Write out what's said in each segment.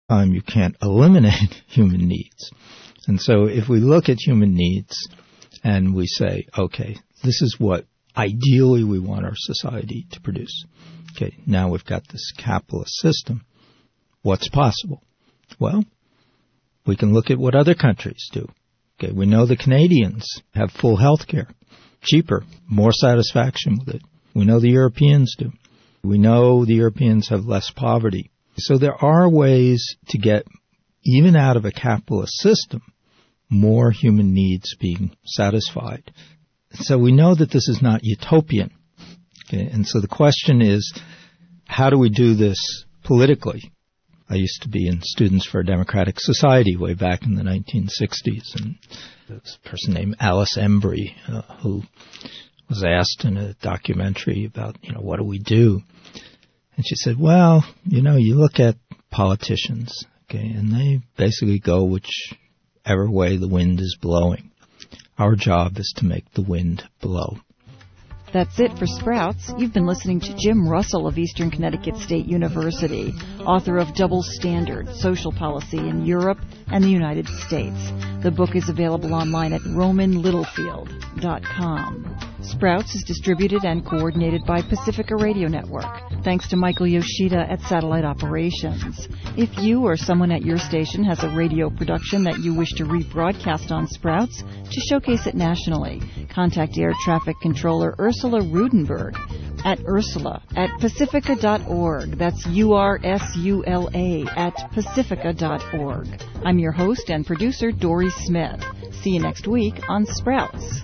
You can't eliminate human needs. And so if we look at human needs and we say, okay, this is what ideally we want our society to produce. Okay, now we've got this capitalist system. What's possible? Well, we can look at what other countries do. Okay, we know the Canadians have full health care, cheaper, more satisfaction with it. We know the Europeans do. We know the Europeans have less poverty. So there are ways to get, even out of a capitalist system, more human needs being satisfied. So we know that this is not utopian. Okay? And so the question is, how do we do this politically? I used to be in Students for a Democratic Society way back in the 1960s, and this person named Alice Embry, who was asked in a documentary about, what do we do? And she said, well, you look at politicians, okay, and they basically go whichever way the wind is blowing. Our job is to make the wind blow. That's it for Sprouts. You've been listening to Jim Russell of Eastern Connecticut State University, author of Double Standard, Social Policy in Europe and the United States. The book is available online at romanlittlefield.com. Sprouts is distributed and coordinated by Pacifica Radio Network. Thanks to Michael Yoshida at Satellite Operations. If you or someone at your station has a radio production that you wish to rebroadcast on Sprouts to showcase it nationally, contact Air Traffic Controller Ursula Rudenberg at ursula@pacifica.org. That's URSULA at pacifica.org. I'm your host and producer, Dory Smith. See you next week on Sprouts.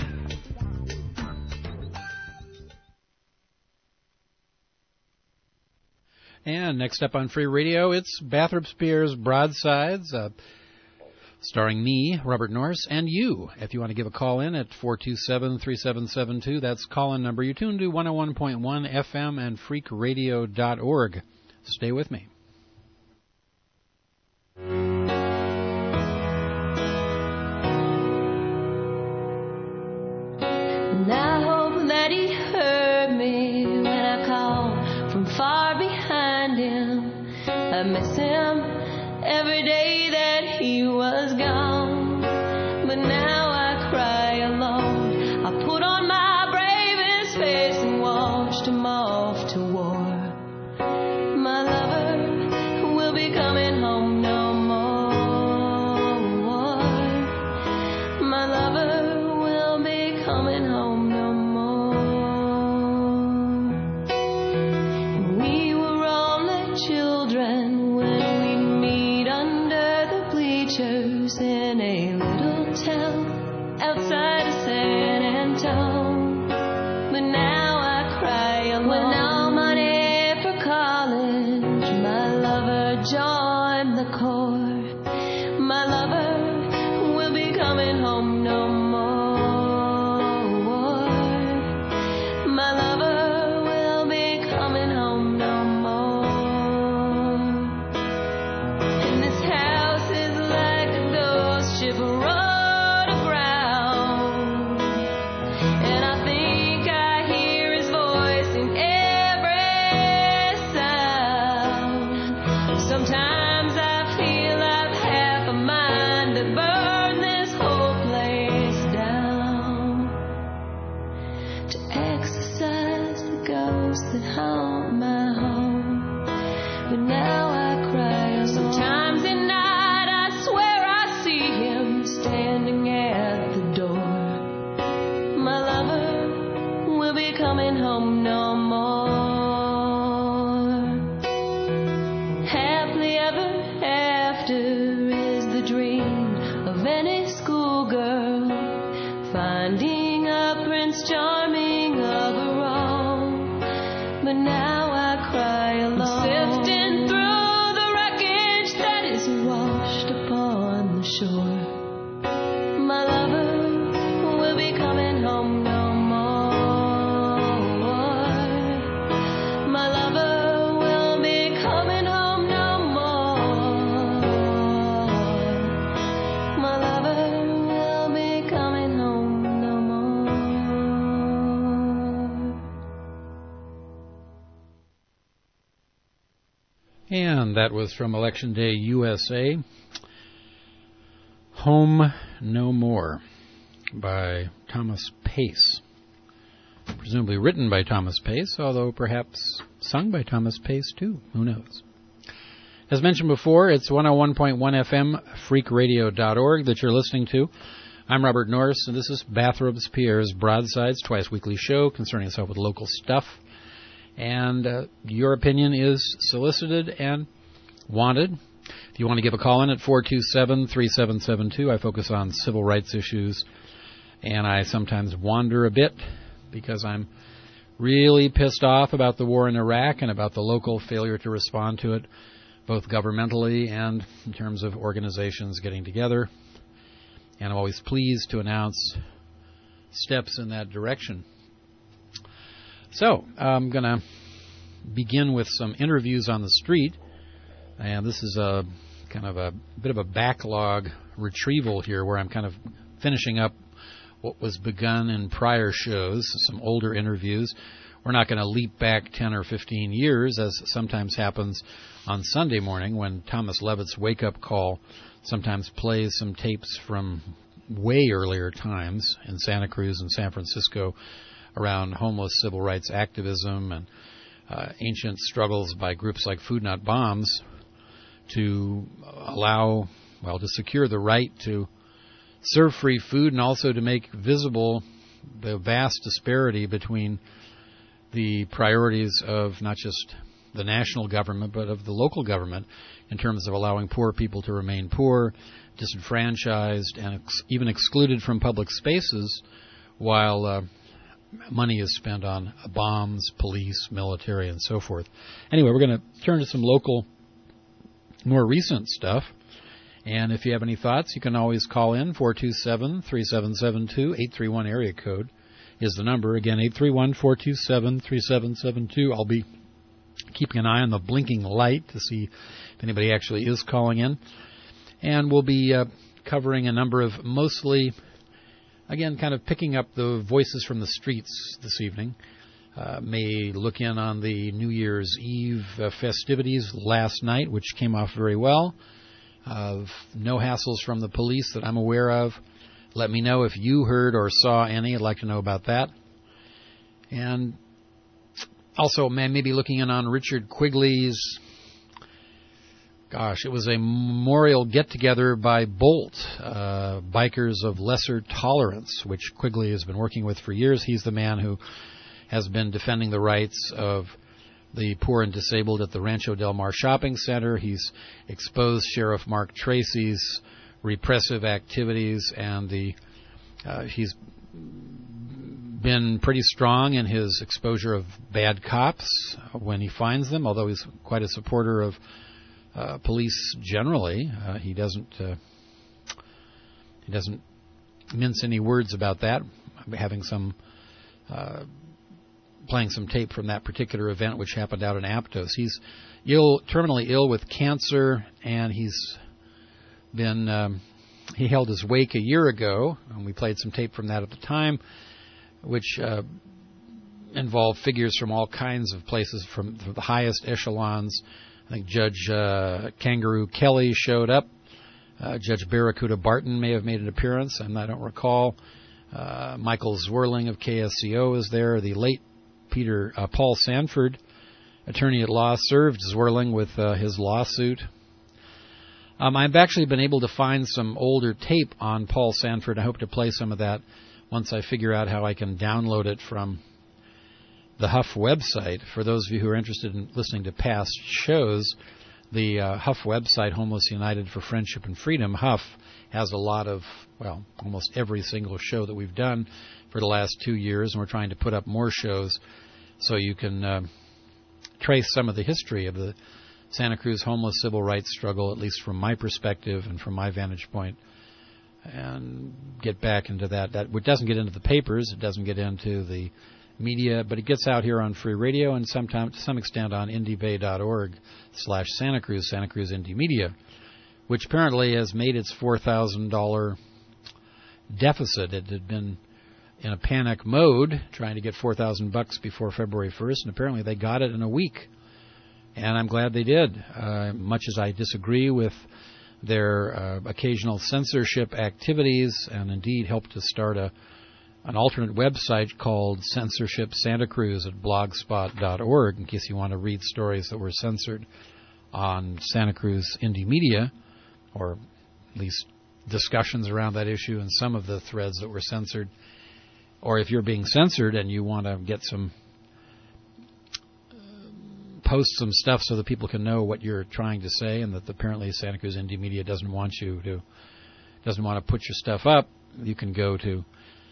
And next up on Free Radio, it's Bathrop Spears Broadsides, starring me, Robert Norris, and you. If you want to give a call in at 427-3772, that's call-in number. You're tuned to 101.1 FM and freakradio.org. Stay with me. And I hope that he heard me when I called from far behind him. I miss him every day that he was gone. But now I cry alone. I put on my bravest face and watched him off to war. My lover will be coming home no more. My lover will be coming home no more. We were only children when we meet under the bleachers in a little town outside of San Antone. But now I cry alone. When no money for college, my lover joined the Corps. My lover will be coming home no more. My lover will be coming home no more. And this house is like a ghost ship rode aground. And I think I hear his voice in every sound. Sometimes I feel I've half a mind to burn this whole place down, to exorcise the ghosts that haunt my home. But now I cry alone. Sometimes at night I swear I see him standing at the door. My lover will be coming home no more. Happily ever after is the dream of any schoolgirl, finding a Prince Charming of her own. But now I cry alone, sifting through the wreckage that is washed upon the shore. My lover will be coming home no more. My lover will be coming home no more. My lover will be coming home no more. And that was from Election Day USA, Home No More by Thomas Pace. Presumably written by Thomas Pace, although perhaps sung by Thomas Pace too. Who knows? As mentioned before, it's 101.1 FM, freakradio.org that you're listening to. I'm Robert Norris, and this is Bathrobes Pierre's Broadsides, twice-weekly show concerning itself with local stuff. And your opinion is solicited and wanted. If you want to give a call in at 427-3772, I focus on civil rights issues, and I sometimes wander a bit because I'm really pissed off about the war in Iraq and about the local failure to respond to it, both governmentally and in terms of organizations getting together. And I'm always pleased to announce steps in that direction. So I'm going to begin with some interviews on the street. And this is a kind of a bit of a backlog retrieval here where I'm kind of finishing up what was begun in prior shows, some older interviews. We're not going to leap back 10 or 15 years, as sometimes happens on Sunday morning when Thomas Levitt's wake-up call sometimes plays some tapes from way earlier times in Santa Cruz and San Francisco around homeless civil rights activism and ancient struggles by groups like Food Not Bombs to to secure the right to serve free food and also to make visible the vast disparity between the priorities of not just the national government but of the local government in terms of allowing poor people to remain poor, disenfranchised, and even excluded from public spaces while money is spent on bombs, police, military, and so forth. Anyway, we're going to turn to some local, more recent stuff. And if you have any thoughts, you can always call in, 427-3772, 831 area code is the number. Again, 831-427-3772. I'll be keeping an eye on the blinking light to see if anybody actually is calling in. And we'll be covering a number of mostly, again, kind of picking up the voices from the streets this evening. May look in on the New Year's Eve festivities last night, which came off very well. No hassles from the police that I'm aware of. Let me know if you heard or saw any. I'd like to know about that. And also, maybe looking in on Richard Quigley's, it was a memorial get-together by BOLT, Bikers of Lesser Tolerance, which Quigley has been working with for years. He's the man who has been defending the rights of the poor and disabled at the Rancho Del Mar Shopping Center. He's exposed Sheriff Mark Tracy's repressive activities, and he's been pretty strong in his exposure of bad cops when he finds them, although he's quite a supporter of police generally. He doesn't mince any words about that. Having some playing some tape from that particular event, which happened out in Aptos. He's terminally ill with cancer, and he's been he held his wake a year ago, and we played some tape from that at the time, which involved figures from all kinds of places, from the highest echelons. I think Judge Kangaroo Kelly showed up. Judge Barracuda Barton may have made an appearance, and I don't recall. Michael Zwerling of KSCO is there. The late Paul Sanford, attorney at law, served Zwerling with his lawsuit. I've actually been able to find some older tape on Paul Sanford. I hope to play some of that once I figure out how I can download it from the Huff website. For those of you who are interested in listening to past shows, the Huff website, Homeless United for Friendship and Freedom, Huff, has a lot of, almost every single show that we've done for the last 2 years, and we're trying to put up more shows so you can trace some of the history of the Santa Cruz homeless civil rights struggle, at least from my perspective and from my vantage point, and get back into that. That it doesn't get into the papers, it doesn't get into the media, but it gets out here on free radio and sometimes to some extent on indiebay.org/Santa Cruz, Santa Cruz Indie Media, which apparently has made its $4,000 deficit. It had been in a panic mode trying to get $4,000 before February 1st, and apparently they got it in a week. And I'm glad they did. Much as I disagree with their occasional censorship activities, and indeed helped to start an alternate website called Censorship Santa Cruz at blogspot.org, in case you want to read stories that were censored on Santa Cruz Indie Media, or at least discussions around that issue and some of the threads that were censored. Or if you're being censored and you want to get some, post some stuff so that people can know what you're trying to say, and that apparently Santa Cruz Indie Media doesn't want to put your stuff up, you can go to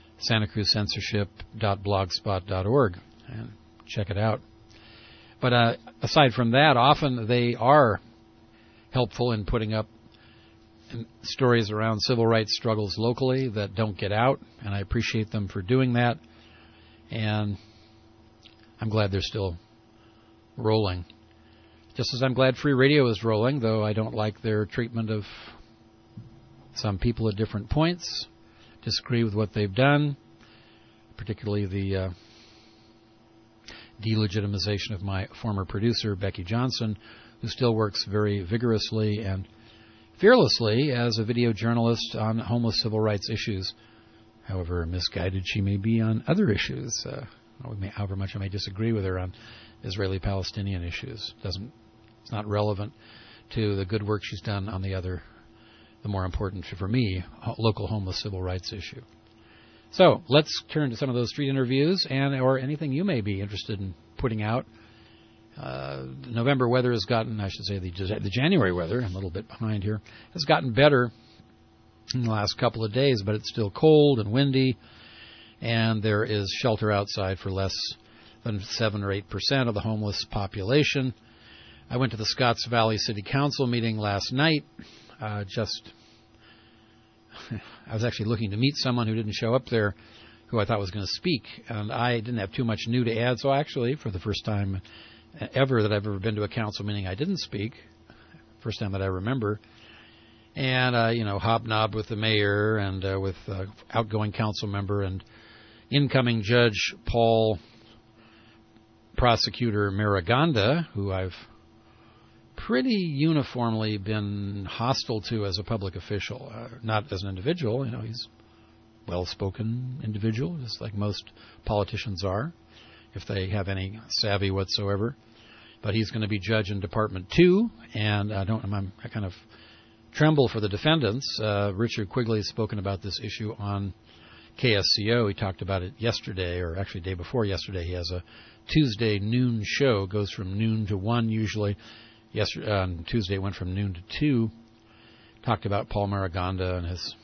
santacruzcensorship.blogspot.org and check it out. But aside from that, often they are helpful in putting up stories around civil rights struggles locally that don't get out, and I appreciate them for doing that. And I'm glad they're still rolling. Just as I'm glad Free Radio is rolling, though I don't like their treatment of some people at different points. Disagree with what they've done, particularly the delegitimization of my former producer, Becky Johnson, who still works very vigorously and fearlessly as a video journalist on homeless civil rights issues. However misguided she may be on other issues, however much I may disagree with her on Israeli-Palestinian issues. It's not relevant to the good work she's done on the more important for me, local homeless civil rights issue. So let's turn to some of those street interviews or anything you may be interested in putting out. November weather has gotten, I should say the January weather, I'm a little bit behind here, has gotten better in the last couple of days, but it's still cold and windy, and there is shelter outside for less than 7 or 8% of the homeless population. I went to the Scotts Valley City Council meeting last night. I was actually looking to meet someone who didn't show up there, who I thought was going to speak, and I didn't have too much new to add, so actually, for the first time ever that I've ever been to a council meeting, I didn't speak. First time that I remember. And, hobnobbed with the mayor and with outgoing council member and incoming Judge Paul Prosecutor Maraganda, who I've pretty uniformly been hostile to as a public official, not as an individual. He's a well-spoken individual, just like most politicians are, if they have any savvy whatsoever. But he's going to be judge in Department 2, and I kind of tremble for the defendants. Richard Quigley has spoken about this issue on KSCO. He talked about it yesterday, or actually day before yesterday. He has a Tuesday noon show, goes from noon to 1 usually. Yesterday, on Tuesday it went from noon to 2. Talked about Paul Maraganda and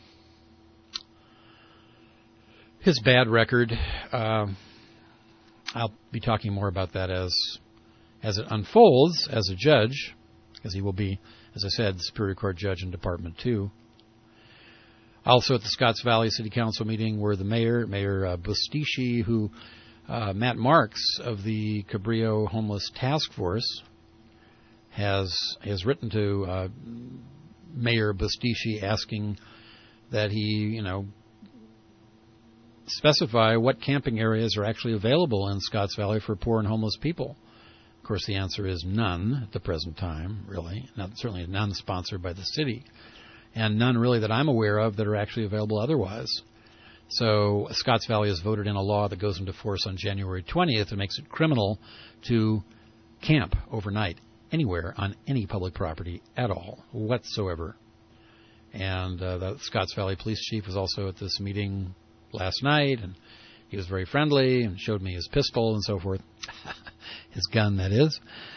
his bad record. I'll be talking more about that as it unfolds as a judge, because he will be, as I said, the Superior Court judge in Department 2. Also at the Scotts Valley City Council meeting were the Mayor Bustici, who Matt Marks of the Cabrillo Homeless Task Force has written to Mayor Bustici asking that he, specify what camping areas are actually available in Scotts Valley for poor and homeless people. Of course, the answer is none at the present time, really. Certainly none sponsored by the city, and none really that I'm aware of that are actually available otherwise. So Scotts Valley has voted in a law that goes into force on January 20th and makes it criminal to camp overnight anywhere on any public property at all whatsoever. And the Scotts Valley police chief was also at this meeting last night, and he was very friendly and showed me his pistol and so forth. His gun, that is.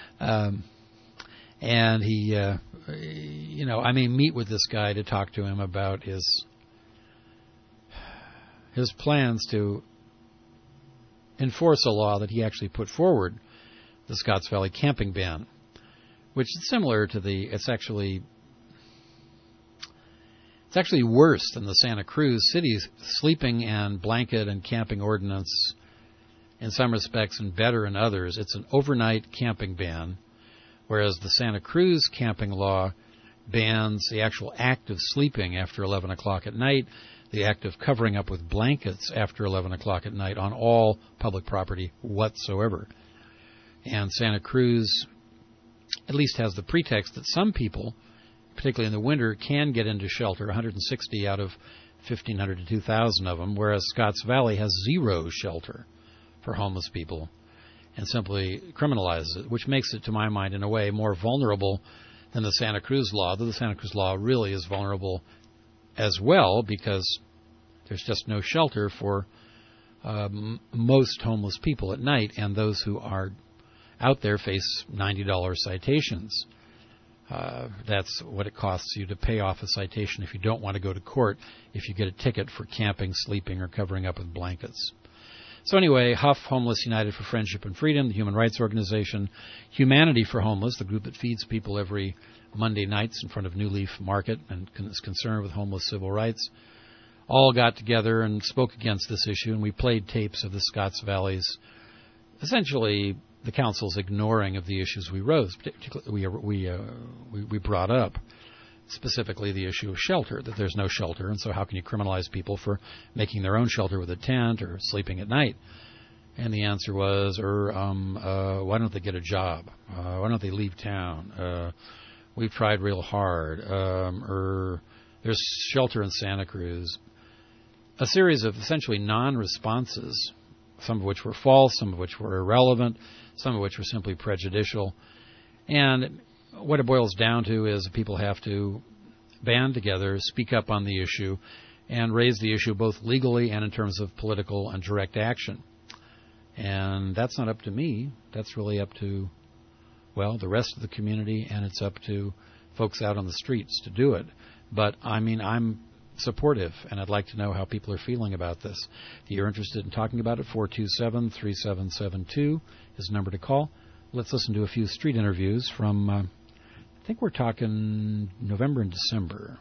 And he, I may meet with this guy to talk to him about his plans to enforce a law that he actually put forward, the Scotts Valley camping ban, which is similar to it's actually worse than the Santa Cruz City sleeping and blanket and camping ordinance in some respects and better in others. It's an overnight camping ban, whereas the Santa Cruz camping law bans the actual act of sleeping after 11 o'clock at night, the act of covering up with blankets after 11 o'clock at night on all public property whatsoever. And Santa Cruz at least has the pretext that some people, particularly in the winter, can get into shelter, 160 out of 1,500 to 2,000 of them, whereas Scotts Valley has zero shelter for homeless people and simply criminalizes it, which makes it, to my mind, in a way, more vulnerable than the Santa Cruz law, though the Santa Cruz law really is vulnerable as well because there's just no shelter for most homeless people at night, and those who are out there face $90 citations. That's what it costs you to pay off a citation if you don't want to go to court, if you get a ticket for camping, sleeping, or covering up with blankets. So anyway, HUF, Homeless United for Friendship and Freedom, the human rights organization, Humanity for Homeless, the group that feeds people every Monday nights in front of New Leaf Market and is concerned with homeless civil rights, all got together and spoke against this issue, and we played tapes of the Scotts Valley's, essentially the council's ignoring of the issues we rose, we brought up, specifically the issue of shelter, that there's no shelter, and so how can you criminalize people for making their own shelter with a tent or sleeping at night? And the answer was, why don't they get a job? Why don't they leave town? We've tried real hard. There's shelter in Santa Cruz. A series of essentially non-responses, some of which were false, some of which were irrelevant, some of which were simply prejudicial. And what it boils down to is people have to band together, speak up on the issue, and raise the issue both legally and in terms of political and direct action. And that's not up to me. That's really up to, well, the rest of the community, and it's up to folks out on the streets to do it. But, I mean, I'm supportive, and I'd like to know how people are feeling about this. If you're interested in talking about it, 427-3772 is the number to call. Let's listen to a few street interviews from, I think we're talking November and December.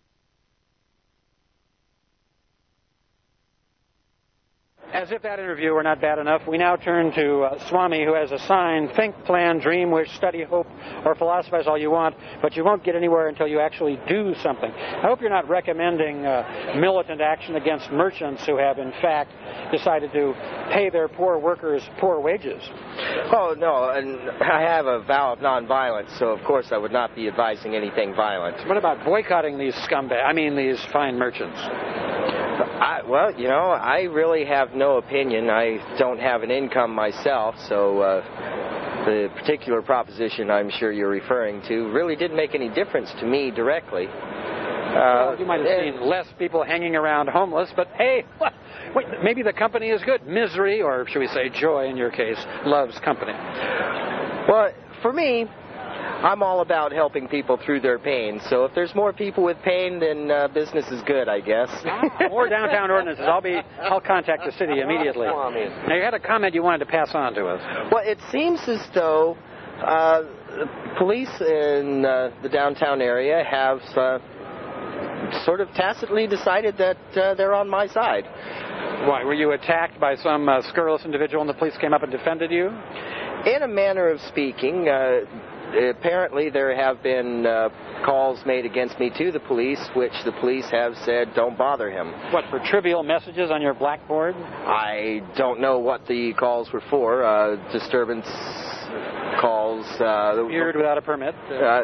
As if that interview were not bad enough, we now turn to Swami, who has a sign, think, plan, dream, wish, study, hope, or philosophize all you want, but you won't get anywhere until you actually do something. I hope you're not recommending militant action against merchants who have, in fact, decided to pay their poor workers poor wages. Oh, no, and I have a vow of nonviolence, so of course I would not be advising anything violent. What about boycotting these these fine merchants? Well, you know, I really have no opinion. I don't have an income myself, so the particular proposition I'm sure you're referring to really didn't make any difference to me directly. Well, you might have seen less people hanging around homeless, but hey, wait, maybe the company is good. Misery, or should we say joy in your case, loves company. Well, for me, I'm all about helping people through their pain. So if there's more people with pain, then business is good, I guess. More downtown ordinances. I'll contact the city immediately. Now, you had a comment you wanted to pass on to us. Well, it seems as though police in the downtown area have sort of tacitly decided that they're on my side. Why? Were you attacked by some scurrilous individual and the police came up and defended you? In a manner of speaking, apparently there have been calls made against me to the police, which the police have said don't bother him. What, for trivial messages on your blackboard? I don't know what the calls were for. Disturbance calls. Appeared without a permit.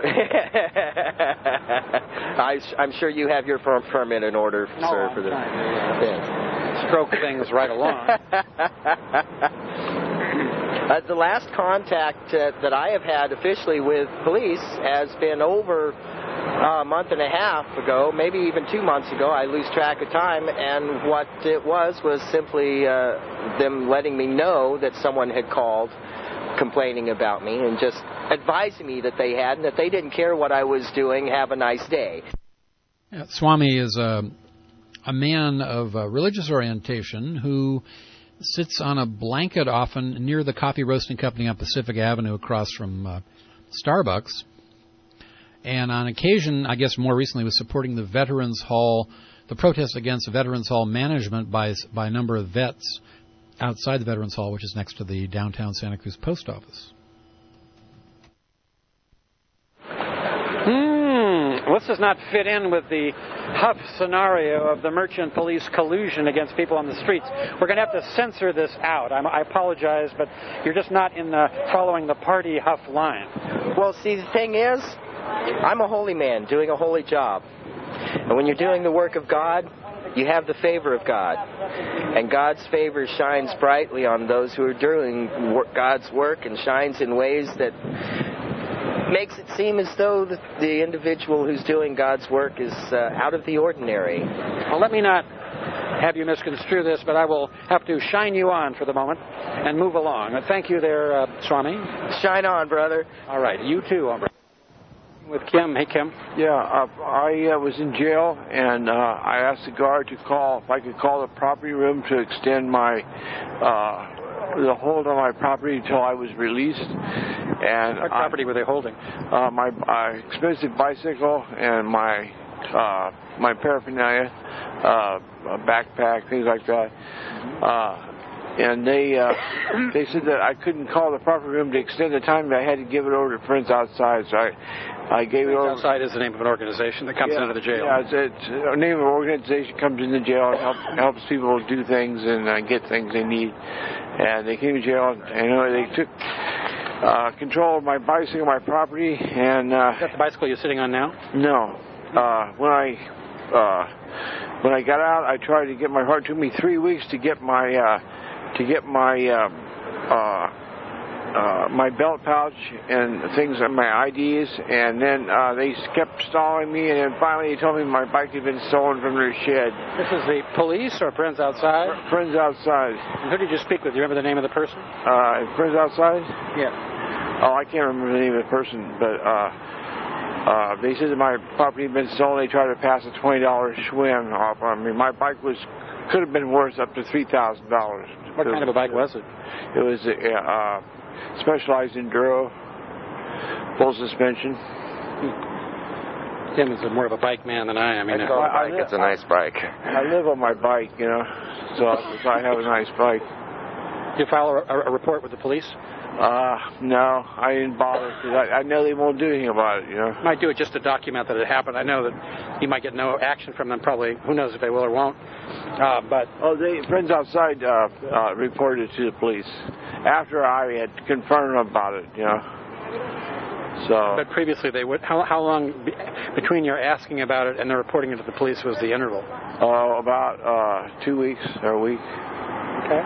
I'm sure you have your permit in order, sir, for the... Stroke things right along. The last contact that I have had officially with police has been over a month and a half ago, maybe even 2 months ago. I lose track of time, and what it was simply them letting me know that someone had called complaining about me and just advising me that they had and that they didn't care what I was doing. Have a nice day. Yeah, Swami is a man of religious orientation who sits on a blanket often near the coffee roasting company on Pacific Avenue across from Starbucks. And on occasion, I guess more recently, was supporting the Veterans Hall, the protest against the Veterans Hall management by a number of vets outside the Veterans Hall, which is next to the downtown Santa Cruz post office. This does not fit in with the Huff scenario of the merchant police collusion against people on the streets. We're going to have to censor this out. I apologize, but you're just not following the party Huff line. Well, see, the thing is, I'm a holy man doing a holy job. And when you're doing the work of God, you have the favor of God. And God's favor shines brightly on those who are doing God's work, and shines in ways that makes it seem as though the individual who's doing God's work is out of the ordinary. Well, let me not have you misconstrue this, but I will have to shine you on for the moment and move along. Thank you there, Swami. Shine on, brother. All right, you too, Omar. With Kim. Hey, Kim. Yeah, I was in jail, and I asked the guard to call, if I could call the property room to extend my the hold on my property until I was released. And what property were they holding? My expensive bicycle and my paraphernalia, a backpack, things like that. And they said that I couldn't call the property room to extend the time, but I had to give it over to Friends Outside. So I gave it over. Outside is the name of an organization that comes into the jail. Yeah, it's a name of an organization comes into jail and helps people do things and get things they need. And they came to jail, and they took control of my bicycle, my property, and. Is that the bicycle you're sitting on now? No. When I got out, I tried to get my heart. It took me 3 weeks to get my my belt pouch and things, my IDs, and then they kept stalling me, and then finally they told me my bike had been stolen from their shed. This is the police or Friends Outside? Friends Outside. And who did you speak with? Do you remember the name of the person? Friends Outside? Yeah. Oh, I can't remember the name of the person, but they said that my property had been stolen. They tried to pass a $20 swim off on me. My bike could have been worth up to $3,000. What kind of a bike was it? It was specialized enduro, full suspension. Tim is more of a bike man than I am. It's a nice bike. I live on my bike, so I have a nice bike. Did you file a report with the police? No, I didn't bother because I know they won't do anything about it. You might do it just to document that it happened. I know that you might get no action from them. Probably, who knows if they will or won't. Friends Outside reported to the police after I had confronted them about it. So. But previously they would. How long between your asking about it and the reporting it to the police was the interval? About 2 weeks or a week. Okay.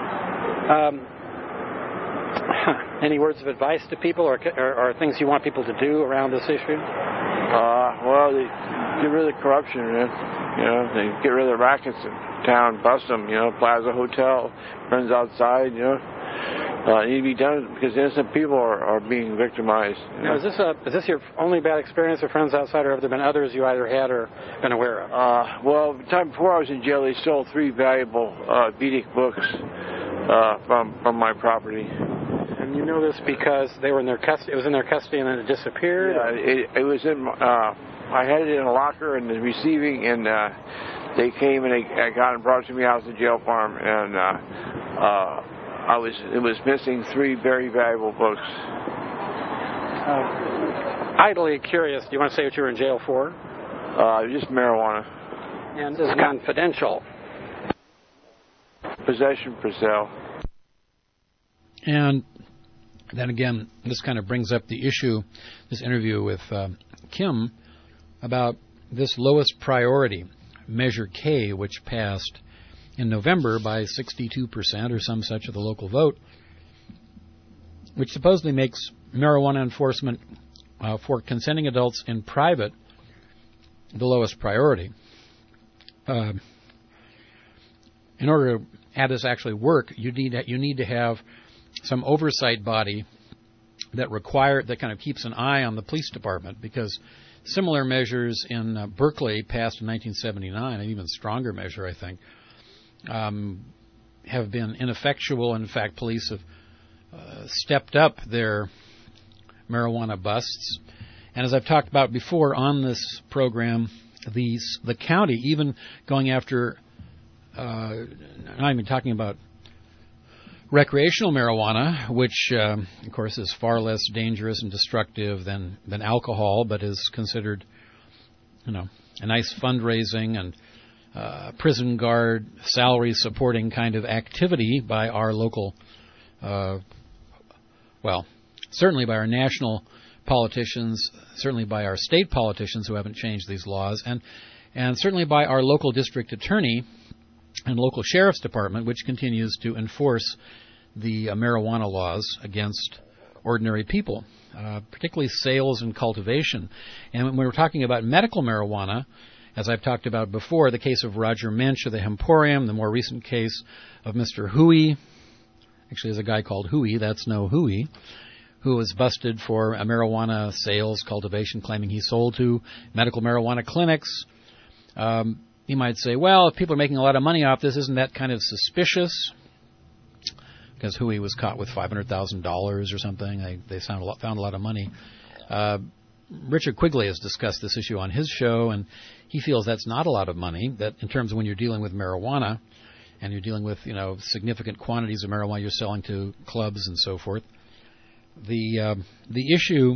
Any words of advice to people, or things you want people to do around this issue? Well, they get rid of the corruption, they get rid of the rackets in town, bust them, Plaza Hotel, Friends Outside, it need to be done because innocent people are being victimized. Now, is this your only bad experience with Friends Outside, or have there been others you either had or been aware of? Well, the time before I was in jail, they stole 3 valuable Vedic books from my property. And you know this because they were in their custody. It was in their custody and then it disappeared. Yeah, it was in. I had it in a locker in the receiving, and they came and they got and brought it to me out of the jail farm, and it was missing 3 very valuable books. Idly curious, do you want to say what you were in jail for? Just marijuana. And this is confidential. Possession for sale. And then again, this kind of brings up the issue, this interview with Kim, about this lowest priority, Measure K, which passed in November by 62% or some such of the local vote, which supposedly makes marijuana enforcement for consenting adults in private the lowest priority. In order to have this actually work, you need to have some oversight body that kind of keeps an eye on the police department, because similar measures in Berkeley passed in 1979, an even stronger measure, I think, have been ineffectual. In fact, police have stepped up their marijuana busts. And as I've talked about before on this program, the county, even going after, not even talking about recreational marijuana, which, of course, is far less dangerous and destructive than alcohol, but is considered a nice fundraising and prison guard salary supporting kind of activity by our local, certainly by our national politicians, certainly by our state politicians who haven't changed these laws, and certainly by our local district attorney and local sheriff's department, which continues to enforce the marijuana laws against ordinary people, particularly sales and cultivation. And when we're talking about medical marijuana, as I've talked about before, the case of Roger Minch of the Hemporium, the more recent case of Mr. Huey, actually there's a guy called Huey, that's no Huey, who was busted for a marijuana sales, cultivation, claiming he sold to medical marijuana clinics. You might say, well, if people are making a lot of money off this, isn't that kind of suspicious? Because Huey was caught with $500,000 or something. They found a lot of money. Richard Quigley has discussed this issue on his show, and he feels that's not a lot of money, that in terms of when you're dealing with marijuana and you're dealing with, significant quantities of marijuana you're selling to clubs and so forth. The issue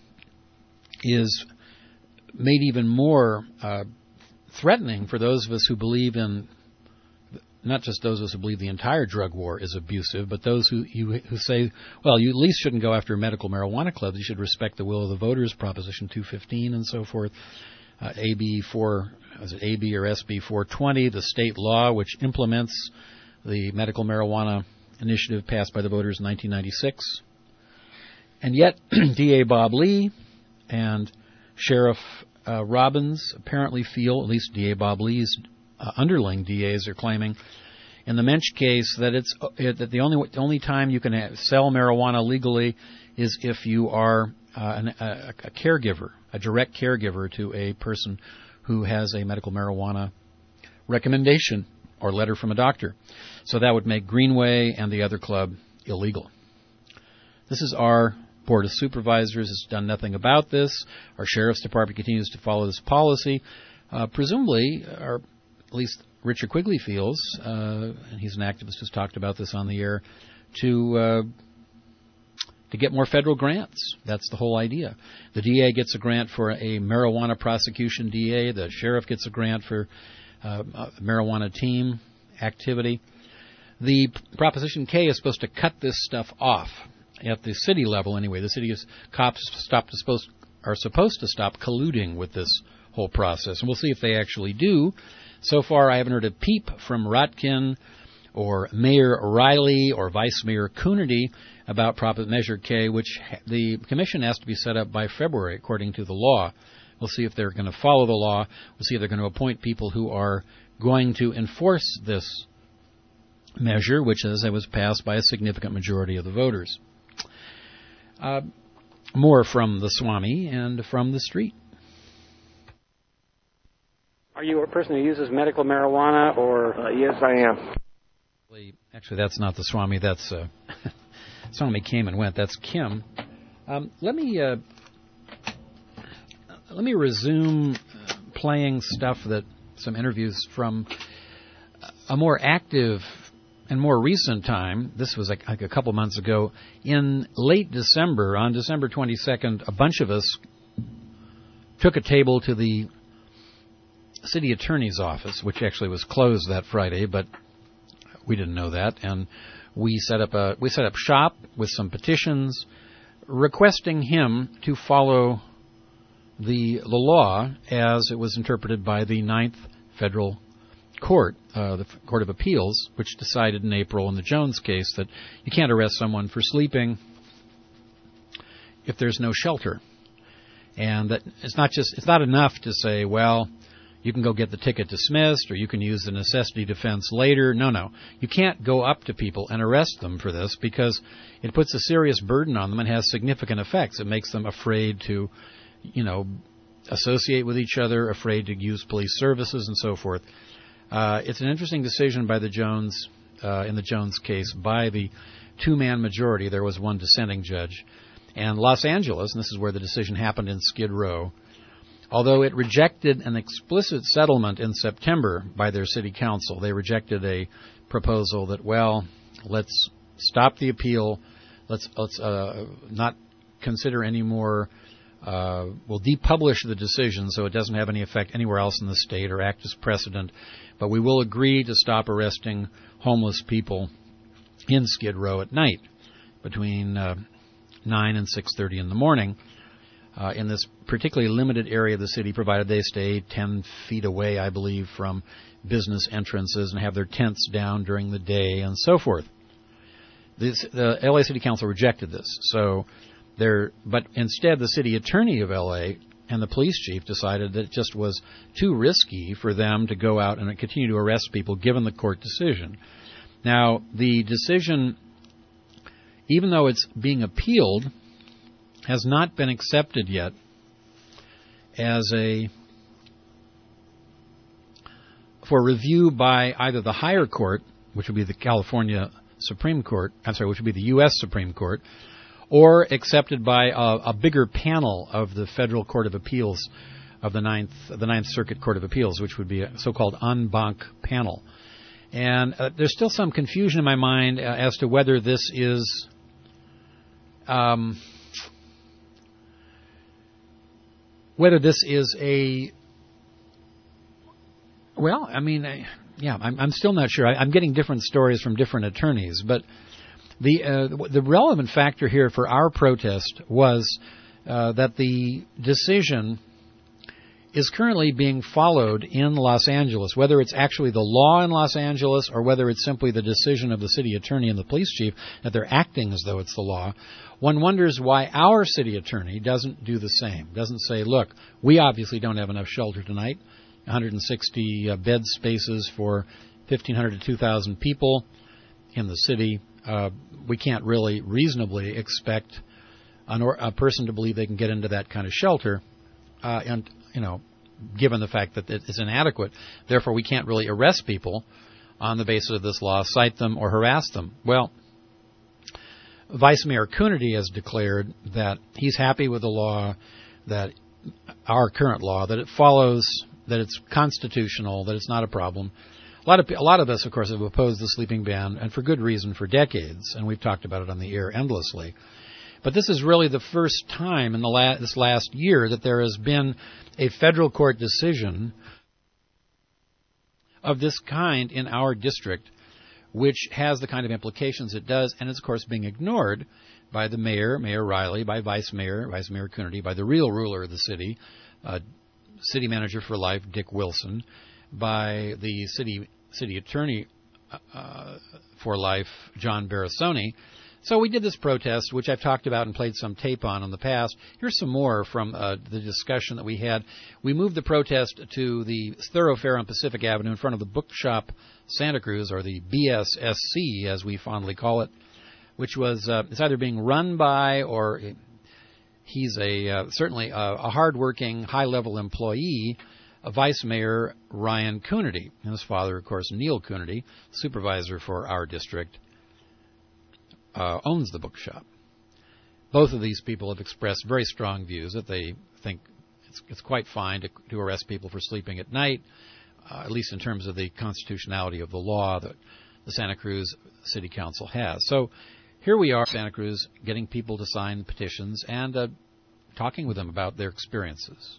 is made even more threatening for those of us who believe in, not just those of us who believe the entire drug war is abusive, but those who say, well, you at least shouldn't go after medical marijuana clubs. You should respect the will of the voters, Proposition 215 and so forth. AB or SB 420, the state law which implements the medical marijuana initiative passed by the voters in 1996. And yet, DA Bob Lee and Sheriff Robbins apparently feel, at least DA Bob Lee's underling DAs are claiming, in the Minch case that that the only time you can sell marijuana legally is if you are a caregiver, a direct caregiver to a person who has a medical marijuana recommendation or letter from a doctor. So that would make Greenway and the other club illegal. This is our Board of Supervisors has done nothing about this. Our Sheriff's Department continues to follow this policy. Presumably, or at least Richard Quigley feels, and he's an activist who's talked about this on the air, to get more federal grants. That's the whole idea. The DA gets a grant for a marijuana prosecution DA. The sheriff gets a grant for marijuana team activity. The Proposition K is supposed to cut this stuff off. At the city level, anyway, the city's cops are supposed to stop colluding with this whole process, and we'll see if they actually do. So far, I haven't heard a peep from Rotkin or Mayor Riley or Vice Mayor Coonerty about Measure K, which the commission has to be set up by February, according to the law. We'll see if they're going to follow the law. We'll see if they're going to appoint people who are going to enforce this measure, which, as it was passed by a significant majority of the voters. More from the Swami and from the street. Are you a person who uses medical marijuana, or? Yes, I am. Actually, that's not the Swami. That's Swami came and went. That's Kim. Let me resume playing stuff some interviews from a more active and more recent time. This was like a couple months ago. In late December, on December 22nd, a bunch of us took a table to the city attorney's office, which actually was closed that Friday, but we didn't know that, and we set up shop with some petitions requesting him to follow the law as it was interpreted by the Ninth Federal Court, the Court of Appeals, which decided in April in the Jones case that you can't arrest someone for sleeping if there's no shelter. And that it's not enough to say, well, you can go get the ticket dismissed or you can use the necessity defense later. No. You can't go up to people and arrest them for this because it puts a serious burden on them and has significant effects. It makes them afraid to, associate with each other, afraid to use police services and so forth. It's an interesting decision by the Jones, in the Jones case, by the two-man majority. There was one dissenting judge. And Los Angeles, and this is where the decision happened in Skid Row, although it rejected an explicit settlement in September by their city council, they rejected a proposal that, well, let's stop the appeal, let's not consider any more We'll depublish the decision so it doesn't have any effect anywhere else in the state or act as precedent, but we will agree to stop arresting homeless people in Skid Row at night between 9 and 6:30 in the morning in this particularly limited area of the city, provided they stay 10 feet away, I believe, from business entrances and have their tents down during the day and so forth. The LA City Council rejected this, but instead the city attorney of LA and the police chief decided that it just was too risky for them to go out and continue to arrest people given the court decision. Now, the decision, even though it's being appealed, has not been accepted yet as for review by either the higher court, which would be the California Supreme Court, which would be the U.S. Supreme Court, or accepted by a bigger panel of the Federal Court of Appeals of the Ninth Circuit Court of Appeals, which would be a so-called en banc panel. And there's still some confusion in my mind as to whether this is I'm still not sure. I'm getting different stories from different attorneys, but the relevant factor here for our protest was that the decision is currently being followed in Los Angeles, whether it's actually the law in Los Angeles or whether it's simply the decision of the city attorney and the police chief that they're acting as though it's the law. One wonders why our city attorney doesn't do the same, doesn't say, look, we obviously don't have enough shelter tonight, 160 bed spaces for 1,500 to 2,000 people in the city. We can't really reasonably expect a person to believe they can get into that kind of shelter, given the fact that it's inadequate. Therefore, we can't really arrest people on the basis of this law, cite them, or harass them. Well, Vice Mayor Coonerty has declared that he's happy with the law, that our current law, that it follows, that it's constitutional, that it's not a problem. A lot of us, of course, have opposed the sleeping ban, and for good reason, for decades, and we've talked about it on the air endlessly. But this is really the first time in this last year that there has been a federal court decision of this kind in our district, which has the kind of implications it does, and is, of course, being ignored by the mayor, Mayor Riley, by Vice Mayor Coonerty, by the real ruler of the city, city manager for life, Dick Wilson, by the city attorney for life, John Barasoni. So we did this protest, which I've talked about and played some tape on in the past. Here's some more from the discussion that we had. We moved the protest to the thoroughfare on Pacific Avenue in front of the Bookshop Santa Cruz, or the BSSC, as we fondly call it, which was it's either being run by, or he's certainly a hardworking, high-level employee, Vice Mayor Ryan Coonerty, and his father, of course, Neil Coonerty, supervisor for our district, owns the bookshop. Both of these people have expressed very strong views that they think it's quite fine to arrest people for sleeping at night, at least in terms of the constitutionality of the law that the Santa Cruz City Council has. So here we are, Santa Cruz, getting people to sign petitions and talking with them about their experiences.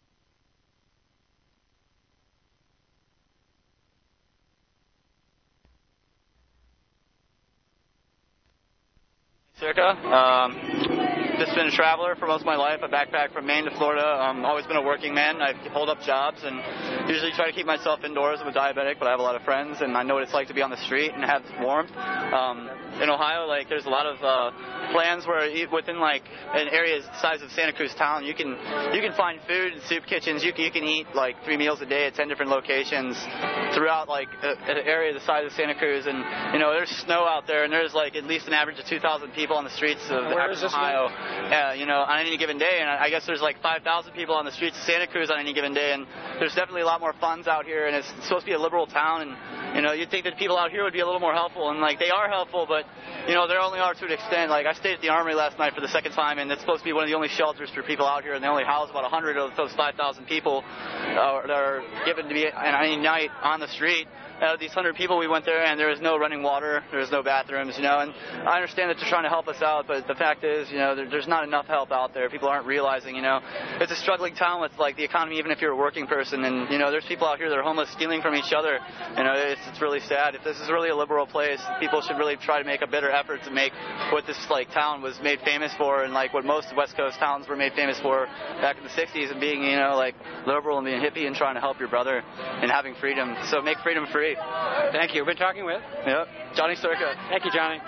Just been a traveler for most of my life. I backpack from Maine to Florida. Always been a working man. I hold up jobs and usually try to keep myself indoors. I'm a diabetic, but I have a lot of friends, and I know what it's like to be on the street and have warmth. In Ohio, there's a lot of plans where within an area the size of Santa Cruz town, you can find food and soup kitchens. You can eat 3 meals a day at 10 different locations throughout an area the size of Santa Cruz. And there's snow out there, and there's at least an average of 2,000 people on the streets of Ohio. On any given day, and I guess there's 5,000 people on the streets of Santa Cruz on any given day, and there's definitely a lot more funds out here, and it's supposed to be a liberal town, and you'd think that people out here would be a little more helpful, and they are helpful, but they only are to an extent. I stayed at the Armory last night for the second time, and it's supposed to be one of the only shelters for people out here, and they only house about 100 of those 5,000 people that are given to be any night on the street. out of these 100 people, we went there and there was no running water, there was no bathrooms, and I understand that they're trying to help us out, but the fact is, there's not enough help out there. People aren't realizing, it's a struggling town with like the economy, even if you're a working person, and there's people out here that are homeless, stealing from each other. It's really sad. If this is really a liberal place, people should really try to make a better effort to make what this like town was made famous for, and like what most West Coast towns were made famous for back in the 60s, and being like liberal and being hippie and trying to help your brother and having freedom. So make freedom free. Thank you. We've been talking with? Yep. Johnny Circa. Thank you, Johnny.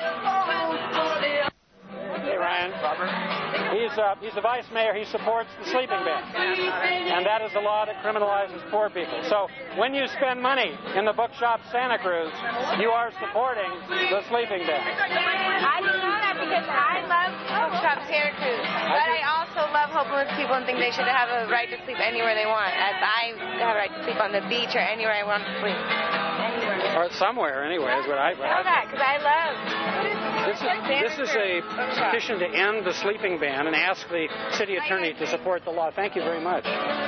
Hey, Ryan. Robert. He's the vice mayor. He supports the sleeping bin. And that is a law that criminalizes poor people. So when you spend money in the bookshop Santa Cruz, you are supporting the sleeping bin. I didn't know that because I love bookshop Santa Cruz. But I also love homeless people and think they should have a right to sleep anywhere they want. As I have a right to sleep on the beach or anywhere I want to sleep. Or somewhere, anyway, is what I know that, because I love. This is a petition to end the sleeping ban and ask the city attorney to support the law. Thank you very much.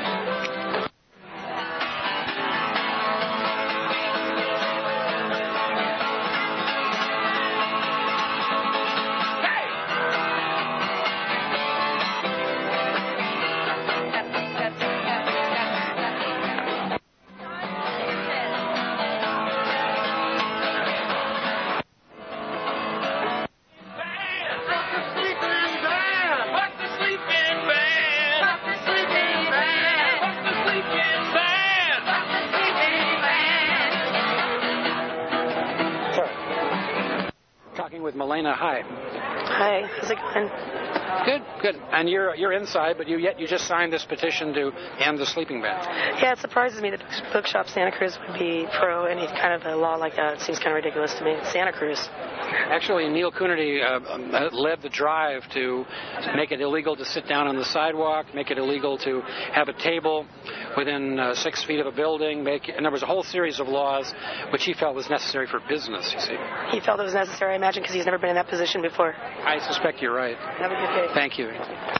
With Melena. Hi. Hi. How's it going? Good. And you're inside, but you just signed this petition to end the sleeping ban. Yeah, it surprises me that Bookshop Santa Cruz would be pro any kind of a law like that. It seems kind of ridiculous to me. Santa Cruz. Actually, Neil Coonerty led the drive to make it illegal to sit down on the sidewalk, make it illegal to have a table within 6 feet of a building, and there was a whole series of laws which he felt was necessary for business, you see. He felt it was necessary, I imagine, because he's never been in that position before. I suspect you're right. Have a good day. Thank you.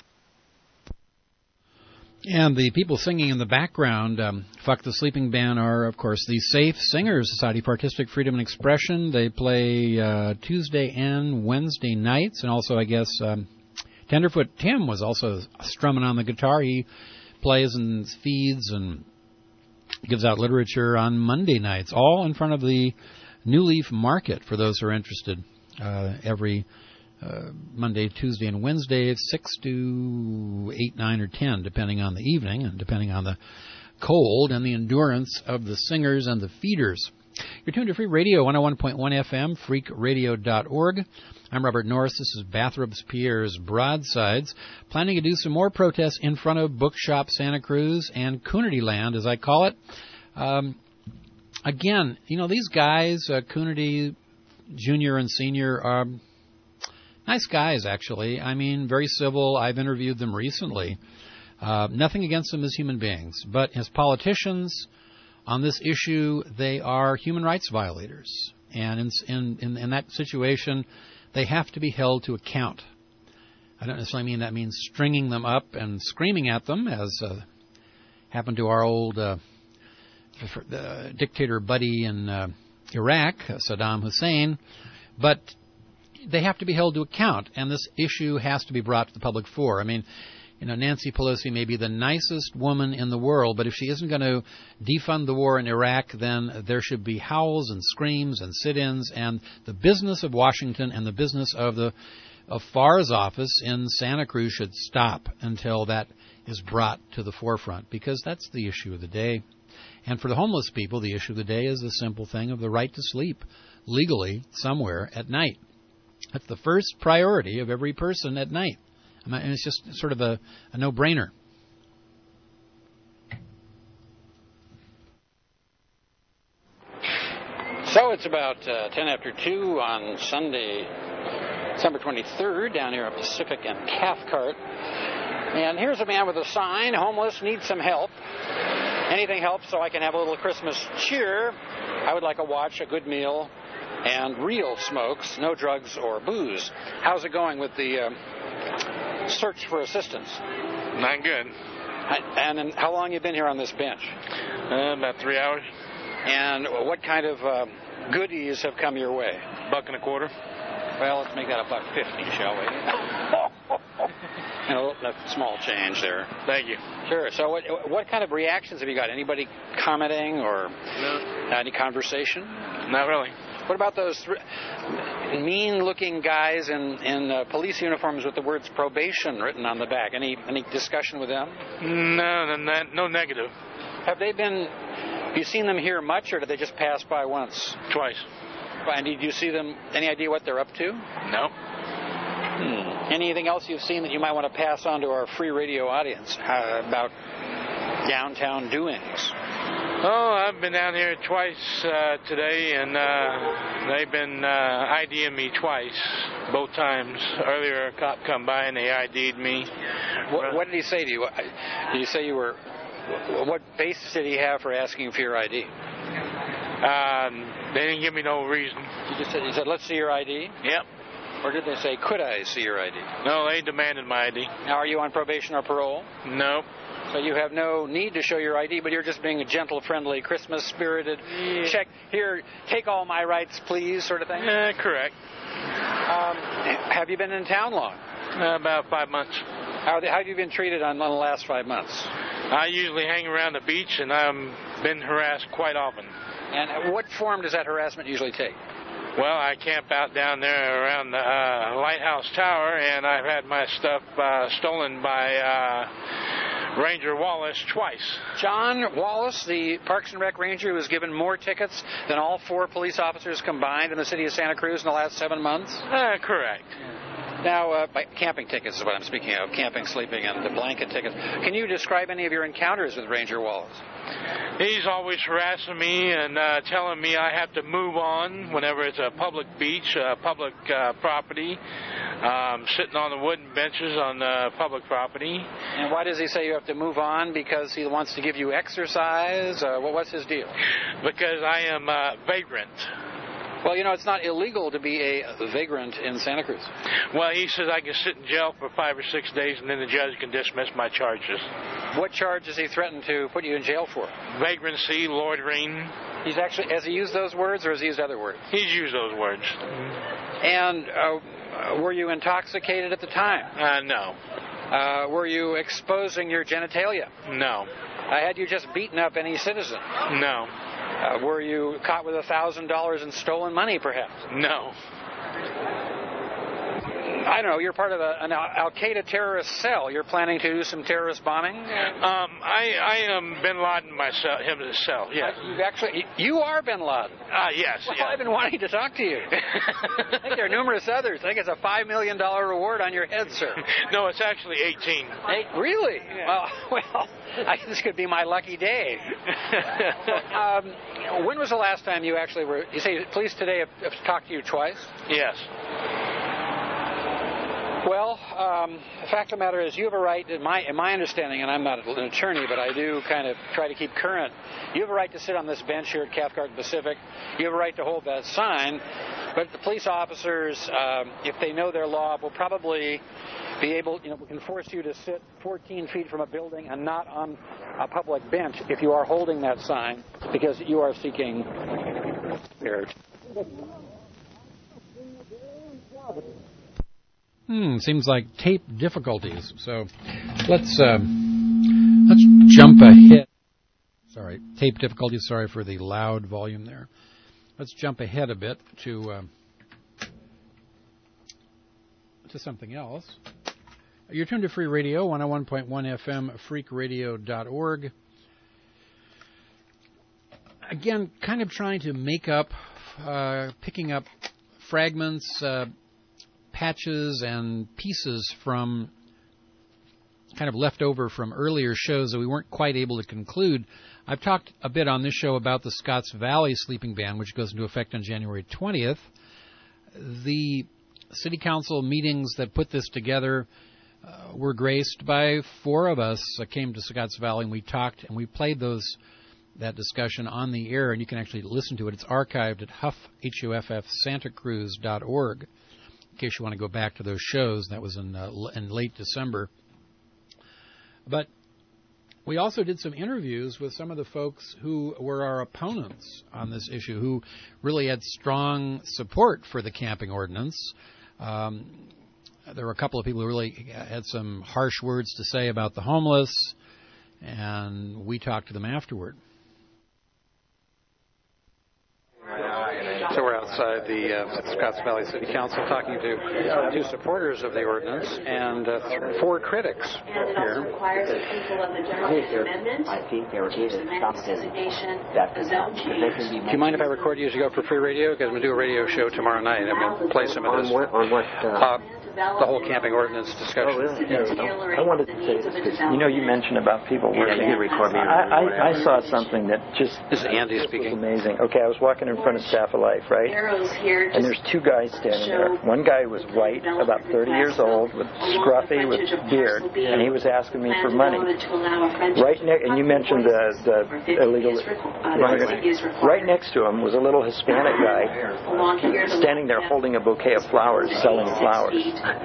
And the people singing in the background, Fuck the Sleeping Ban, are, of course, the Safe Singers, Society for Artistic Freedom and Expression. They play Tuesday and Wednesday nights, and also, I guess, Tenderfoot Tim was also strumming on the guitar. He plays and feeds and gives out literature on Monday nights, all in front of the New Leaf Market, for those who are interested, every Monday, Tuesday, and Wednesday, 6 to 8, 9, or 10, depending on the evening and depending on the cold and the endurance of the singers and the feeders. You're tuned to Free Radio, 101.1 FM, freakradio.org. I'm Robert Norris. This is Bathrobe's Pierre's Broadsides, planning to do some more protests in front of Bookshop Santa Cruz and Coonerty Land, as I call it. Again, these guys, Coonerty Jr. and Sr., are nice guys, actually. I mean, very civil. I've interviewed them recently. Nothing against them as human beings. But as politicians, on this issue, they are human rights violators. And in that situation, they have to be held to account. I don't necessarily mean that means stringing them up and screaming at them, as happened to our old dictator buddy in Iraq, Saddam Hussein. But they have to be held to account, and this issue has to be brought to the public fore. I mean, Nancy Pelosi may be the nicest woman in the world, but if she isn't going to defund the war in Iraq, then there should be howls and screams and sit-ins, and the business of Washington and the business of FAR's office in Santa Cruz should stop until that is brought to the forefront, because that's the issue of the day. And for the homeless people, the issue of the day is the simple thing of the right to sleep legally somewhere at night. That's the first priority of every person at night. And it's just sort of a no-brainer. So it's about 10 after 2 on Sunday, December 23rd, down here at Pacific and Cathcart. And here's a man with a sign, homeless, needs some help. Anything helps so I can have a little Christmas cheer. I would like a watch, a good meal, and real smokes, no drugs or booze. How's it going with the search for assistance? Not good. And how long have you been here on this bench? About 3 hours. And what kind of goodies have come your way? $1.25. Well, let's make that $1.50, shall we? And a small change there. Thank you. Sure. So what kind of reactions have you got? Anybody commenting or any conversation? Not really. What about those mean-looking guys in police uniforms with the words probation written on the back? Any discussion with them? No negative. Have you seen them here much, or did they just pass by once? Twice. And did you see them, any idea what they're up to? No. Anything else you've seen that you might want to pass on to our free radio audience about downtown doings? Oh, I've been down here twice today, and they've been IDing me twice, both times. Earlier, a cop come by and they ID'd me. What did he say to you? Did he say you were... What basis did he have for asking for your ID? They didn't give me no reason. He said, let's see your ID? Yep. Or did they say, could I see your ID? No, they demanded my ID. Now, are you on probation or parole? No. So you have no need to show your ID, but you're just being a gentle, friendly, Christmas-spirited, check, here, take all my rights, please, sort of thing? Correct. Have you been in town long? About 5 months. How have you been treated in the last 5 months? I usually hang around the beach, and I've been harassed quite often. And what form does that harassment usually take? Well, I camp out down there around the Lighthouse Tower, and I've had my stuff stolen by Ranger Wallace twice. John Wallace, the Parks and Rec Ranger who was given more tickets than all 4 police officers combined in the city of Santa Cruz in the last 7 months? Correct. Now, camping tickets is what I'm speaking of, camping, sleeping, and the blanket tickets. Can you describe any of your encounters with Ranger Wallace? He's always harassing me and telling me I have to move on whenever it's a public beach, public property, sitting on the wooden benches on public property. And why does he say you have to move on? Because he wants to give you exercise? What's his deal? Because I am vagrant. Well, it's not illegal to be a vagrant in Santa Cruz. Well, he says I can sit in jail for 5 or 6 days and then the judge can dismiss my charges. What charge does he threaten to put you in jail for? Vagrancy, loitering. Has he used those words or has he used other words? He's used those words. And were you intoxicated at the time? No. Were you exposing your genitalia? No. Had you just beaten up any citizen? No. Were you caught with $1,000 in stolen money, perhaps? No. I don't know. You're part of an Al-Qaeda terrorist cell. You're planning to do some terrorist bombing? I am Bin Laden myself, himself, yes. You are Bin Laden? Yes. Well, I've been wanting to talk to you. I think there are numerous others. I think it's a $5 million reward on your head, sir. No, it's actually 18. Really? Yeah. Well, this could be my lucky day. When was the last time you actually were... You say police today have talked to you twice? Yes. Well, the fact of the matter is you have a right, in my understanding, and I'm not an attorney, but I do kind of try to keep current, you have a right to sit on this bench here at Cathcart Pacific. You have a right to hold that sign, but the police officers, if they know their law, will probably be able, we can force you to sit 14 feet from a building and not on a public bench if you are holding that sign because you are seeking... Seems like tape difficulties. So let's jump ahead. Sorry, tape difficulties. Sorry for the loud volume there. Let's jump ahead a bit to something else. You're tuned to Free Radio, 101.1 FM, freakradio.org. Again, kind of trying to make up, picking up fragments, patches and pieces from kind of left over from earlier shows that we weren't quite able to conclude. I've talked a bit on this show about the Scotts Valley sleeping ban, which goes into effect on January 20th. The city council meetings that put this together were graced by 4 of us that came to Scotts Valley, and we talked and we played that discussion on the air, and you can actually listen to it. It's archived at huffsantacruz.org. In case you want to go back to those shows. That was in late December. But We also did some interviews with some of the folks who were our opponents on this issue, who really had strong support for the camping ordinance. There were a couple of people who really had some harsh words to say about the homeless, and we talked to them afterward. So we're outside the Scotts Valley City Council talking to two supporters of the ordinance and 4 critics here. Do you mind if I record you as you go for free radio? Because I'm going to do a radio show tomorrow night. I'm going to play some of this. On what? The whole camping ordinance discussion. Oh, really? Yeah. I wanted to say this because, you mentioned about people working. Yeah, you did record me. I saw something that just... This is Andy speaking. Was amazing. Okay, I was walking in front of Staff of Life, right? And there's 2 guys standing there. One guy was white, about 30 years old, with scruffy, with beard, and he was asking me for money. And you mentioned the illegal... Right next to him was a little Hispanic guy standing there holding a bouquet of flowers, selling flowers.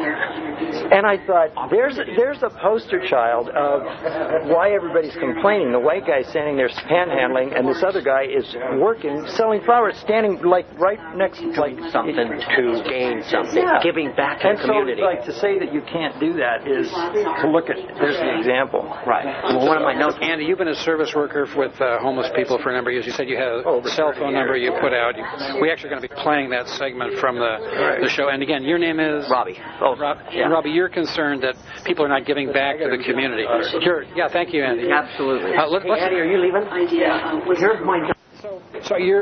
And I thought, there's a poster child of why everybody's complaining. The white guy's standing there panhandling, and this other guy is working, selling flowers, standing like right next to something to gain something, giving back to the community. And so, to say that you can't do that is to look at. There's the example. Right. Well, one of my notes. Andy, you've been a service worker with homeless people for a number of years. You said you had a cell phone number you put out. We're actually going to be playing that segment from the show. And again, your name is Robbie. Robbie, you're concerned that people are not giving back to the community. Sure. Yeah, thank you, Andy. Absolutely. Hey, Andy, are you leaving? Here's my... So you're...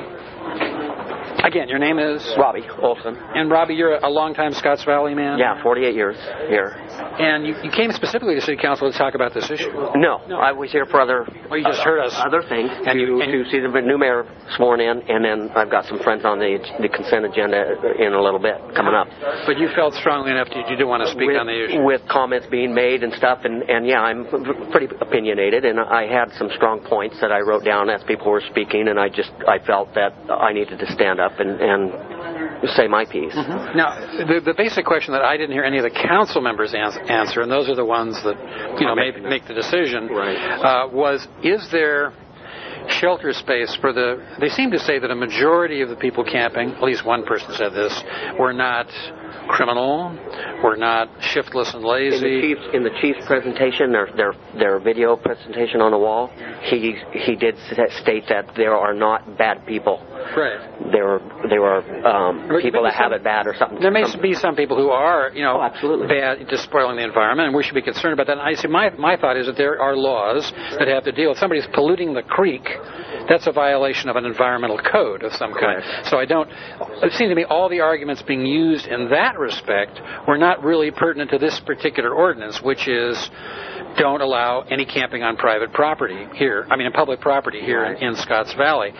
Again, your name is? Robbie Olson. And Robbie, you're a longtime Scotts Valley man? Yeah, 48 years here. And you came specifically to City Council to talk about this issue? No. I was here for other... Well, you just heard us. Other things. And to see the new mayor sworn in, and then I've got some friends on the consent agenda in a little bit coming up. But you felt strongly enough you did want to speak on the issue? With comments being made and stuff, and yeah, I'm pretty opinionated, and I had some strong points that I wrote down as people were speaking, and I felt that I needed to stand up and say my piece. Mm-hmm. Now, the basic question that I didn't hear any of the council members answer, and those are the ones that make the decision, was, is there shelter space for they seem to say that a majority of the people camping, at least one person said this, were not criminal, were not shiftless and lazy. In the chief's presentation, their video presentation on the wall, he did state that there are not bad people. Right. There are people that have it bad or something. There may be some people who are, absolutely bad, just spoiling the environment, and we should be concerned about that. And I see my thought is that there are laws that have to deal. If somebody's polluting the creek, that's a violation of an environmental code of some kind. Correct. So it seems to me all the arguments being used in that respect were not really pertinent to this particular ordinance, which is don't allow any camping on private property here. I mean, in public property here in Scotts Valley.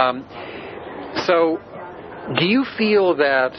So, do you feel that...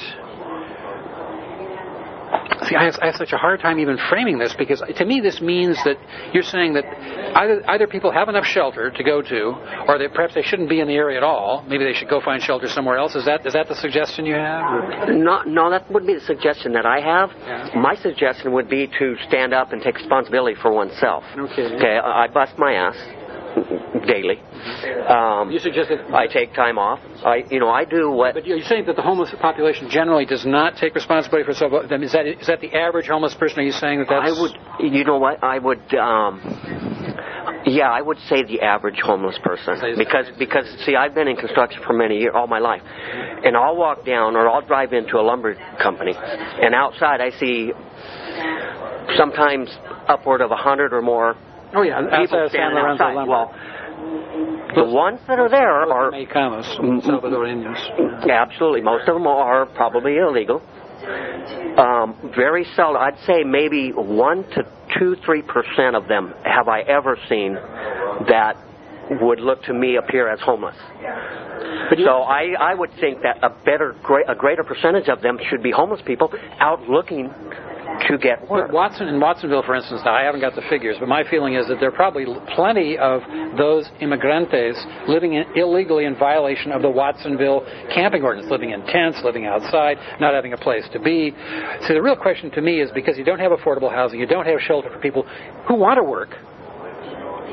See, I have such a hard time even framing this, because to me this means that you're saying that either people have enough shelter to go to, or that perhaps they shouldn't be in the area at all. Maybe they should go find shelter somewhere else. Is that the suggestion you have? No, that wouldn't be the suggestion that I have. Yeah. My suggestion would be to stand up and take responsibility for oneself. Okay, I bust my ass daily. You suggested I take time off. I do what. But you're saying that the homeless population generally does not take responsibility for itself. Is that the average homeless person? Are you saying that that's? I would. You know what? I would. Yeah, I would say the average homeless person, because see, I've been in construction for many years, all my life, and I'll walk down or I'll drive into a lumber company, and outside I see sometimes upward of 100 or more. Oh yeah, people standing outside. Well, the ones that are there are Mexicanos, Salvadorianos. Absolutely, most of them are probably illegal. Very seldom, I'd say maybe 1 to 2-3% of them have I ever seen that would look to me appear as homeless. So I would think that a greater percentage of them should be homeless people out looking to get work. But in Watsonville, for instance, now I haven't got the figures, but my feeling is that there are probably plenty of those immigrantes living illegally in violation of the Watsonville camping ordinance, living in tents, living outside, not having a place to be. So the real question to me is, because you don't have affordable housing, you don't have shelter for people who want to work,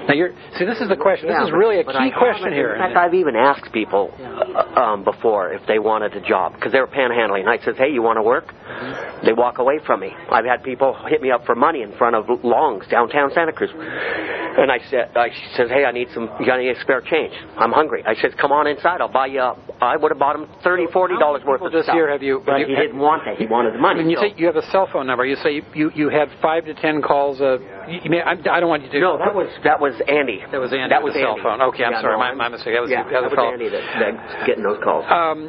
Now, this is the question. This is really a key question here. In fact, I've even asked people before if they wanted a job because they were panhandling. And I says, "Hey, you want to work?" They walk away from me. I've had people hit me up for money in front of Long's downtown Santa Cruz, and she says, "Hey, you got any spare change? I'm hungry." I said, "Come on inside. I'll buy you." I would have bought him $30-$40 worth of this stuff. Year have you? But he didn't want that. He wanted the money. When you say you have a cell phone number, you say you had 5 to 10 calls. I don't want you to. No, that was Andy. That was Andy. That was cell Andy. phone. Okay, I'm sorry, my mistake. That was Andy that's getting those calls.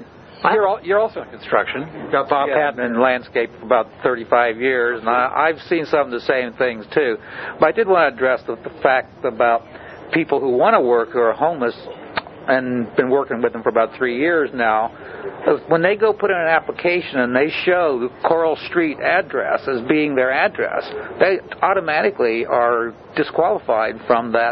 You're also in construction. Bob Patton in landscape for about 35 years, and I've seen some of the same things too. But I did want to address the fact about people who want to work who are homeless and been working with them for about 3 years now. When they go put in an application and they show the Coral Street address as being their address, they automatically are disqualified from that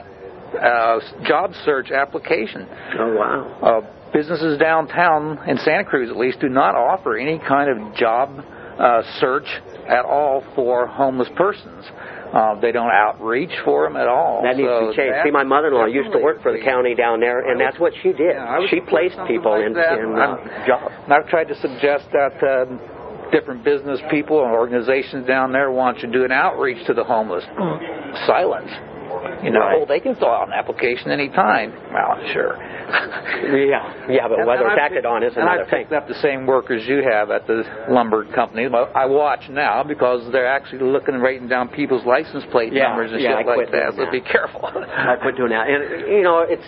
job search application. Oh, wow. Businesses downtown, in Santa Cruz at least, do not offer any kind of job search at all for homeless persons. They don't outreach for them at all. That needs to change. See, my mother-in-law used to work for the county down there, and that's what she did. She placed people in jobs. And I've tried to suggest that different business people and organizations down there want you to do an outreach to the homeless. Silence. They can fill out an application any time. Well, sure. Yeah, but whether it's acted on is another thing. I've picked up the same workers you have at the lumber company. I watch now because they're actually writing down people's license plate numbers and shit like that. So be careful. I quit doing that. And,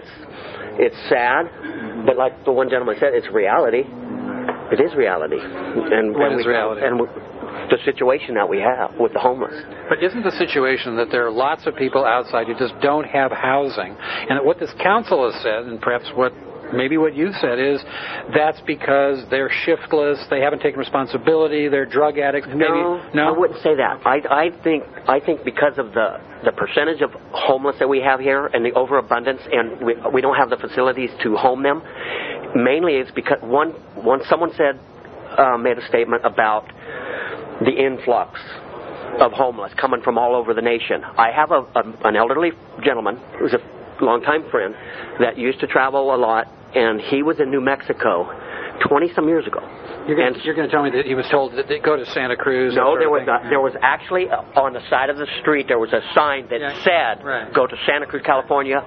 it's sad, but like the one gentleman said, it's reality. It is reality. And what is reality? And the situation that we have with the homeless. But isn't the situation that there are lots of people outside who just don't have housing? And what this council has said, and perhaps what you said, is that's because they're shiftless, they haven't taken responsibility, they're drug addicts. No, I wouldn't say that. I think because of the percentage of homeless that we have here and the overabundance, and we don't have the facilities to home them, mainly it's because someone made a statement about the influx of homeless coming from all over the nation. I have an elderly gentleman who's a longtime friend that used to travel a lot, and he was in New Mexico 20-some years ago. You're going to tell me that he was told that they go to Santa Cruz? No, there was actually on the side of the street there was a sign that said, "Go to Santa Cruz, California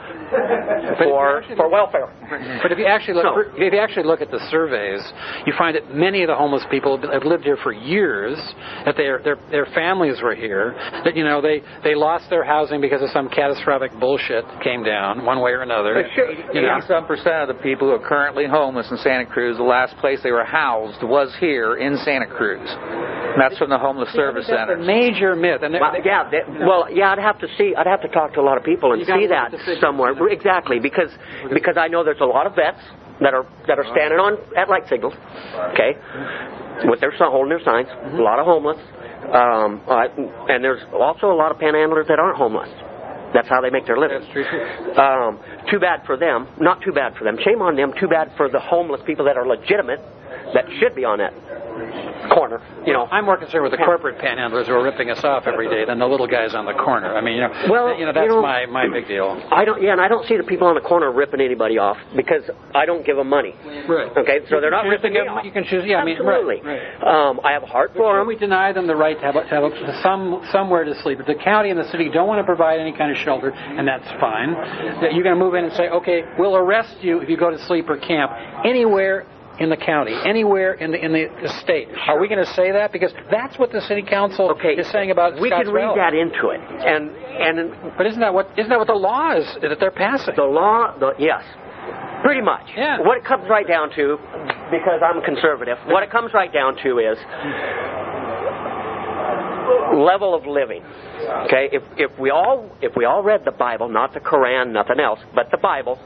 for welfare." But if you actually look at the surveys, you find that many of the homeless people have lived here for years. That their families were here. That they lost their housing because of some catastrophic bullshit came down one way or another. 80% of the people who are currently homeless in Santa Cruz, the last place they were housed was here in Santa Cruz. And that's from the Homeless Service Center. That's a major myth. And I'd have to talk to a lot of people and see that somewhere. Exactly, because I know there's a lot of vets that are standing at light signals, okay, with holding their signs. A lot of homeless, and there's also a lot of panhandlers that aren't homeless. That's how they make their living. That's true. Too bad for them. Not too bad for them. Shame on them. Too bad for the homeless people that are legitimate, that should be on that corner. I'm more concerned with the corporate panhandlers who are ripping us off every day than the little guys on the corner. I mean, that's my big deal. And I don't see the people on the corner ripping anybody off because I don't give them money. Right. Okay, so they're not ripping me off. You can choose. Yeah, absolutely. Right. I have a heart for them. We deny them the right to have somewhere to sleep. If the county and the city don't want to provide any kind of shelter, and that's fine, you're going to move in and say, okay, we'll arrest you if you go to sleeper camp anywhere in the county, anywhere in the state. Are we going to say that? Because that's what the city council is saying about we Scotts can read Valley. that into it, but isn't that what the law is that they're passing? The law, yes, pretty much. Yeah. What it comes right down to, because I'm conservative, what it comes right down to is level of living. Okay, if we all read the Bible, not the Quran, nothing else, but the Bible,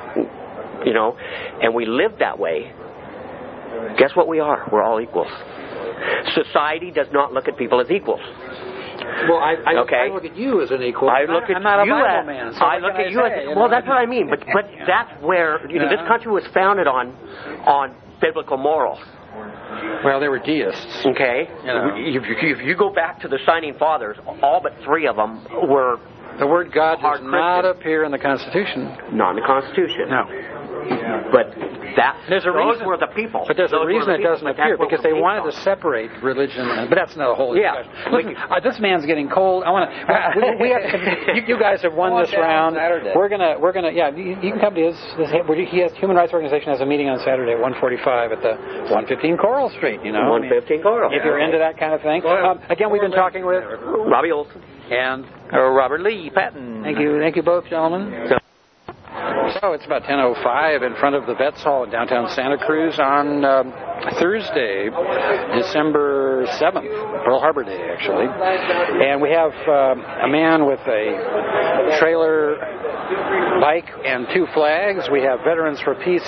and we lived that way, guess what we are? We're all equals. Society does not look at people as equals. Well, I look at you as an equal. I'm not a Bible man. So I look at you as well. That's what I mean. But that's where this country was founded on biblical morals. Well, they were deists. Okay. If you go back to the signing fathers, all but 3 of them were The word God does not appear in the Constitution. Not in the Constitution. No. But those were the people. But there's a reason it doesn't appear, because they wanted to separate religion. But that's not a whole discussion. Listen, this man's getting cold. I want to. You guys have won this round. We're gonna. Yeah, you can come to his. Human Rights Organization has a meeting on Saturday at 1:45 at the 115 Coral Street. 115 Coral. If you're into that kind of thing. Again, we've been talking with Robbie Olson and Robert Lee Patton. Thank you both, gentlemen. So it's about 10:05 in front of the Vets Hall in downtown Santa Cruz on Thursday, December 7th, Pearl Harbor Day, actually. And we have a man with a trailer bike and 2 flags. We have Veterans for Peace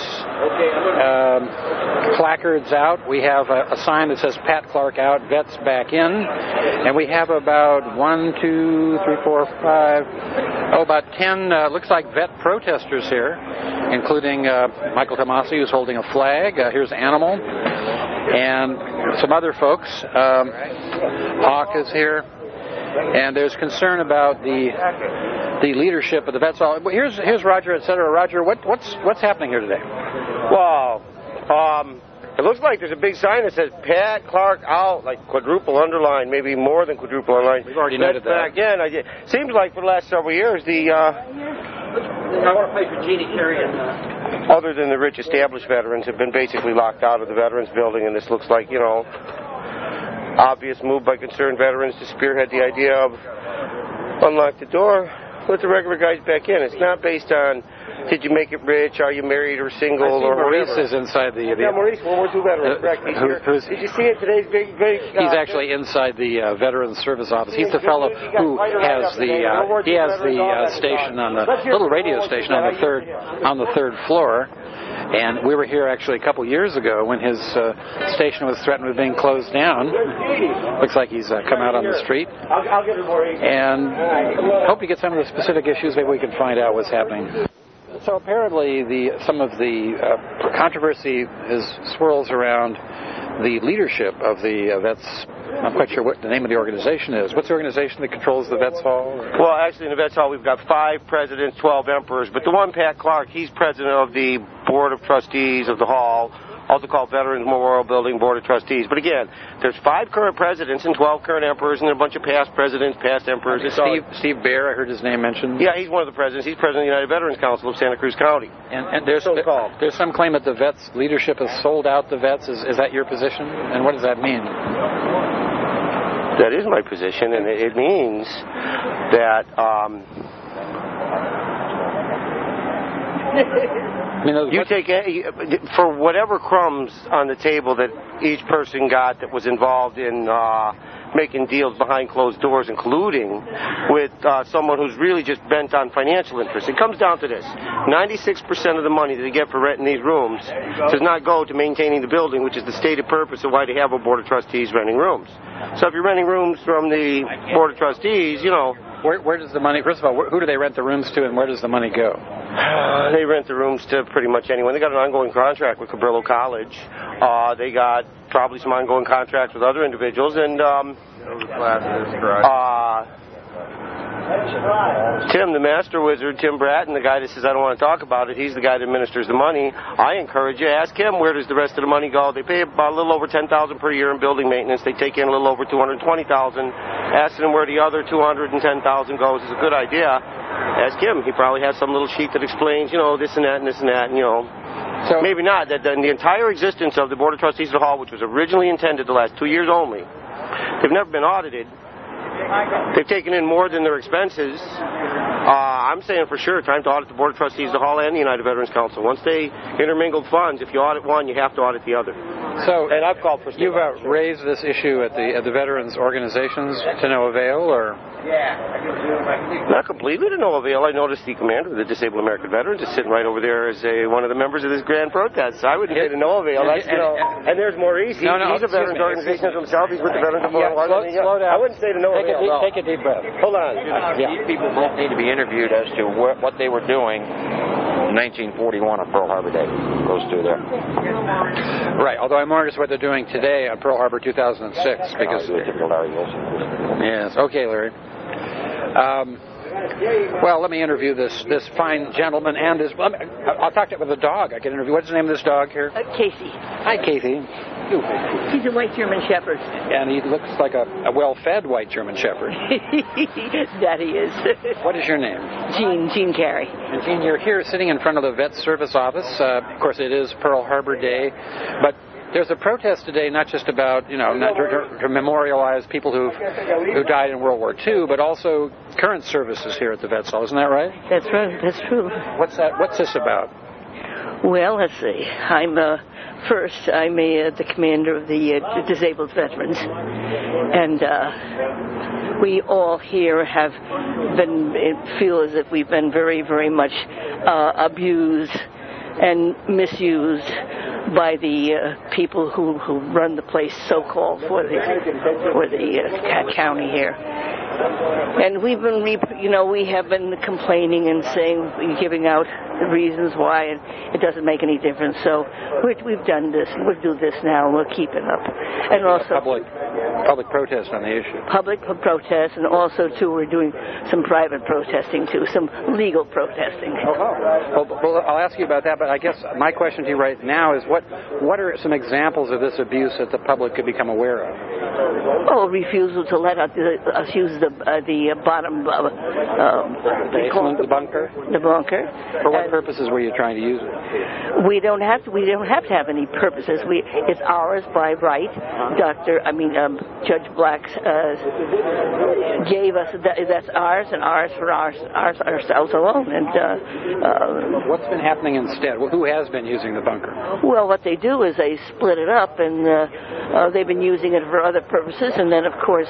placards out. We have a sign that says Pat Clark out, Vets back in. And we have about about 10, looks like vet protesters here, including Michael Tomasi, who's holding a flag. Here's Animal. And some other folks. Hawk is here. And there's concern about the leadership of the Vets Hall. Here's Roger, etc. Roger, what's happening here today? Well, it looks like there's a big sign that says Pat Clark out, like quadruple underline, maybe more than quadruple underline. We've already noted that. Again, seems like for the last several years, I want to play for Jeannie Carey and other than the rich established veterans have been basically locked out of the Veterans Building, and this looks like, obvious move by concerned veterans to spearhead the idea of unlock the door, let the regular guys back in. It's not based on did you make it rich, are you married or single or Maurice whatever. is inside the... Yeah, Maurice, World War II veteran, correct. Did you see it today's big... He's actually inside the Veterans Service Office. He's the fellow who has the station on the little radio station on the third floor. And we were here actually a couple years ago when his station was threatened with being closed down. Looks like he's come out on the street. And hope you get some of the specific issues. Maybe we can find out what's happening. So apparently some of the controversy swirls around the leadership of the Vets. I'm not quite sure what the name of the organization is. What's the organization that controls the Vets Hall? Well, actually, in the Vets Hall, we've got 5 presidents, 12 emperors. But the one, Pat Clark, he's president of the Board of Trustees of the Hall, also called Veterans Memorial Building Board of Trustees. But again, there's 5 current presidents and 12 current emperors, and a bunch of past presidents, past emperors. Steve Baer, I heard his name mentioned. Yeah, he's one of the presidents. He's president of the United Veterans Council of Santa Cruz County. And there's some claim that the Vets leadership has sold out the Vets. Is that your position? And what does that mean? That is my position, and it means that you take for whatever crumbs on the table that each person got that was involved in making deals behind closed doors, including with someone who's really just bent on financial interest. It comes down to this. 96% of the money that they get for renting these rooms does not go to maintaining the building, which is the stated purpose of why they have a Board of Trustees renting rooms. So if you're renting rooms from the Board of Trustees, Where does the money, first of all, who do they rent the rooms to, and where does the money go? They rent the rooms to pretty much anyone. They got an ongoing contract with Cabrillo College. They got probably some ongoing contracts with other individuals, and Tim, the master wizard, Tim Bratton, the guy that says I don't want to talk about it, he's the guy that administers the money. I encourage you, ask him where does the rest of the money go. They pay about a little over $10,000 per year in building maintenance. They take in a little over $220,000. Asking him where the other $210,000 goes is a good idea. Ask him. He probably has some little sheet that explains, this and that and this and that, and So maybe not. That the entire existence of the Board of Trustees of the Hall, which was originally intended to last 2 years only, they've never been audited. They've taken in more than their expenses. I'm saying for sure time to audit the Board of Trustees of the Hall and the United Veterans Council. Once they intermingled funds, if you audit one, you have to audit the other. So, and I've called for you've raised this issue at the veterans organizations to no avail, or? Not completely to no avail. I noticed the commander of the Disabled American Veterans is sitting right over there as one of the members of this grand protest. So I wouldn't say to no avail. That's, and there's Maurice. He's a veterans organization himself. He's with the Veterans Memorial. Slow down. I wouldn't say to no avail. Take a deep breath. Hold on. These people don't need to be interviewed as to what they were doing in 1941 on Pearl Harbor Day. Goes through there. Right, although I'm more interested in what they're doing today on Pearl Harbor 2006. Because typical Larry Wilson. Yes, okay, Larry. Well, let me interview this fine gentleman and his... I'll talk to him with the dog. I can interview... What's the name of this dog here? Casey. Hi, Casey. He's a white German Shepherd. And he looks like a well-fed white German Shepherd. That he is. What is your name? Gene Carey. And Gene, you're here sitting in front of the Vet Service Office. Of course, it is Pearl Harbor Day, but there's a protest today not just about, not to memorialize people who died in World War II, but also current services here at the Vet Hall. Isn't that right? That's right. That's true. What's this about? Well, let's see. I'm the commander of the disabled veterans, and we all here feel as if we've been very, very much abused and misused by the people who run the place, so-called, for the county here. And we have been complaining and saying, giving out the reasons why, and it doesn't make any difference. So we've done this, and we'll do this now, and we'll keep it up. And also public protest on the issue. Public protest, and also too, we're doing some private protesting too, some legal protesting. Well, I'll ask you about that, but I guess my question to you right now is, what are some examples of this abuse that the public could become aware of? Oh, refusal to let us use the bottom basement, the bunker. The bunker. For what purposes were you trying to use it? We don't have to have any purposes. It's ours by right. Judge Black gave us that's ours and ours for ourselves alone. And what's been happening instead? Who has been using the bunker? Well, what they do is they split it up, and they've been using it for other purposes. And then, of course,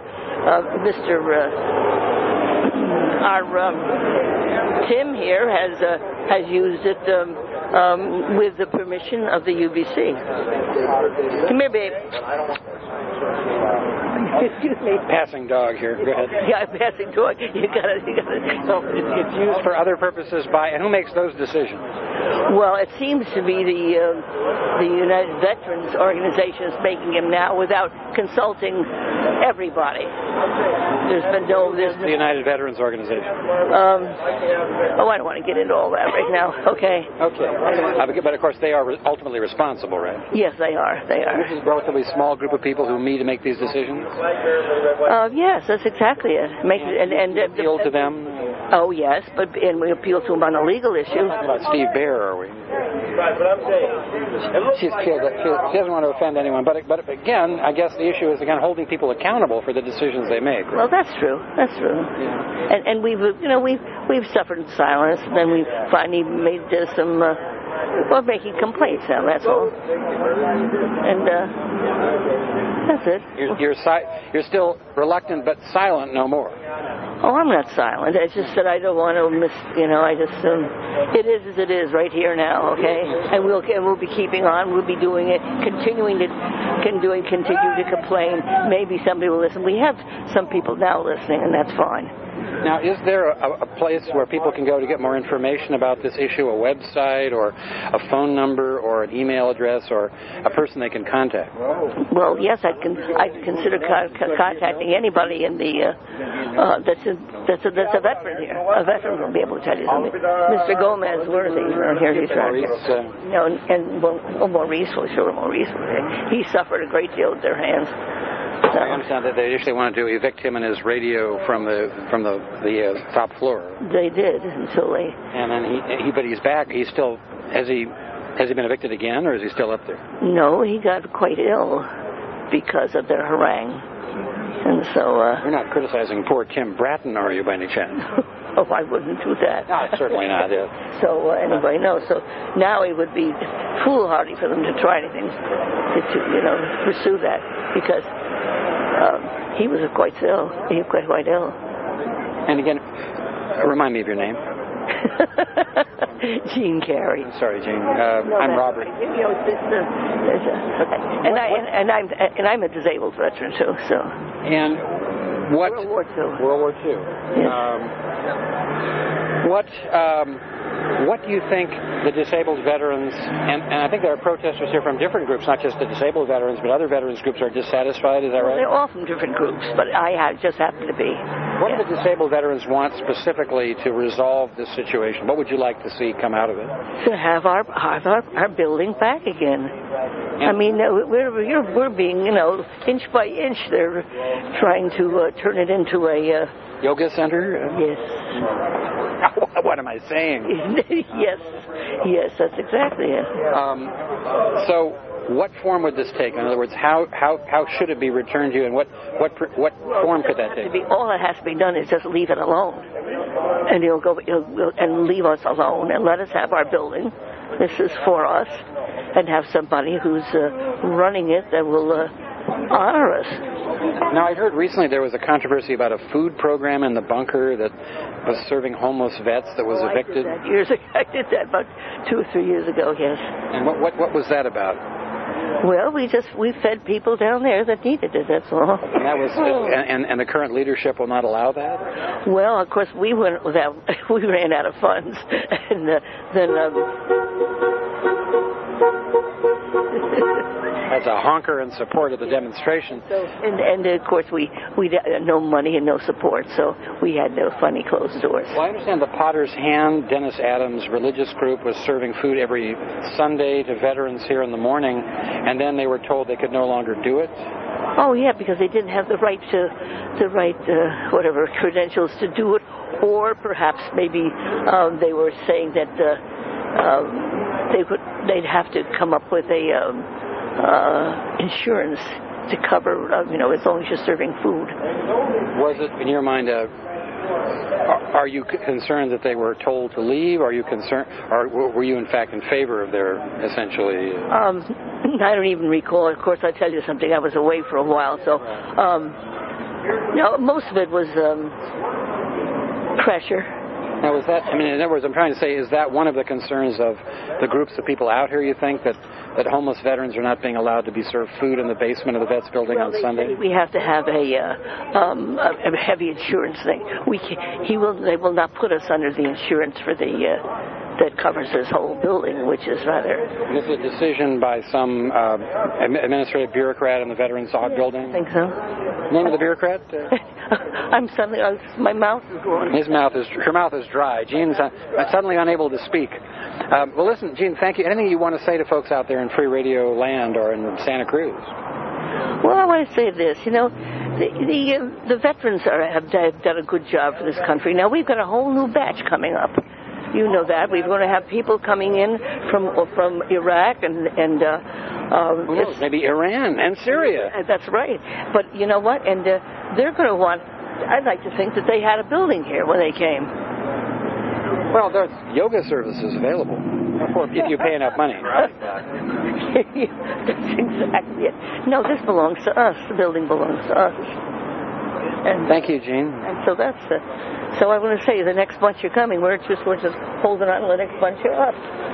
Tim here has used it with the permission of the UBC. Come here, babe. Excuse me. Passing dog here. Go ahead. Yeah, passing dog. You got it. So it's used for other purposes and who makes those decisions? Well, it seems to be the United Veterans Organization is making him now without consulting everybody. There's been the United Veterans Organization. I don't want to get into all that right now. Okay. But of course, they are ultimately responsible, right? Yes, they are. This is a relatively small group of people who meet to make these decisions. Yes, that's exactly it. And appeal to them. Oh yes, and we appeal to them on a legal issue. About Steve Bear, are we? She doesn't want to offend anyone, but again, I guess the issue is again holding people accountable for the decisions they make. Right? Well, that's true. Yeah. And we've suffered in silence. And then we finally made some. We're making complaints now. That's all. And that's it. You're still reluctant, but silent no more. Oh, I'm not silent. It's just that I don't want to miss. It is as it is right here now. Okay, and we'll be keeping on. We'll be doing it, continue to complain. Maybe somebody will listen. We have some people now listening, and that's fine. Now, is there a place where people can go to get more information about this issue, a website or a phone number or an email address or a person they can contact? Well, yes, I'd consider contacting anybody in the that's a veteran here. A veteran will be able to tell you something. Mr. Gomez Worthy, here he's right. Maurice, he suffered a great deal at their hands. I understand that they initially wanted to evict him and his radio from the top floor. They did until they. And then but he's back. He's still has he been evicted again, or is he still up there? No, he got quite ill because of their harangue, and so. You're not criticizing poor Tim Bratton, are you, by any chance? Oh, I wouldn't do that. No, certainly not. Yeah. So anyway, no. So now it would be foolhardy for them to try anything to pursue that because. He was quite ill. He was quite ill. And again, remind me of your name. Gene Carey. I'm sorry, Gene. I'm Robert. And I'm a disabled veteran too. So. And what? World War II. World War II. Yes. What do you think the disabled veterans, and I think there are protesters here from different groups, not just the disabled veterans, but other veterans groups are dissatisfied, is that right? They're all from different groups, but I just happen to be. What do the disabled veterans want specifically to resolve this situation? What would you like to see come out of it? To have our building back again. I mean, we're being, inch by inch, they're trying to turn it into a... yoga center? Yes. What am I saying? Yes, that's exactly it. So, what form would this take? In other words, how should it be returned to you, and what form could that take? All that has to be done is just leave it alone, and he'll and leave us alone and let us have our building. This is for us, and have somebody who's running it that will honor us. Now, I heard recently there was a controversy about a food program in the bunker that was serving homeless vets that was evicted. I did that about 2 or 3 years ago, yes. And what was that about? Well, we fed people down there that needed it, that's all. And that was and the current leadership will not allow that? Well, of course, we ran out of funds, and then That's a honker in support of the demonstration. And of course, we had no money and no support, so we had no funny closed doors. Well, I understand the Potter's Hand, Dennis Adams' religious group, was serving food every Sunday to veterans here in the morning, and then they were told they could no longer do it. Oh yeah, because they didn't have the right whatever credentials to do it, or perhaps maybe they were saying that they'd have to come up with a insurance to cover, as long as you're serving food. Was it, in your mind, are you concerned that they were told to leave? Are you concerned, or were you in fact in favor of their essentially? I don't even recall. Of course, I'll tell you something. I was away for a while, so most of it was pressure. Now, was that? I mean, in other words, I'm trying to say, is that one of the concerns of the groups of people out here? You think that homeless veterans are not being allowed to be served food in the basement of the Vets Building on Sunday? We have to have a heavy insurance thing. They will not put us under the insurance for that covers this whole building, which is rather... This is a decision by some administrative bureaucrat in the Veterans Building? I think so. Name of the bureaucrat? My mouth is going. Her mouth is dry. Gene's suddenly unable to speak. Well, listen, Gene, thank you. Anything you want to say to folks out there in free radio land or in Santa Cruz? Well, I want to say this. The veterans have done a good job for this country. Now, we've got a whole new batch coming up. You know that. We're going to have people coming in from Iraq and who knows, maybe Iran and Syria. That's right. But you know what? And they're going to want, I'd like to think that they had a building here when they came. Well, there's yoga services available if you pay enough money. Right. That's exactly it. No, this belongs to us. The building belongs to us. And thank you, Gene. And so that's so I want to say, the next bunch are coming. We're just holding on to the next bunch are up.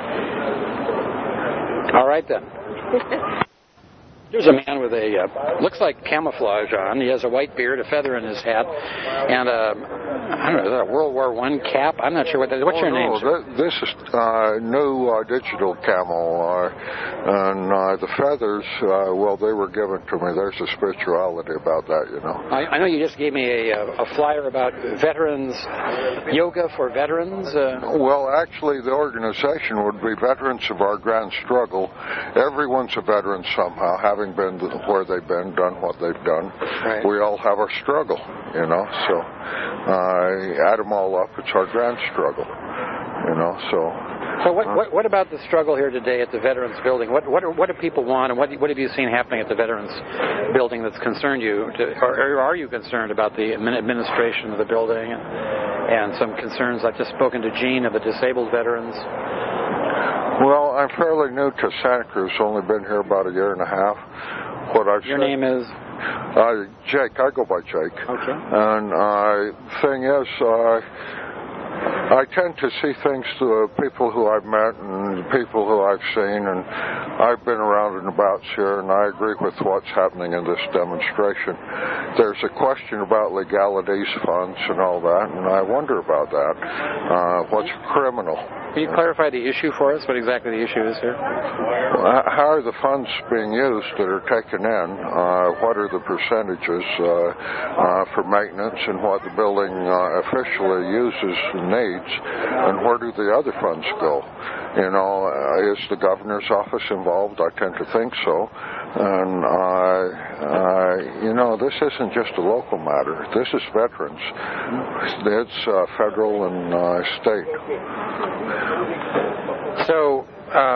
All right, then. There's a man with looks like camouflage on. He has a white beard, a feather in his hat, and I don't know, is that a World War I cap? I'm not sure what that is. What's your name, sir? This is new digital camo, and the feathers, they were given to me. There's a spirituality about that, I know you just gave me a flyer about veterans, yoga for veterans. Well, actually, the organization would be Veterans of Our Grand Struggle. Everyone's a veteran somehow, having been where they've been, done what they've done. Right. We all have our struggle, so add them all up, it's our grand struggle, so. So what about the struggle here today at the Veterans Building? What do people want, and what have you seen happening at the Veterans Building that's concerned you, or are you concerned about the administration of the building and some concerns? I've just spoken to Gene of the disabled veterans. Well, I'm fairly new to Santa Cruz, only been here about a year and a half. Your name is? Jake. I go by Jake. Okay. And thing is, I tend to see things to people who I've met and people who I've seen, and I've been around and about here, and I agree with what's happening in this demonstration. There's a question about legalities, funds, and all that, and I wonder about that. What's criminal? Can you clarify the issue for us, what exactly the issue is here? How are the funds being used that are taken in? What are the percentages for maintenance and what the building officially uses and needs, and where do the other funds go? You know, is the governor's office involved? I tend to think so. And, you know, this isn't just a local matter. This is veterans. It's federal and state. So,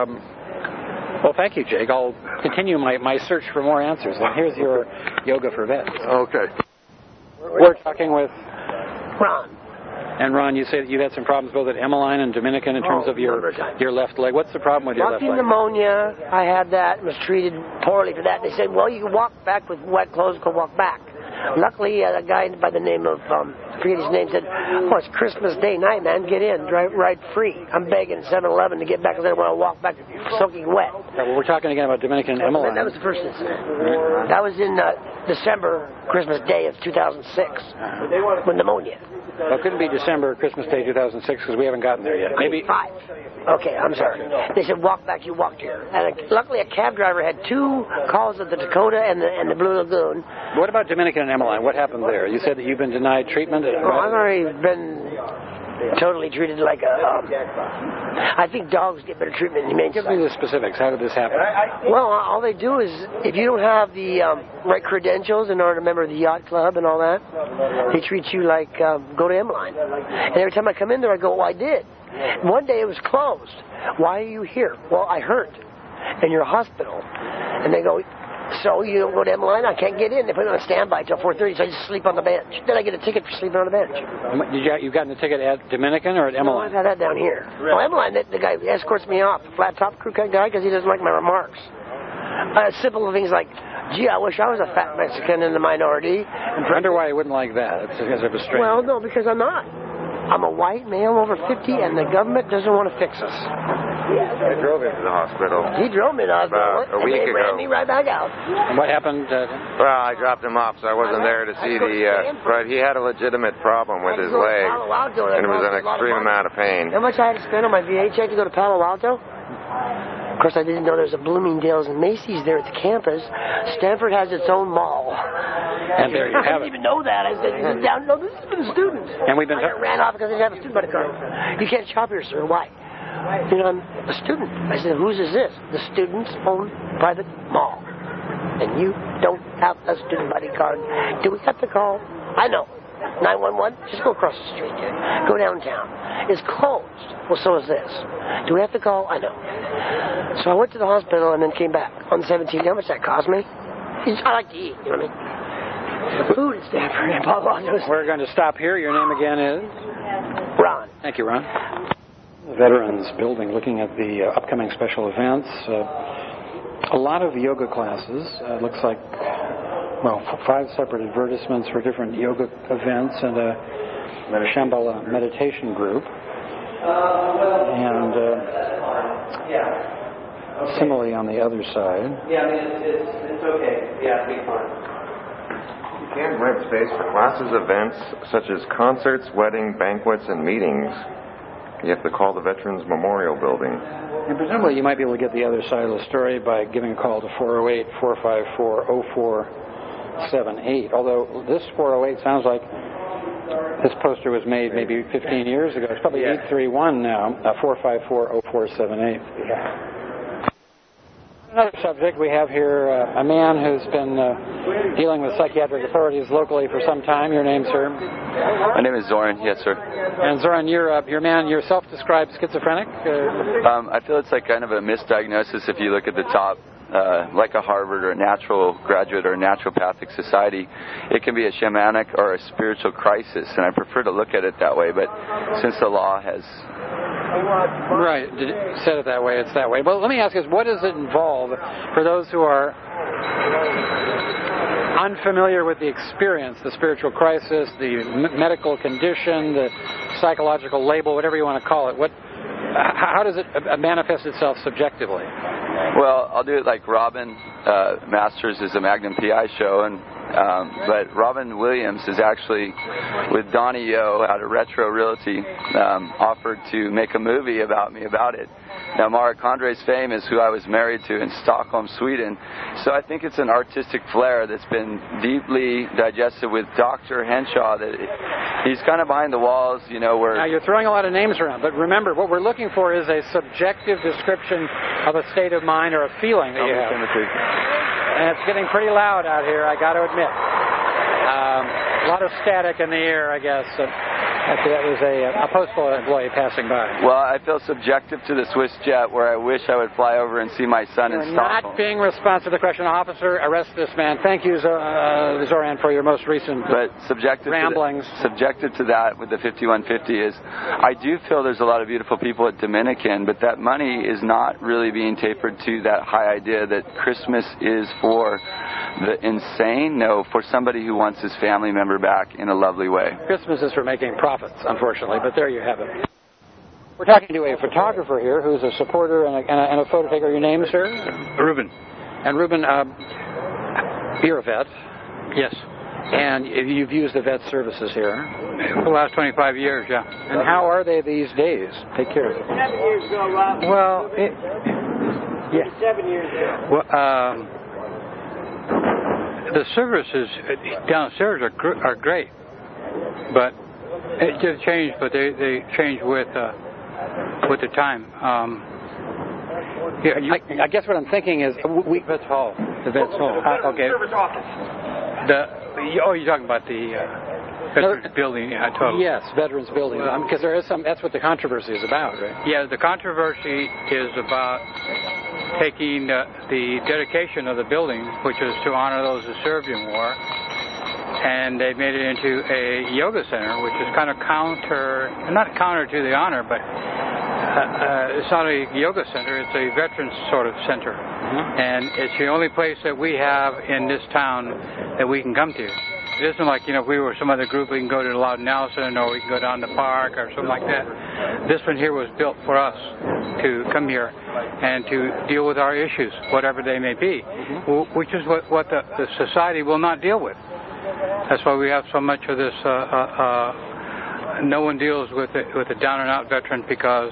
well, thank you, Jake. I'll continue my search for more answers. And here's your Yoga for Vets. Okay. We're talking with Ron. And Ron, you say that you had some problems both at Emmeline and Dominican in terms of your left leg. What's the problem with your left leg? Pneumonia. I had that. Was treated poorly for that. They said, well, you can walk back with wet clothes. Go walk back. Luckily, a guy by the name of, I forget his name, said, oh, it's Christmas Day night, man. Get in. Ride free. I'm begging 7-Eleven to get back because I don't want to walk back soaking wet. Well, we're talking again about Dominican and Emmeline. That was the first incident. That was in December, Christmas Day of 2006 with pneumonia. Well, it couldn't be December, Christmas Day 2006 because we haven't gotten there yet. Maybe 5. Okay, I'm sorry. They said walk back, you walked here. And luckily a cab driver had 2 calls at the Dakota and the Blue Lagoon. What about Dominican and Emmeline? What happened there? You said that you've been denied treatment? Well, I've already been totally treated like a... I think dogs get better treatment in humane society. Give me the specifics. How did this happen? Well, all they do is, if you don't have the right credentials in order to member of the yacht club and all that, they treat you like, go to Emmeline. And every time I come in there, I go, well, I did. One day it was closed. Why are you here? Well, I hurt. And you're a hospital. And they go, so you don't go to Emmeline? I can't get in. They put me on standby till 4:30, so I just sleep on the bench. Then I get a ticket for sleeping on the bench. You've gotten the ticket at Dominican or at Emmeline? No, I've had that down here. Well, Emmeline, the guy escorts me off, the flat top crew guy, because he doesn't like my remarks. Simple things like, gee, I wish I was a fat Mexican in the minority. I wonder why he wouldn't like that. It's because of a stranger. Well, no, because I'm not. I'm a white male over 50, and the government doesn't want to fix us. I drove him to the hospital. He drove me to the hospital. About a week ago. They ran me right back out. And what happened? Well, I dropped him off, so I wasn't there to see but he had a legitimate problem with his leg, and it was an extreme amount of pain. How much I had to spend on my VA check to go to Palo Alto? Of course, I didn't know there's a Bloomingdale's and Macy's there at the campus. Stanford has its own mall. And there you have I didn't even know that. I said, down, no, this is for the students. And we've been I ran off because I didn't have a student buddy card. You can't shop here, sir. Why? You know, I'm a student. I said, whose is this? The student's own private mall. And you don't have a student buddy card. Do we have to call? I know. 911? Just go across the street. Go downtown. It's closed. Well, so is this. Do we have to call? I know. So I went to the hospital and then came back on the 17th. How much that cost me? I like to eat, you know what I mean? The food at Stanford and Palo Alto. We're going to stop here. Your name again is? Ron. Thank you, Ron. The Veterans Building, looking at the upcoming special events. A lot of yoga classes. Looks like, well, 5 separate advertisements for different yoga events and a Shambhala meditation group. And similarly on the other side. Yeah, I mean, it's okay. Yeah, it'll be fine. You can't rent space for classes, events, such as concerts, weddings, banquets, and meetings. You have to call the Veterans Memorial Building. And presumably you might be able to get the other side of the story by giving a call to 408-454-0478. Although this 408 sounds like this poster was made maybe 15 years ago. It's probably 831 now, 454-0478. Yeah. Another subject, we have here a man who's been dealing with psychiatric authorities locally for some time. Your name, sir? My name is Zoran, yes, sir. And Zoran, you're self-described schizophrenic? I feel it's like kind of a misdiagnosis if you look at the top. Like a Harvard or a natural graduate or a naturopathic society, it can be a shamanic or a spiritual crisis, and I prefer to look at it that way, but since the law has... Right, said it that way, it's that way. But let me ask you, what does it involve for those who are unfamiliar with the experience, the spiritual crisis, the medical condition, the psychological label, whatever you want to call it, how does it manifest itself subjectively? Well, I'll do it like Robin Masters is a Magnum PI show, but Robin Williams is actually with Donnie Yo out of Retro Realty offered to make a movie about me about it. Now, Mark Andre's fame is who I was married to in Stockholm, Sweden. So I think it's an artistic flair that's been deeply digested with Dr. Henshaw. That he's kind of behind the walls, where... Now, you're throwing a lot of names around, but remember, what we're looking for is a subjective description of a state of mind or a feeling that you have. And it's getting pretty loud out here, I got to admit. A lot of static in the air, I guess. That was a postal employee passing by. Well, I feel subjective to the Swiss jet where I wish I would fly over and see my son in Stockholm. Not being responsive to the question. Officer, arrest this man. Thank you, Zoran, for your most recent ramblings. Subjective to that with the 5150 is, I do feel there's a lot of beautiful people at Dominican, but that money is not really being tapered to that high idea that Christmas is for the insane. No, for somebody who wants his family member back in a lovely way. Christmas is for making profits, unfortunately, but there you have it. We're talking to a photographer here who's a supporter and a photo taker. Your name, sir? Reuben. And Reuben, you're a vet? Yes. And you've used the vet services here? For the last 25 years, yeah. And how are they these days? Take care of it. 7 years ago, Rob. Well, 7 years ago. Well, the services downstairs are great, but it did change. But they change with the time. I guess what I'm thinking is Vets Hall. The Vets Hall. Okay. Service office. You're talking about the Veterans Building? Yeah, totally. Yes, Veterans Building. Because there is some. That's what the controversy is about, right? Yeah, the controversy is about taking the dedication of the building, which is to honor those who served in war, and they made it into a yoga center, which is kind of not counter to the honor, but it's not a yoga center, it's a veterans sort of center. Mm-hmm. And it's the only place that we have in this town that we can come to. It isn't like, if we were some other group, we can go to Loudon Nelson or we can go down the park or something like that. This one here was built for us to come here and to deal with our issues, whatever they may be, which is what the society will not deal with. That's why we have so much of this. No one deals with a down and out veteran because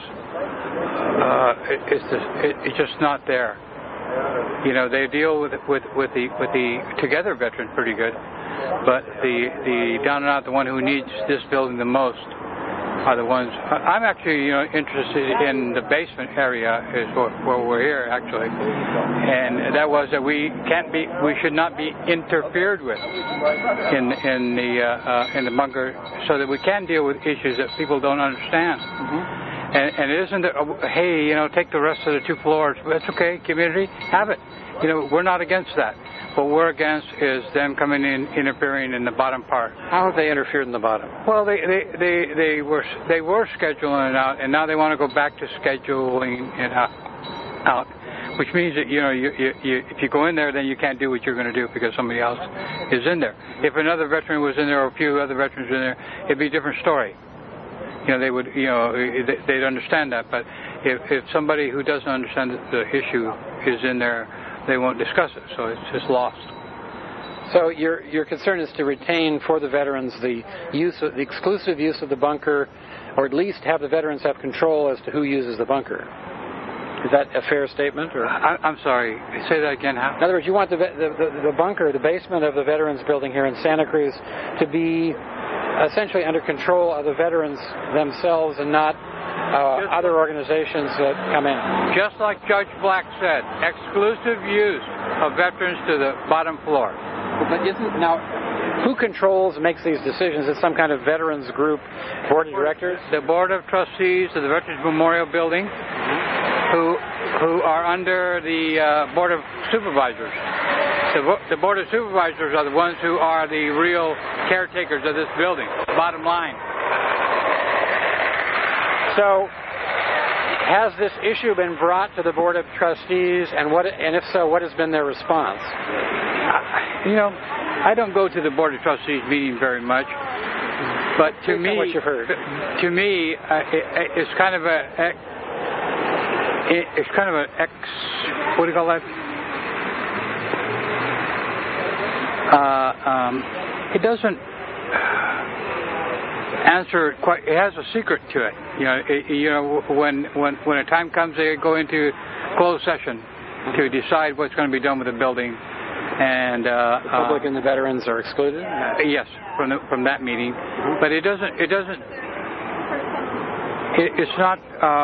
it's just not there. They deal with the together veteran pretty good, but the down and out, the one who needs this building the most, are the ones. I'm actually interested in the basement area is where we're here actually, and that was that we should not be interfered with in the bunker, so that we can deal with issues that people don't understand. And it isn't that, hey, take the rest of the 2 floors. That's okay, community, have it. We're not against that. What we're against is them coming in, interfering in the bottom part. How have they interfered in the bottom? Well, they were scheduling it out, and now they want to go back to scheduling it out. Which means that if you go in there, then you can't do what you're going to do because somebody else is in there. If another veteran was in there or a few other veterans were in there, it'd be a different story. They would, they'd understand that. But if somebody who doesn't understand the issue is in there, they won't discuss it. So it's just lost. So your concern is to retain for the veterans the exclusive use of the bunker, or at least have the veterans have control as to who uses the bunker. Is that a fair statement? Or? I'm sorry. Say that again. How? In other words, you want the bunker, the basement of the Veterans Building here in Santa Cruz, to be essentially under control of the veterans themselves and not other organizations that come in. Just like Judge Black said, exclusive use of veterans to the bottom floor. But who controls and makes these decisions? Is it some kind of veterans group, board of directors? The board of trustees of the Veterans Memorial Building, who are under the board of supervisors. The board of supervisors are the ones who are the real caretakers of this building. Bottom line. So, has this issue been brought to the board of trustees, and if so, what has been their response? I don't go to the Board of Trustees meeting very much, but to me, what you've heard. To me, it's kind of what do you call that? It doesn't answer it quite. It has a secret to it. When a time comes, they go into closed session to decide what's going to be done with the building, and the public and the veterans are excluded. Yes, from that meeting, but it doesn't. It's not.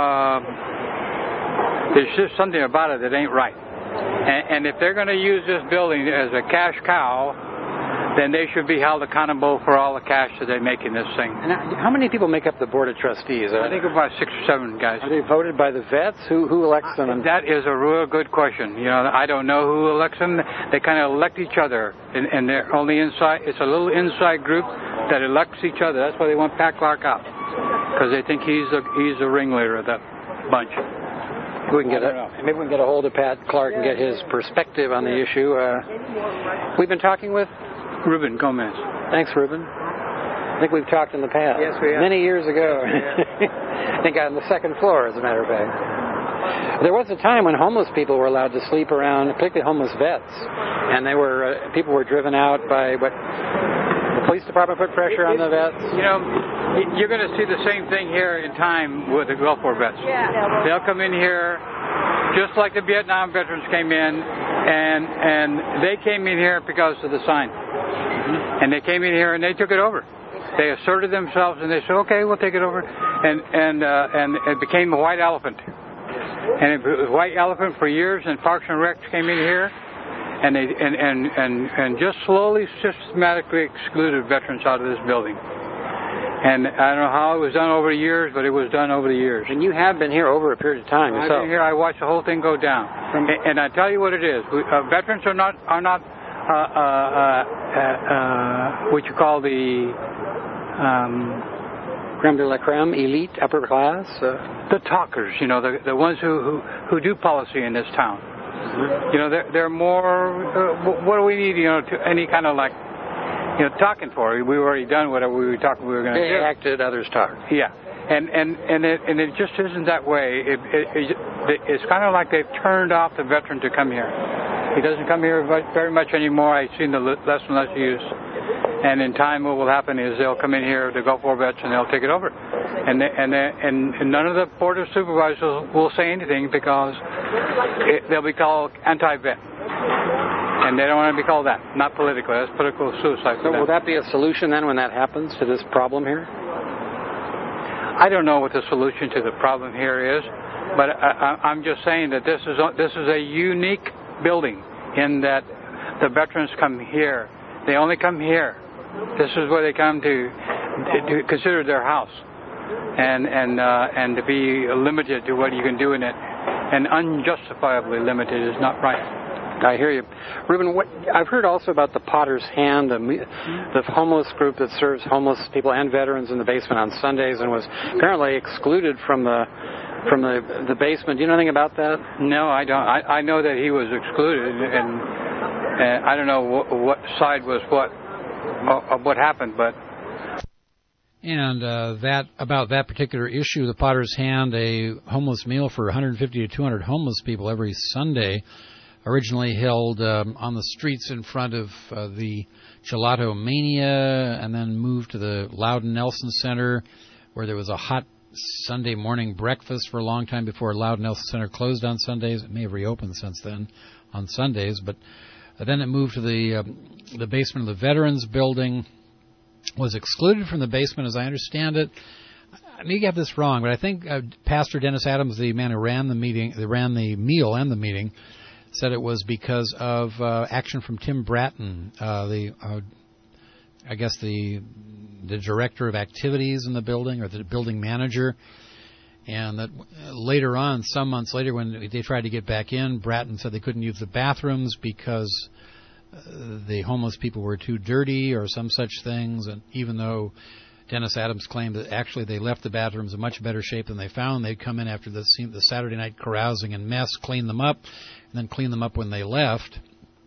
There's just something about it that ain't right. And if they're going to use this building as a cash cow, then they should be held accountable for all the cash that they make in this thing. And how many people make up the Board of Trustees? I think about 6 or 7 guys. Are they voted by the vets? Who elects them? That is a real good question. I don't know who elects them. They kind of elect each other, and they're only inside. It's a little inside group that elects each other. That's why they want Pat Clark out, because they think he's the ringleader of that bunch. Maybe we can get a hold of Pat Clark and get his perspective on the issue. We've been talking with Ruben Gomez. Thanks, Ruben. I think we've talked in the past. Yes, we have. Many years ago. Yeah. I think on the second floor, as a matter of fact. There was a time when homeless people were allowed to sleep around, particularly homeless vets, and people were driven out by the police department put pressure on the vets. You're going to see the same thing here in time with the Gulf War vets. Yeah. They'll come in here just like the Vietnam veterans came in, and they came in here because of the sign. And they came in here and they took it over. They asserted themselves and they said, "Okay, we'll take it over," and it became a white elephant. And it was white elephant for years. And Parks and Rec came in here, and they and just slowly, systematically excluded veterans out of this building. And I don't know how it was done over the years, but it was done over the years. And you have been here over a period of time yourself. I've been here. I watched the whole thing go down. And I tell you what it is. Veterans are not what you call the creme de la creme, elite, upper class. The talkers, the ones who do policy in this town. They're more. What do we need? To any kind of like. Talking for it. We've already done whatever we were talking we were going to do. They acted, others talked. Yeah, and it just isn't that way. It's kind of like they've turned off the veteran to come here. He doesn't come here very much anymore. I've seen the less and less use. And in time, what will happen is they'll come in here, the Gulf War vets, and they'll take it over. And none of the Board of Supervisors will say anything because they'll be called anti-vet. And they don't want to be called that. Not politically. That's political suicide. So will that be a solution then when that happens to this problem here? I don't know what the solution to the problem here is, but I'm just saying that this is a unique building in that the veterans come here. They only come here. This is where they come to consider their house, and to be limited to what you can do in it, and unjustifiably limited is not right. I hear you. Ruben, I've heard also about the Potter's Hand, the homeless group that serves homeless people and veterans in the basement on Sundays, and was apparently excluded from the basement. Do you know anything about that? No, I don't. I know that he was excluded, and I don't know what side was what happened, but. And about that particular issue, the Potter's Hand, a homeless meal for 150 to 200 homeless people every Sunday, originally held on the streets in front of the Gelato Mania, and then moved to the Loudon Nelson Center, where there was a hot Sunday morning breakfast for a long time before Loudon Nelson Center closed on Sundays. It may have reopened since then on Sundays, but then it moved to the basement of the Veterans Building, was excluded from the basement, as I understand it. I may get this wrong, but I think Pastor Dennis Adams, the man who ran the meal and the meeting, said it was because of action from Tim Bratton, I guess the director of activities in the building, or the building manager, and that later on, some months later, when they tried to get back in, Bratton said they couldn't use the bathrooms because the homeless people were too dirty or some such things, and even though Dennis Adams claimed that actually they left the bathrooms in much better shape than they found, they'd come in after the Saturday night carousing and mess, clean them up, and then clean them up when they left.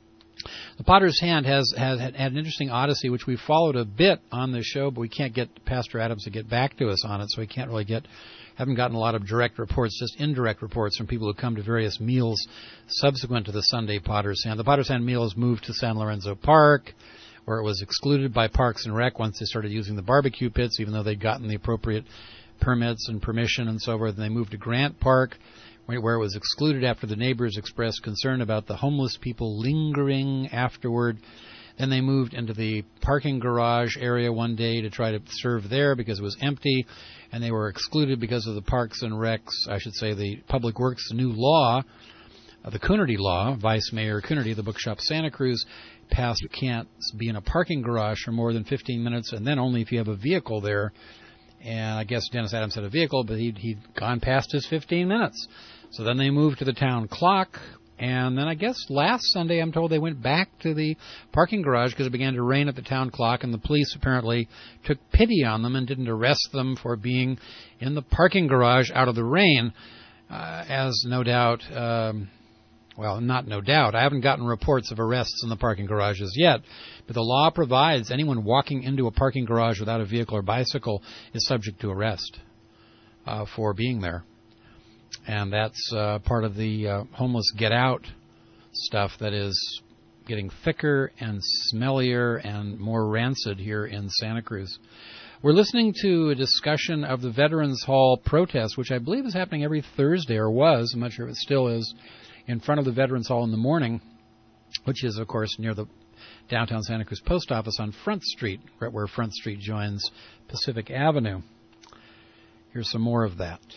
The Potter's Hand has had an interesting odyssey, which we followed a bit on the show, but we can't get Pastor Adams to get back to us on it, so we can't really haven't gotten a lot of direct reports, just indirect reports from people who come to various meals subsequent to the Sunday Potter's Hand. The Potter's Hand meal has moved to San Lorenzo Park, where it was excluded by Parks and Rec once they started using the barbecue pits, even though they'd gotten the appropriate permits and permission and so forth. And they moved to Grant Park, where it was excluded after the neighbors expressed concern about the homeless people lingering afterward. Then they moved into the parking garage area one day to try to serve there because it was empty, and they were excluded because of the Parks and Recs, I should say the Public Works new law, the Coonerty law. Vice Mayor Coonerty, the Bookshop Santa Cruz, passed you can't be in a parking garage for more than 15 minutes, and then only if you have a vehicle there. And I guess Dennis Adams had a vehicle, but he'd gone past his 15 minutes. So then they moved to the town clock, and then I guess last Sunday I'm told they went back to the parking garage because it began to rain at the town clock, and the police apparently took pity on them and didn't arrest them for being in the parking garage out of the rain, as no doubt, well, not no doubt, I haven't gotten reports of arrests in the parking garages yet, but the law provides anyone walking into a parking garage without a vehicle or bicycle is subject to arrest for being there. And that's part of the homeless get out stuff that is getting thicker and smellier and more rancid here in Santa Cruz. We're listening to a discussion of the Veterans Hall protest, which I believe is happening every Thursday, or was, I'm not sure if it still is, in front of the Veterans Hall in the morning, which is, of course, near the downtown Santa Cruz post office on Front Street, right where Front Street joins Pacific Avenue. Here's some more of that.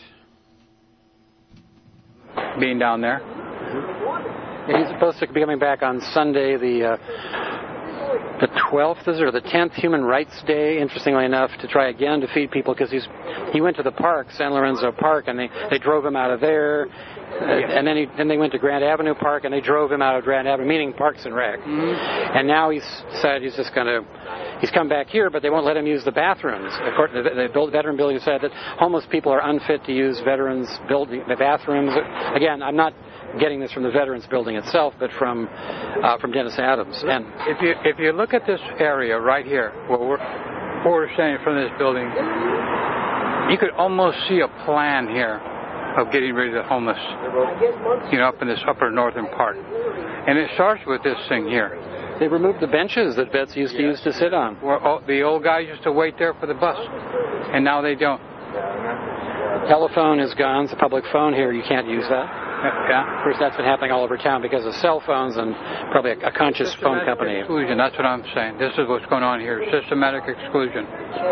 Being down there. Yeah, he's supposed to be coming back on Sunday, the 12th, or the 10th, Human Rights Day, interestingly enough, to try again to feed people, because he went to the park, San Lorenzo Park, and they drove him out of there, and then they went to Grand Avenue Park, and they drove him out of Grand Avenue, meaning Parks and Rec. Mm-hmm. And now he's decided he's come back here, but they won't let him use the bathrooms. According to the veteran building said that homeless people are unfit to use veterans building the bathrooms. Again, I'm not getting this from the Veterans Building itself, but from Dennis Adams. And if you look at this area right here, where we're standing in front of this building, you could almost see a plan here of getting rid of the homeless, up in this upper northern part. And it starts with this thing here. They removed the benches that vets used to use to sit on. Well, the old guys used to wait there for the bus, and now they don't. The telephone is gone. It's a public phone here. You can't use that. Yeah. Of course, that's been happening all over town because of cell phones and probably a conscious phone company. Exclusion, that's what I'm saying. This is what's going on here, systematic exclusion.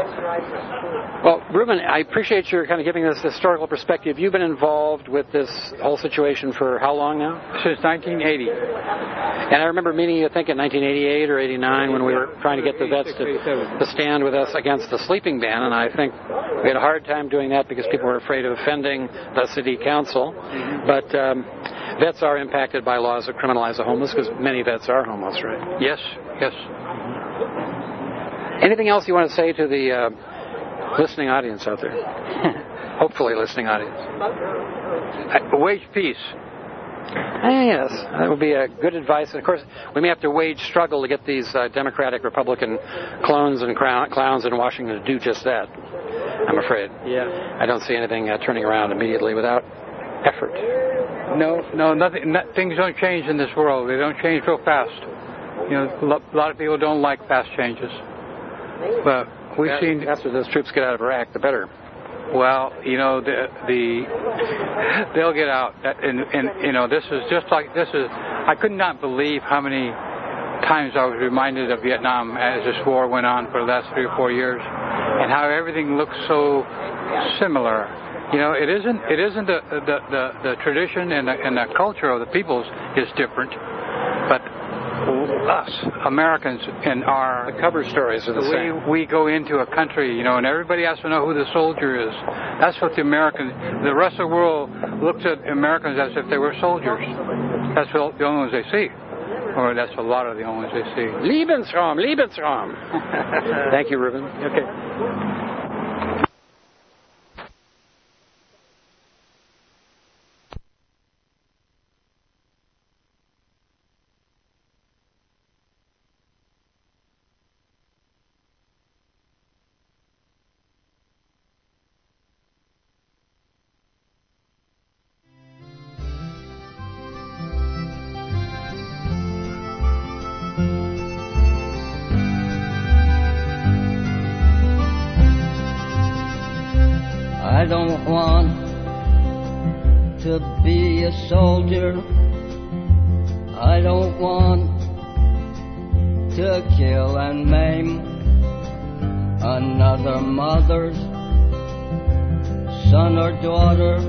Well, Reuben, I appreciate your kind of giving this historical perspective. You've been involved with this whole situation for how long now? Since 1980. And I remember meeting you, I think, in 1988 or 89 when we were trying to get the vets to stand with us against the sleeping ban, and I think we had a hard time doing that because people were afraid of offending the city council. But vets are impacted by laws that criminalize the homeless because many vets are homeless, right? Yes, yes. Anything else you want to say to the listening audience out there? Hopefully listening audience. Wage peace. Yes, that would be a good advice. And of course, we may have to wage struggle to get these Democratic, Republican clones and clowns in Washington to do just that, I'm afraid. Yeah. I don't see anything turning around immediately without effort. No, nothing. Things don't change in this world. They don't change real fast. A lot of people don't like fast changes. But we've seen after those troops get out of Iraq, the better. Well, they'll get out, and this is just like this is. I could not believe how many times I was reminded of Vietnam as this war went on for the last 3 or 4 years, and how everything looks so similar. It isn't the tradition and the culture of the peoples is different, but us Americans and the cover stories are the same. We go into a country, and everybody has to know who the soldier is. That's what the rest of the world looks at Americans as if they were soldiers. That's the only ones they see. Or that's a lot of the only ones they see. Lebensraum. Thank you, Reuben. Okay. don't want to be a soldier. I don't want to kill and maim another mother's son or daughter.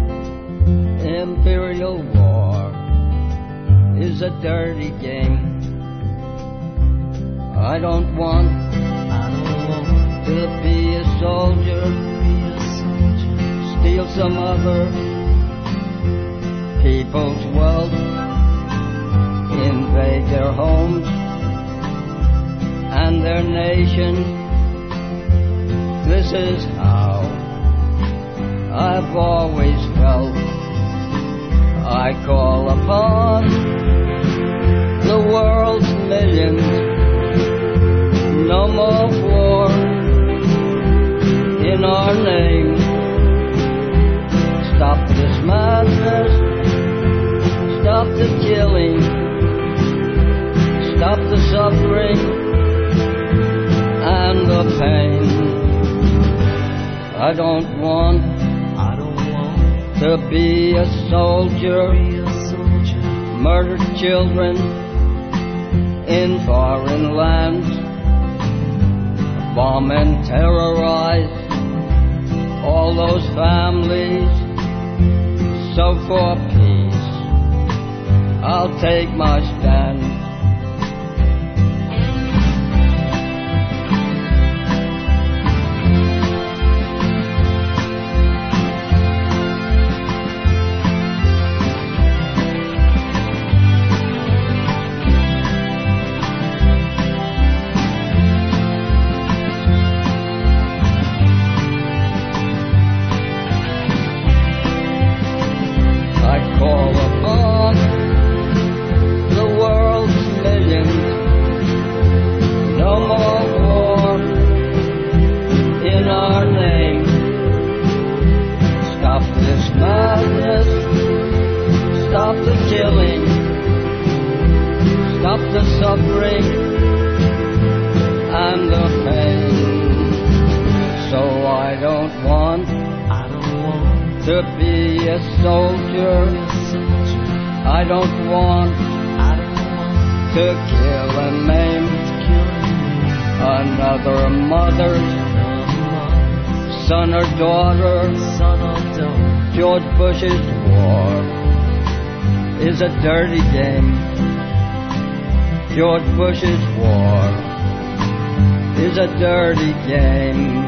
Imperial war is a dirty game. I don't want to be a soldier, steal some other people's wealth, invade their homes and their nation. This is how I've always felt. I call upon the world's millions. No more war in our name. Stop this madness. Stop the killing. Stop the suffering and the pain. I don't want to be a soldier. Murder children in foreign lands. Bomb and terrorize all those families. So for peace, I'll take my stand. Bush's war is a dirty game. George Bush's war is a dirty game.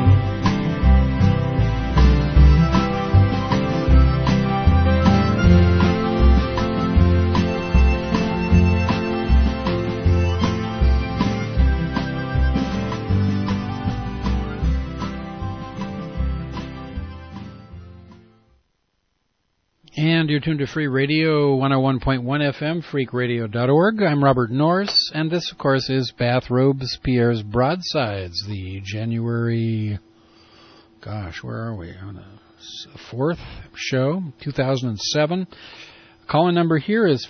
And you're tuned to Free Radio 101.1 FM, freakradio.org. I'm Robert Norris, and this, of course, is Bathrobes Pierre's Broadsides, the January, where are we? On the 4th show, 2007. Call-in number here is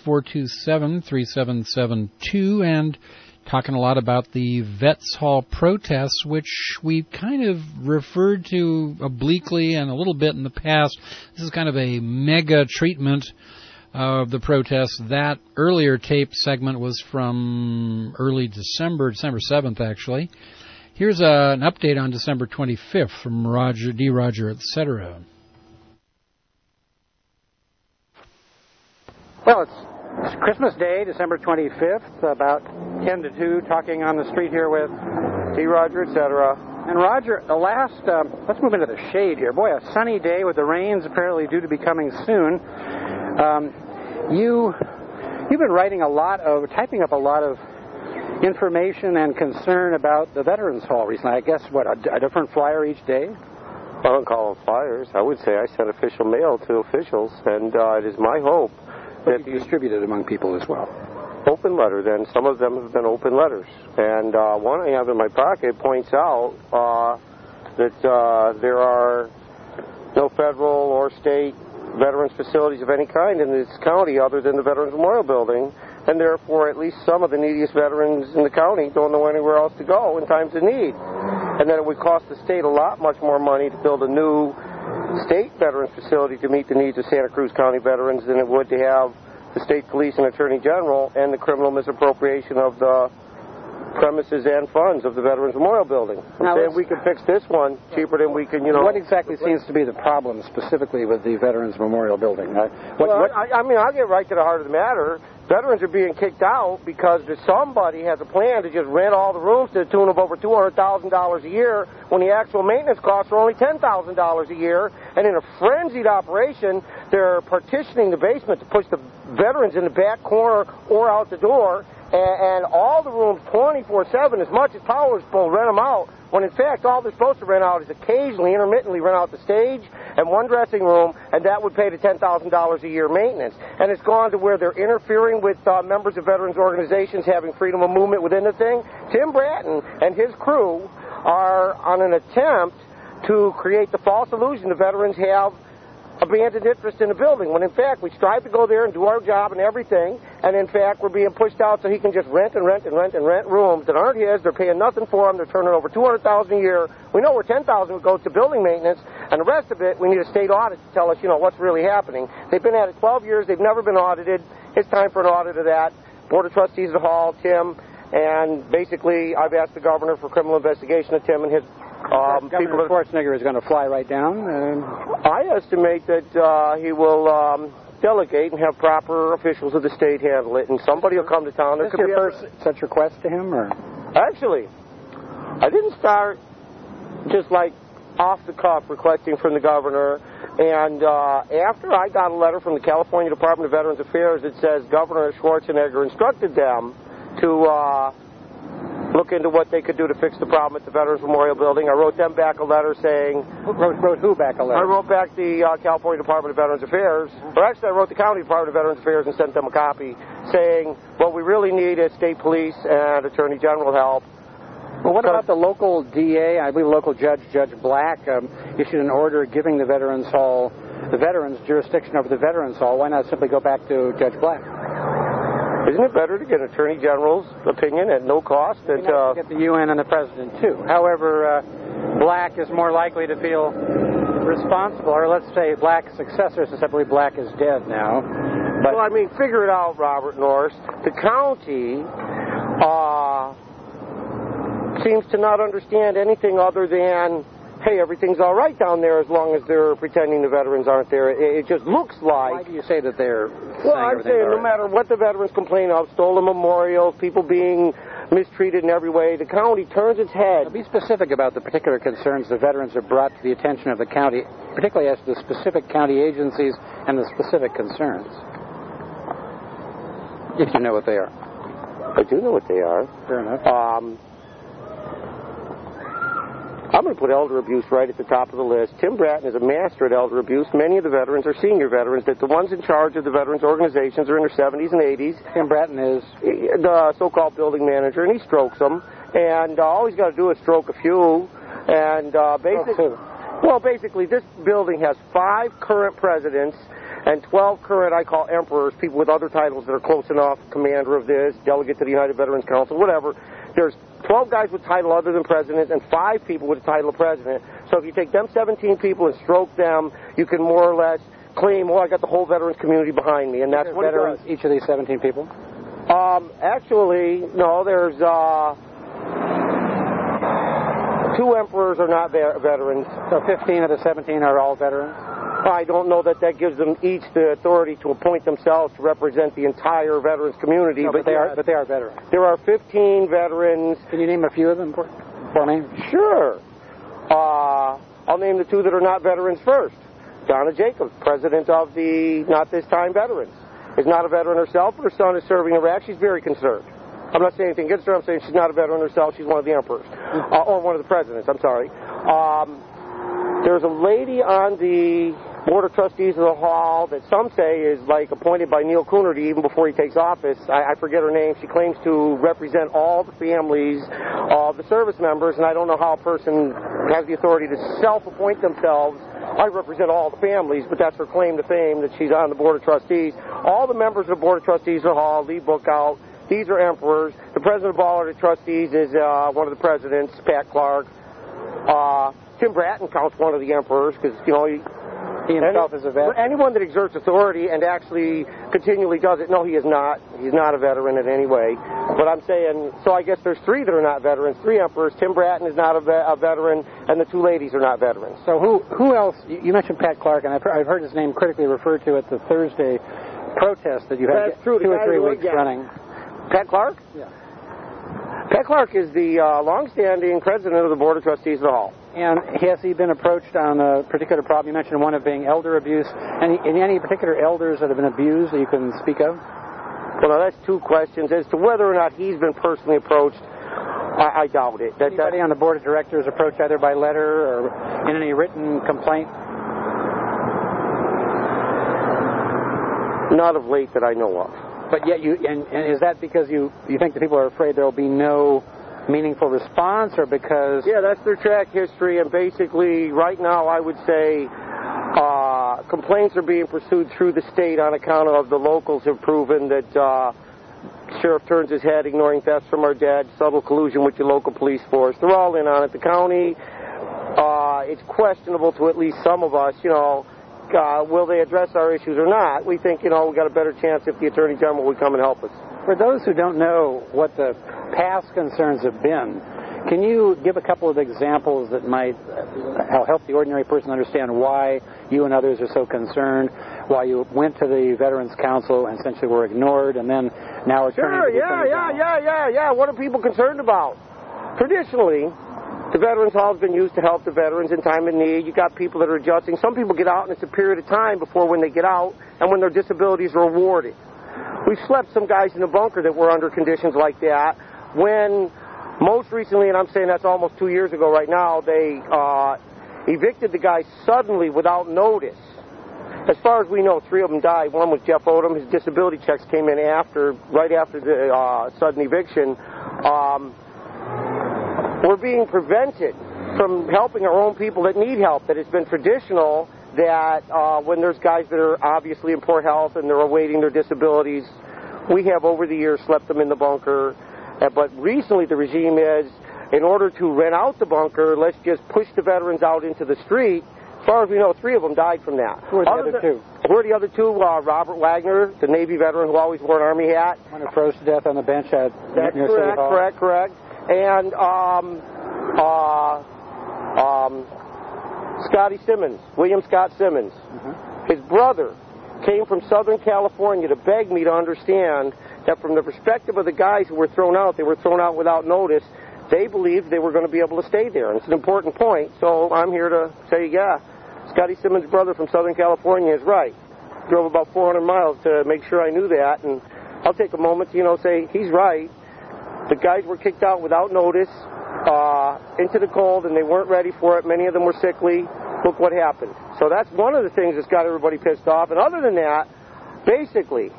427-3772, and talking a lot about the Vets Hall protests, which we kind of referred to obliquely and a little bit in the past. This is kind of a mega treatment of the protests. That earlier tape segment was from early December 7th, actually. Here's an update on December 25th from Roger, D. Roger, etc. Well, it's Christmas Day, December 25th, about 10 to 2, talking on the street here with D. Roger, etc. And Roger, the last, let's move into the shade here. Boy, a sunny day with the rains apparently due to be coming soon. You've been typing up a lot of information and concern about the Veterans Hall recently. I guess, a different flyer each day? I don't call them flyers. I would say I sent official mail to officials, and it is my hope that you distribute it among people as well. Open letters, and some of them have been open letters. And one I have in my pocket points out that there are no federal or state veterans facilities of any kind in this county other than the Veterans Memorial Building, and therefore at least some of the neediest veterans in the county don't know anywhere else to go in times of need. And that it would cost the state a lot much more money to build a new state veterans facility to meet the needs of Santa Cruz County veterans than it would to have the state police and attorney general and the criminal misappropriation of the premises and funds of the Veterans Memorial Building. Now, saying we can fix this one cheaper than we can, you know. What exactly seems to be the problem specifically with the Veterans Memorial Building? I mean, I'll get right to the heart of the matter. Veterans are being kicked out because somebody has a plan to just rent all the rooms to the tune of over $200,000 a year when the actual maintenance costs are only $10,000 a year. And in a frenzied operation, they're partitioning the basement to push the veterans in the back corner or out the door. And all the rooms 24/7, as much as Powers will rent them out, when in fact all they're supposed to rent out is occasionally, intermittently rent out the stage and one dressing room, and that would pay the $10,000 a year maintenance. And it's gone to where they're interfering with members of veterans organizations having freedom of movement within the thing. Tim Bratton and his crew are on an attempt to create the false illusion the veterans have abandoned interest in the building, when in fact we strive to go there and do our job and everything, and in fact we're being pushed out so he can just rent rooms that aren't his. They're paying nothing for them. They're turning over $200,000 a year. We know where $10,000 goes to building maintenance, and the rest of it we need a state audit to tell us, you know, what's really happening. They've been at it 12 years. They've never been audited. It's time for an audit of that. Board of Trustees of the Hall, Tim, and basically I've asked the governor for criminal investigation of Tim and his Governor Schwarzenegger is going to fly right down. I estimate that he will delegate and have proper officials of the state handle it, and somebody will come to town. Is this your first such request to him, or? Actually, I didn't start just like off the cuff requesting from the governor, and after I got a letter from the California Department of Veterans Affairs that says Governor Schwarzenegger instructed them to look into what they could do to fix the problem at the Veterans Memorial Building. I wrote them back a letter saying... Wrote who back a letter? I wrote back the California Department of Veterans Affairs, or actually I wrote the County Department of Veterans Affairs and sent them a copy saying what we really need is state police and attorney general help. Well, what about the local DA? I believe local judge, Judge Black, issued an order giving the Veterans Hall, the Veterans jurisdiction over the Veterans Hall. Why not simply go back to Judge Black? Isn't it better to get Attorney General's opinion at no cost than to get the UN and the President, too? However, Black is more likely to feel responsible, or let's say Black's successor, since I believe Black is dead now. But well, I mean, figure it out, Robert Norris. The county seems to not understand anything other than, hey, everything's all right down there as long as they're pretending the veterans aren't there. It just looks like... Why do you say that they're... Well, I'm saying no matter what the veterans complain of, stolen memorials, people being mistreated in every way, the county turns its head. Now, be specific about the particular concerns the veterans have brought to the attention of the county, particularly as to the specific county agencies and the specific concerns. If you know what they are. I do know what they are. Fair enough. I'm going to put elder abuse right at the top of the list. Tim Bratton is a master at elder abuse. Many of the veterans are senior veterans, that the ones in charge of the veterans organizations are in their 70s and 80s. Tim Bratton is? The so-called building manager, and he strokes them. And all he's got to do is stroke a few. And basically, this building has 5 current presidents and 12 current, I call emperors, people with other titles that are close enough, commander of this, delegate to the United Veterans Council, whatever. There's 12 guys with title other than president and 5 people with the title of president. So if you take them 17 people and stroke them, you can more or less claim, well, I got the whole veterans community behind me. And that's what veterans, each of these 17 people? Actually, no, there's 2 emperors are not veterans. So 15 of the 17 are all veterans? I don't know that gives them each the authority to appoint themselves to represent the entire veterans community. No, but they are veterans. There are 15 veterans. Can you name a few of them for me? Sure. I'll name the 2 that are not veterans first. Donna Jacobs, president of the Not This Time Veterans, is not a veteran herself, but her son is serving in Iraq. She's very concerned. I'm not saying anything against her. I'm saying she's not a veteran herself. She's one of the emperors. Or one of the presidents. I'm sorry. There's a lady on the Board of Trustees of the Hall that some say is like appointed by Neil Coonerty even before he takes office. I forget her name. She claims to represent all the families of the service members, and I don't know how a person has the authority to self-appoint themselves. I represent all the families, but that's her claim to fame, that she's on the Board of Trustees. All the members of the Board of Trustees of the Hall leave book out. These are emperors. The president of all of the trustees is one of the presidents, Pat Clark. Tim Bratton counts one of the emperors because, you know, he himself is a vet. Anyone that exerts authority and actually continually does it, no, he is not. He's not a veteran in any way. But I'm saying, so I guess there's 3 that are not veterans, 3 emperors. Tim Bratton is not a veteran, and the 2 ladies are not veterans. So who else? You mentioned Pat Clark, and I've heard his name critically referred to at the Thursday protest that you had 2 or 3 weeks running. Pat Clark? Yeah. Pat Clark is the longstanding president of the Board of Trustees of the Hall. And has he been approached on a particular problem? You mentioned one of being elder abuse. Any particular elders that have been abused that you can speak of? Well, now that's 2 questions. As to whether or not he's been personally approached, I doubt it. Anybody on the Board of Directors approached either by letter or in any written complaint? Not of late that I know of. But yet and is that because you think that people are afraid there will be no meaningful response, or because... Yeah, that's their track history, and basically right now I would say complaints are being pursued through the state on account of the locals have proven that sheriff turns his head, ignoring thefts from our dead, subtle collusion with your local police force. They're all in on it. The county, it's questionable to at least some of us, you know, will they address our issues or not? We think, you know, we got a better chance if the Attorney General would come and help us. For those who don't know what the past concerns have been, can you give a couple of examples that might help the ordinary person understand why you and others are so concerned, why you went to the Veterans Council and essentially were ignored, and then now are turning to the Attorney General? Yeah. What are people concerned about? Traditionally, the Veterans Hall has been used to help the veterans in time of need. You got people that are adjusting. Some people get out, and it's a period of time before when they get out and when their disabilities are awarded. We've slept some guys in the bunker that were under conditions like that when most recently, and I'm saying that's almost 2 years ago right now, they evicted the guys suddenly without notice. As far as we know, 3 of them died. One was Jeff Odom. His disability checks came in right after the sudden eviction. We're being prevented from helping our own people that need help. That it's been traditional that when there's guys that are obviously in poor health and they're awaiting their disabilities, we have over the years slept them in the bunker. But recently the regime is, in order to rent out the bunker, let's just push the veterans out into the street. As far as we know, 3 of them died from that. Who are the other 2? Who are the other 2? Robert Wagner, the Navy veteran who always wore an Army hat. One who froze to death on the bench at near City Hall. Correct. And Scotty Simmons, William Scott Simmons. Mm-hmm. His brother came from Southern California to beg me to understand that from the perspective of the guys who were thrown out, they were thrown out without notice. They believed they were going to be able to stay there. And it's an important point. So I'm here to say, yeah, Scotty Simmons' brother from Southern California is right. Drove about 400 miles to make sure I knew that. And I'll take a moment to, say he's right. The guys were kicked out without notice into the cold, and they weren't ready for it. Many of them were sickly. Look what happened. So that's one of the things that's got everybody pissed off. And other than that, basically,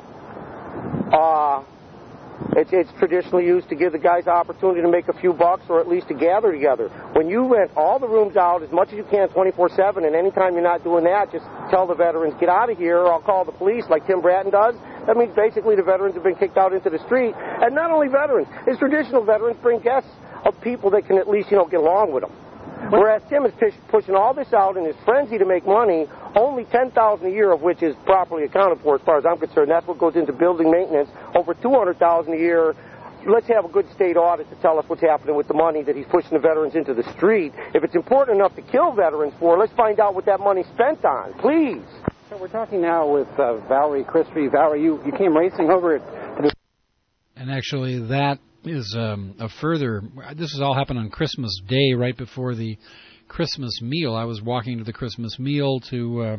it's traditionally used to give the guys the opportunity to make a few bucks or at least to gather together. When you rent all the rooms out as much as you can 24/7, and anytime you're not doing that, just tell the veterans, get out of here or I'll call the police like Tim Bratton does. That means basically the veterans have been kicked out into the street. And not only veterans, his traditional veterans bring guests of people that can at least, get along with them. Whereas Tim is pushing all this out in his frenzy to make money, only $10,000 a year of which is properly accounted for as far as I'm concerned. That's what goes into building maintenance. Over $200,000 a year. Let's have a good state audit to tell us what's happening with the money that he's pushing the veterans into the street. If it's important enough to kill veterans for, let's find out what that money's spent on, please. So we're talking now with Valerie Christie. Valerie, you came racing over it. And actually that is this has all happened on Christmas Day, right before the Christmas meal. I was walking to the Christmas meal to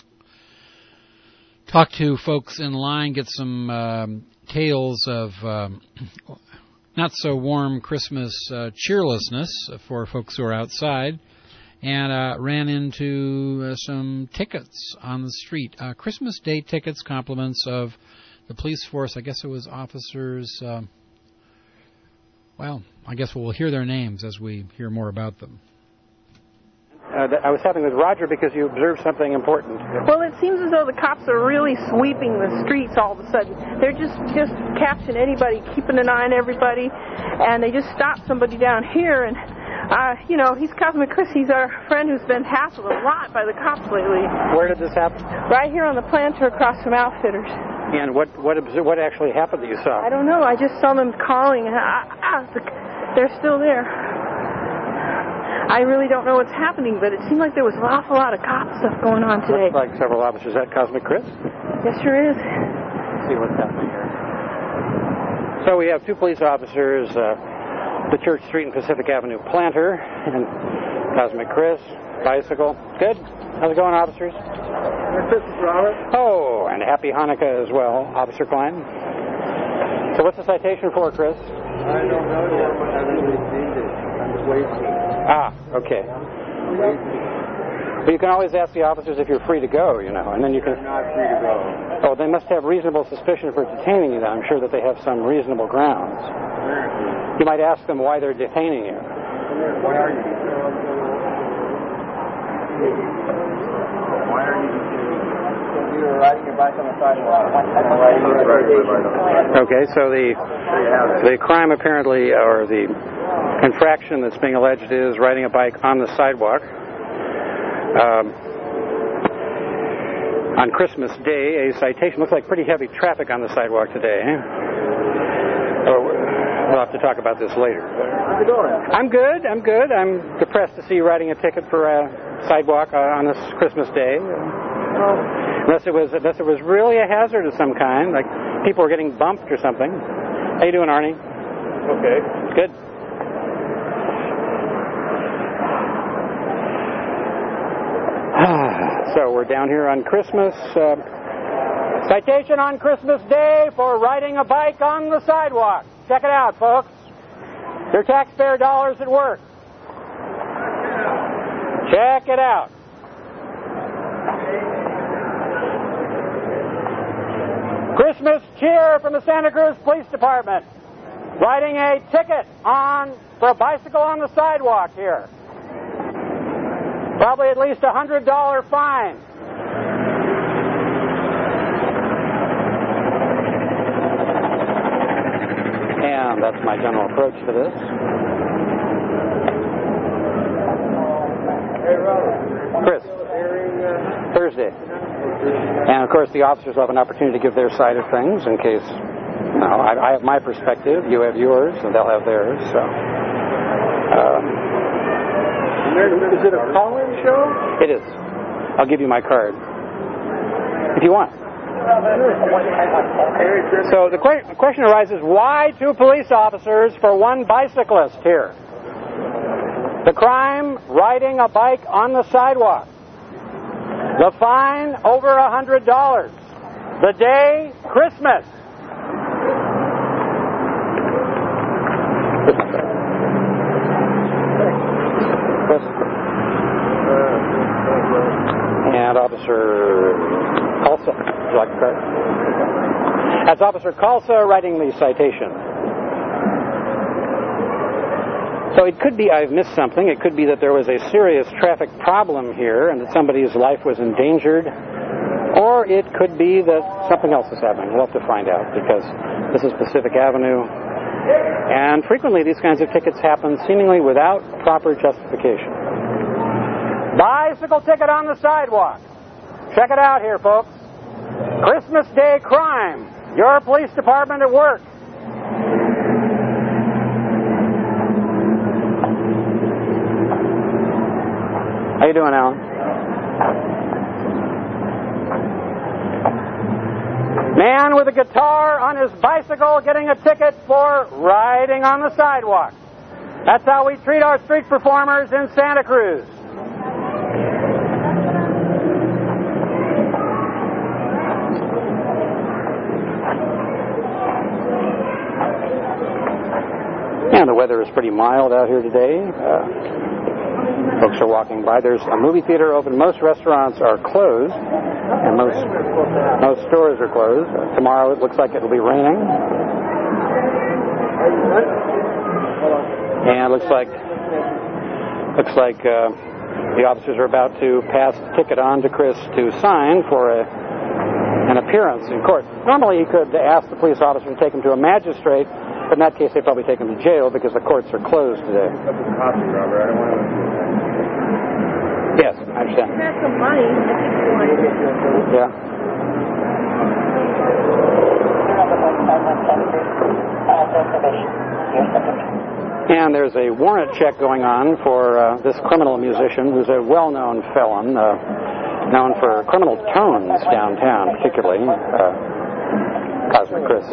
talk to folks in line, get some tales of not so warm Christmas cheerlessness for folks who are outside, and ran into some tickets on the street. Christmas Day tickets, compliments of the police force. I guess it was officers. Well, I guess we'll hear their names as we hear more about them. I was having with Roger because you observed something important. Well, it seems as though the cops are really sweeping the streets all of a sudden. They're just catching anybody, keeping an eye on everybody, and they just stopped somebody down here, and He's Cosmic Chris. He's our friend who's been hassled a lot by the cops lately. Where did this happen? Right here on the planter across from Outfitters. And what actually happened that you saw? I don't know. I just saw them calling, and they're still there. I really don't know what's happening, but it seemed like there was an awful lot of cop stuff going on today. Looks like several officers. Is that Cosmic Chris? Yes, sure is. Let's see what's happening here. So we have two police officers, the Church Street and Pacific Avenue planter, and Cosmic Chris, bicycle. Good? How's it going, officers? Merry Christmas, Robert. Oh, and Happy Hanukkah as well, Officer Klein. So what's the citation for, Chris? I don't know yet. I haven't received it. I'm just waiting. Okay. But you can always ask the officers if you're free to go, and then you can... I'm not free to go. Oh, they must have reasonable suspicion for detaining you, then. I'm sure that they have some reasonable grounds. You might ask them why they're detaining you. Why are you? You were riding your bike on the sidewalk. Okay, so the crime apparently, or the infraction that's being alleged is riding a bike on the sidewalk. On Christmas Day, a citation. Looks like pretty heavy traffic on the sidewalk today. We'll have to talk about this later. How's it going? I'm good. I'm depressed to see you writing a ticket for a sidewalk on this Christmas Day. Unless it was really a hazard of some kind, like people were getting bumped or something. How you doing, Arnie? Okay. Good. So we're down here on Christmas. Citation on Christmas Day for riding a bike on the sidewalk. Check it out, folks. Your taxpayer dollars at work. Check it out. Christmas cheer from the Santa Cruz Police Department. Writing a ticket for a bicycle on the sidewalk here. Probably at least $100 fine. And that's my general approach to this. Hey, Robert. Chris. Thursday. And of course the officers will have an opportunity to give their side of things in case, I have my perspective, you have yours, and they'll have theirs, so. Is it a call-in show? It is. I'll give you my card. If you want. So the question arises, why two police officers for one bicyclist here? The crime, riding a bike on the sidewalk. The fine, over $100. The day, Christmas. And Officer Kalsa. Would you like the card? That's Officer Kalsa writing the citation. So it could be I've missed something. It could be that there was a serious traffic problem here and that somebody's life was endangered. Or it could be that something else is happening. We'll have to find out because this is Pacific Avenue. And frequently these kinds of tickets happen seemingly without proper justification. Bicycle ticket on the sidewalk. Check it out here, folks. Christmas Day crime. Your police department at work. How you doing, Alan? Man with a guitar on his bicycle getting a ticket for riding on the sidewalk. That's how we treat our street performers in Santa Cruz. And the weather is pretty mild out here today. Folks are walking by. There's a movie theater open. Most restaurants are closed, and most stores are closed. Tomorrow it looks like it will be raining. And it looks like the officers are about to pass the ticket on to Chris to sign for a an appearance in court. Normally he could ask the police officer to take him to a magistrate, but in that case they'd probably take him to jail because the courts are closed today. Yes, I understand. That's some money. Yeah. And there's a warrant check going on for this criminal musician who's a well-known felon, known for criminal tones downtown, particularly Cosmic Chris.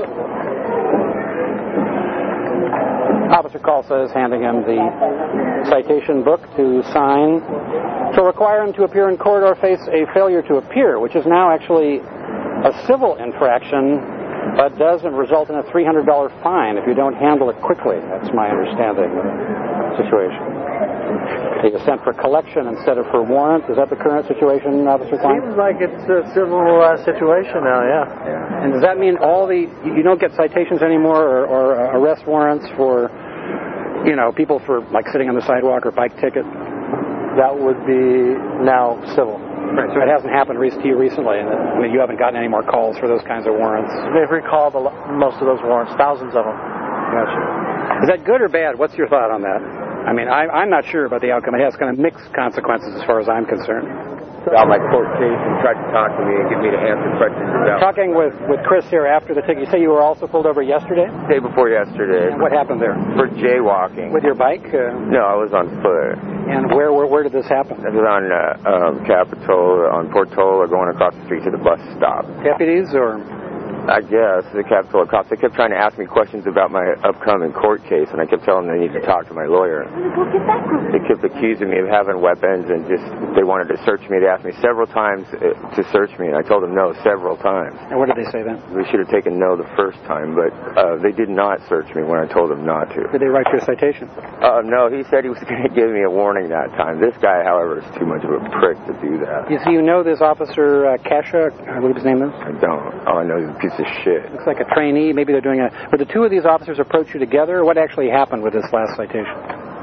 Officer Calsa is handing him the citation book to sign to require him to appear in court or face a failure to appear, which is now actually a civil infraction, but does result in a $300 fine if you don't handle it quickly. That's my understanding of the situation. They are sent for collection instead of for warrant. Is that the current situation, Officer Klein? Seems like it's a civil situation now, yeah. And does that mean you don't get citations anymore or arrest warrants for, people for like sitting on the sidewalk or bike ticket? That would be now civil. Right, so it hasn't happened to you recently. I mean, you haven't gotten any more calls for those kinds of warrants. They've recalled most of those warrants, thousands of them. Gotcha. Is that good or bad? What's your thought on that? I mean, I'm not sure about the outcome. It has kind of mixed consequences as far as I'm concerned. About my court case and tried to talk to me and get me to answer questions about. Talking with Chris here after the ticket, you say you were also pulled over yesterday? Day before yesterday. And what happened there? For jaywalking. With your bike? No, I was on foot. And where did this happen? It was on Capitol, on Portola, going across the street to the bus stop. Deputies or? I guess, the Capitol cops. They kept trying to ask me questions about my upcoming court case, and I kept telling them they need to talk to my lawyer. They kept accusing me of having weapons, and they wanted to search me. They asked me several times to search me, and I told them no several times. And what did they say then? We should have taken no the first time, but they did not search me when I told them not to. Did they write you a citation? No, he said he was going to give me a warning that time. This guy, however, is too much of a prick to do that. You know this officer, Kasha, I believe his name is? I don't. All I know is a piece of shit. Looks like a trainee. Maybe they're doing Would the two of these officers approach you together? What actually happened with this last citation?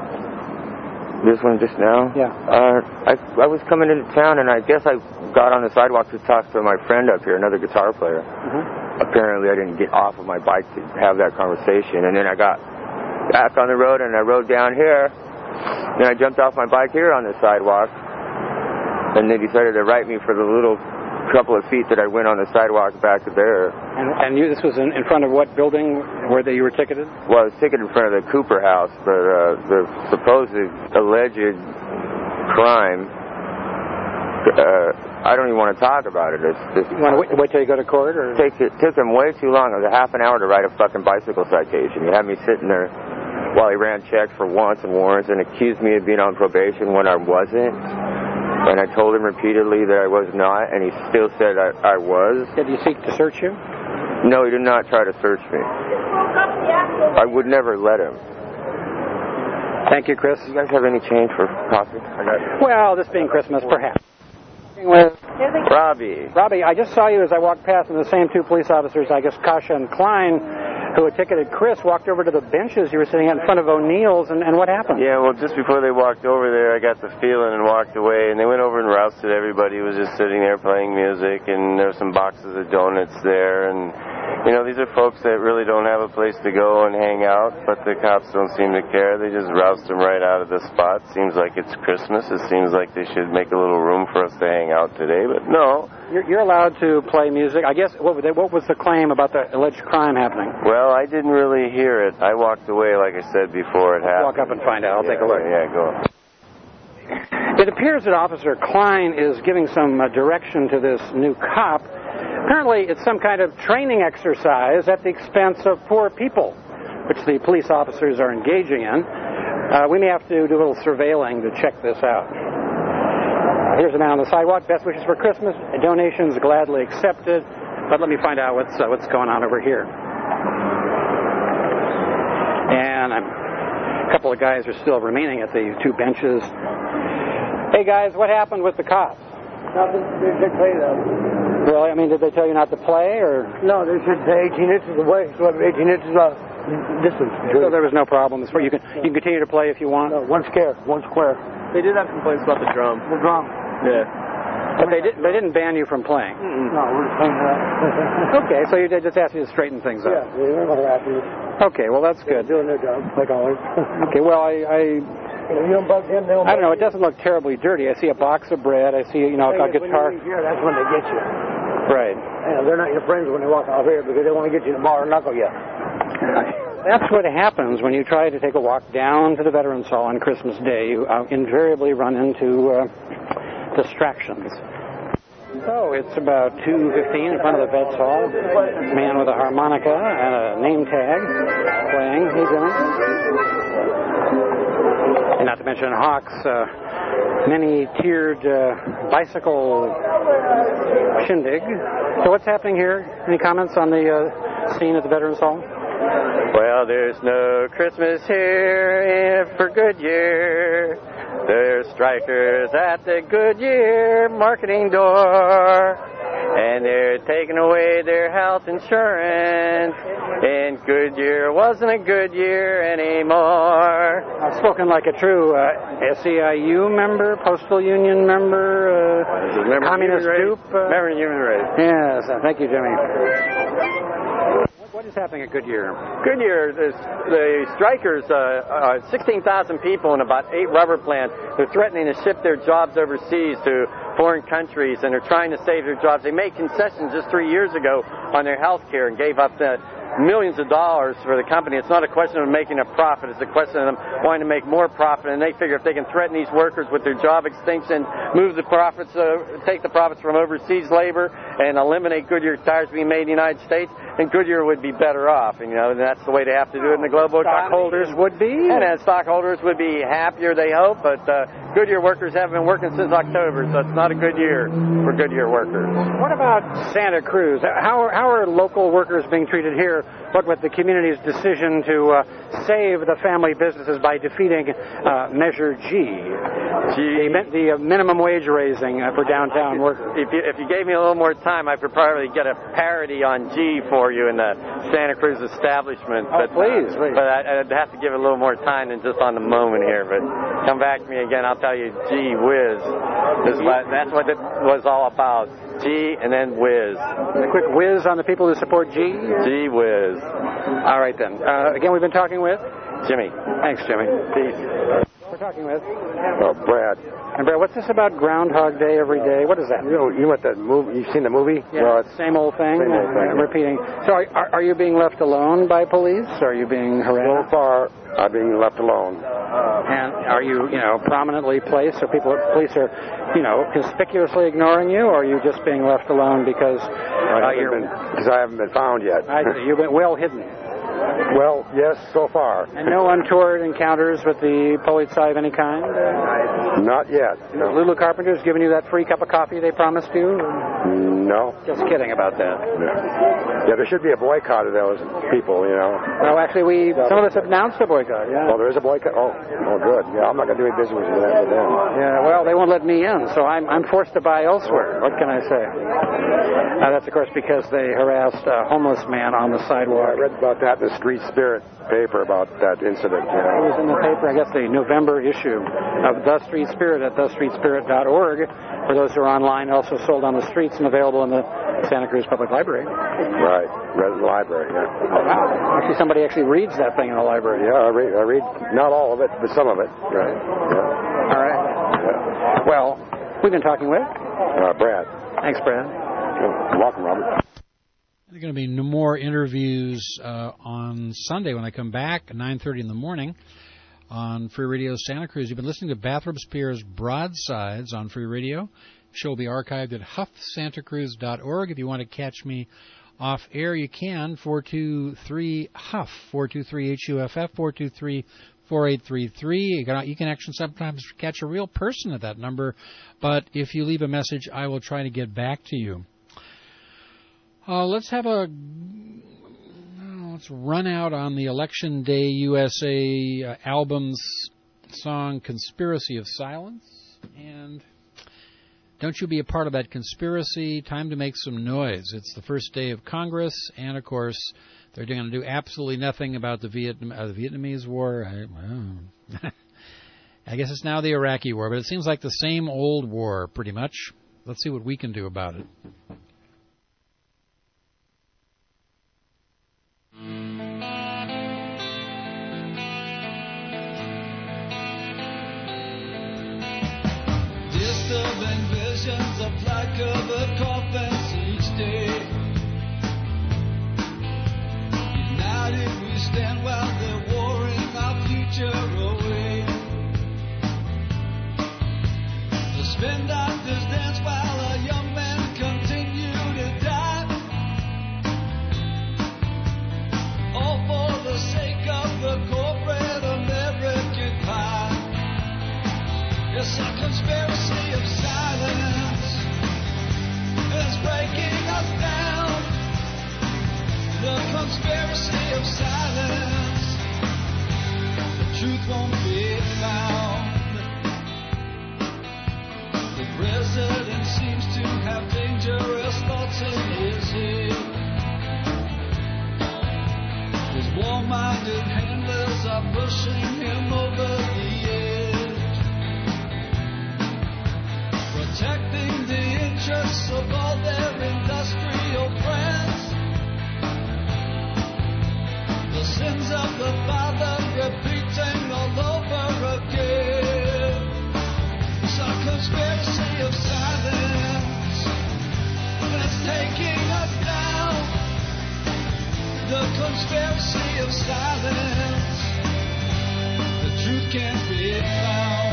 This one just now? Yeah. I was coming into town, and I guess I got on the sidewalk to talk to my friend up here, another guitar player. Mm-hmm. Apparently, I didn't get off of my bike to have that conversation, and then I got back on the road, and I rode down here. Then I jumped off my bike here on the sidewalk, and they decided to write me for the little couple of feet that I went on the sidewalk back there. And this was in front of what building where you were ticketed? Well, I was ticketed in front of the Cooper House, but the supposed alleged crime, I don't even want to talk about it. You want to wait till you go to court? Or? It took him way too long. It was a half an hour to write a fucking bicycle citation. He had me sitting there while he ran checks for wants and warrants and accused me of being on probation when I wasn't. And I told him repeatedly that I was not, and he still said I was. Did he seek to search you? No, he did not try to search me. I would never let him. Thank you, Chris. Do you guys have any change for coffee? Well, this being Christmas, perhaps. With Robbie, I just saw you as I walked past, and the same two police officers, I guess Kasha and Klein, who had ticketed Chris, walked over to the benches you were sitting at in front of O'Neill's, and what happened? Yeah, well, just before they walked over there, I got the feeling and walked away, and they went over and rousted everybody who was just sitting there playing music, and there were some boxes of donuts there, and, these are folks that really don't have a place to go and hang out, but the cops don't seem to care. They just roused them right out of the spot. Seems like it's Christmas. It seems like they should make a little room for us to hang out today, but no. You're allowed to play music. I guess, what was the claim about the alleged crime happening? Well, I didn't really hear it. I walked away, like I said before it happened. Walk up and find out. I'll take a look. Yeah, go. It appears that Officer Klein is giving some direction to this new cop. Apparently, it's some kind of training exercise at the expense of poor people, which the police officers are engaging in. We may have to do a little surveilling to check this out. Here's a man on the sidewalk. Best wishes for Christmas. Donations gladly accepted. But let me find out what's going on over here. And a couple of guys are still remaining at the two benches. Hey guys, what happened with the cops? Nothing. They should pay them. Really? I mean, did they tell you not to play, or? No, they should say 18 inches away, so 18 inches distance. So there was no problem. You can continue to play if you want? No, one square. They did have complaints about the drum. The drum? Yeah. But they didn't ban you from playing. No, we're playing that. Okay, so they just asked you to straighten things up. Yeah, they're not happy. Okay, well that's good. They're doing their job, like always. Okay, well I you don't bug them, they'll I don't know. It bug doesn't look terribly dirty. I see a box of bread. I see a guitar. When you leave here, that's when they get you. Right. Yeah, they're not your friends when they walk out here because they want to get you tomorrow and knuckle you. That's what happens when you try to take a walk down to the Veterans Hall on Christmas Day. You invariably run into distractions. So it's about 2:15 in front of the Vets Hall. A man with a harmonica and a name tag playing. Hey, Jimmy. And not to mention Hawk's many-tiered bicycle shindig. So what's happening here? Any comments on the scene at the Veterans Hall? Well, there's no Christmas here for Goodyear. There's strikers at the Goodyear marketing door, and they're taking away their health insurance, and Goodyear wasn't a good year anymore. I've spoken like a true SEIU member, Postal Union member, communist dupe. Member of human race. Yes, thank you, Jimmy. What is happening at Goodyear? Goodyear, the strikers, 16,000 people in about 8 rubber plants. They're threatening to ship their jobs overseas to foreign countries, and they're trying to save their jobs. They made concessions just 3 years ago on their health care and gave up millions of dollars for the company. It's not a question of making a profit. It's a question of them wanting to make more profit, and they figure if they can threaten these workers with their job extinction, move the profits, take the profits from overseas labor, and eliminate Goodyear tires being made in the United States, then Goodyear would be better off. And, and that's the way they have to do it in the global economy. Stockholders would be? And then stockholders would be happier, they hope, but Goodyear workers haven't been working since October, so it's not a good year for Goodyear workers. What about Santa Cruz? How are local workers being treated here? What with the community's decision to save the family businesses by defeating Measure G, the minimum wage raising for downtown workers? If you gave me a little more time, I could probably get a parody on G for you in the Santa Cruz establishment. But, please. But I'd have to give it a little more time than just on the moment here. But come back to me again, I'll tell you, gee whiz. That's what it was all about. G and then whiz. A quick whiz on the people who support G? Gee whiz. All right, then. Again, we've been talking with? Jimmy. Thanks, Jimmy. Peace. We're talking with? Brad. And Brad, what's this about Groundhog Day every day? What is that? You know what that movie? You've seen the movie? Yeah, well, it's same old thing. Same old thing. Repeating. So are you being left alone by police? Are you being harassed? So far, I'm being left alone. And are you, prominently placed, so police are, conspicuously ignoring you, or are you just being left alone because I haven't been found yet? I see. You've been well hidden. Well, yes, so far. And no untoward encounters with the Polizei of any kind? Not yet. No. Lulu Carpenter's given you that free cup of coffee they promised you? No. Just kidding about that. Yeah, there should be a boycott of those people, Well, actually, some of us have announced a boycott, yeah. Oh, there is a boycott? Oh, good. Yeah, I'm not going to do any business with them. Yeah, well, they won't let me in, so I'm forced to buy elsewhere. What can I say? That's, of course, because they harassed a homeless man on the sidewalk. I read about that in the Street Spirit paper about that incident. It was in the paper, I guess, the November issue of The Street Spirit at thestreetspirit.org. For those who are online, also sold on the streets and available in the Santa Cruz Public Library. Right, read in the library, yeah. Oh, wow. Actually, somebody actually reads that thing in the library. Yeah, I read not all of it, but some of it. Right. Yeah. All right. Yeah. Well, we've been talking with? Brad. Thanks, Brad. You're welcome, Robert. There are going to be no more interviews on Sunday when I come back at 9:30 in the morning on Free Radio Santa Cruz. You've been listening to Bathrop Spears Broadsides on Free Radio. The show will be archived at huffsantacruz.org. If you want to catch me off air, you can. 423-HUFF, 423-HUFF, 423-4833. You can actually sometimes catch a real person at that number, but if you leave a message, I will try to get back to you. Let's run out on the Election Day USA album's song Conspiracy of Silence. And don't you be a part of that conspiracy. Time to make some noise. It's the first day of Congress, and, of course, they're going to do absolutely nothing about the Vietnamese war. I guess it's now the Iraqi war, but it seems like the same old war, pretty much. Let's see what we can do about it. Disturbing visions of fly-covered coffins each day. United we stand while they're warring our future away. The spin doctors dance while our young men continue to die. All for the sake of the corporate American pie. It's a conspiracy of silence. It's breaking us down. The conspiracy of silence. The truth won't be found. The president seems to have dangerous thoughts in his head. His war-minded handlers are pushing him over the edge, protecting the interests of all their industrial friends. The sins of the father repeating all over again. It's a conspiracy of silence that's taking us down. The conspiracy of silence. The truth can't be found.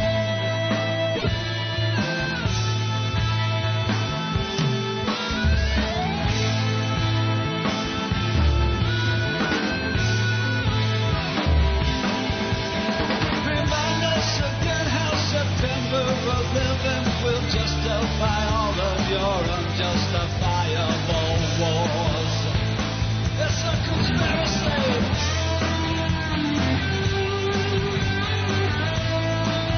September 11th will justify all of your unjustifiable wars. It's a conspiracy.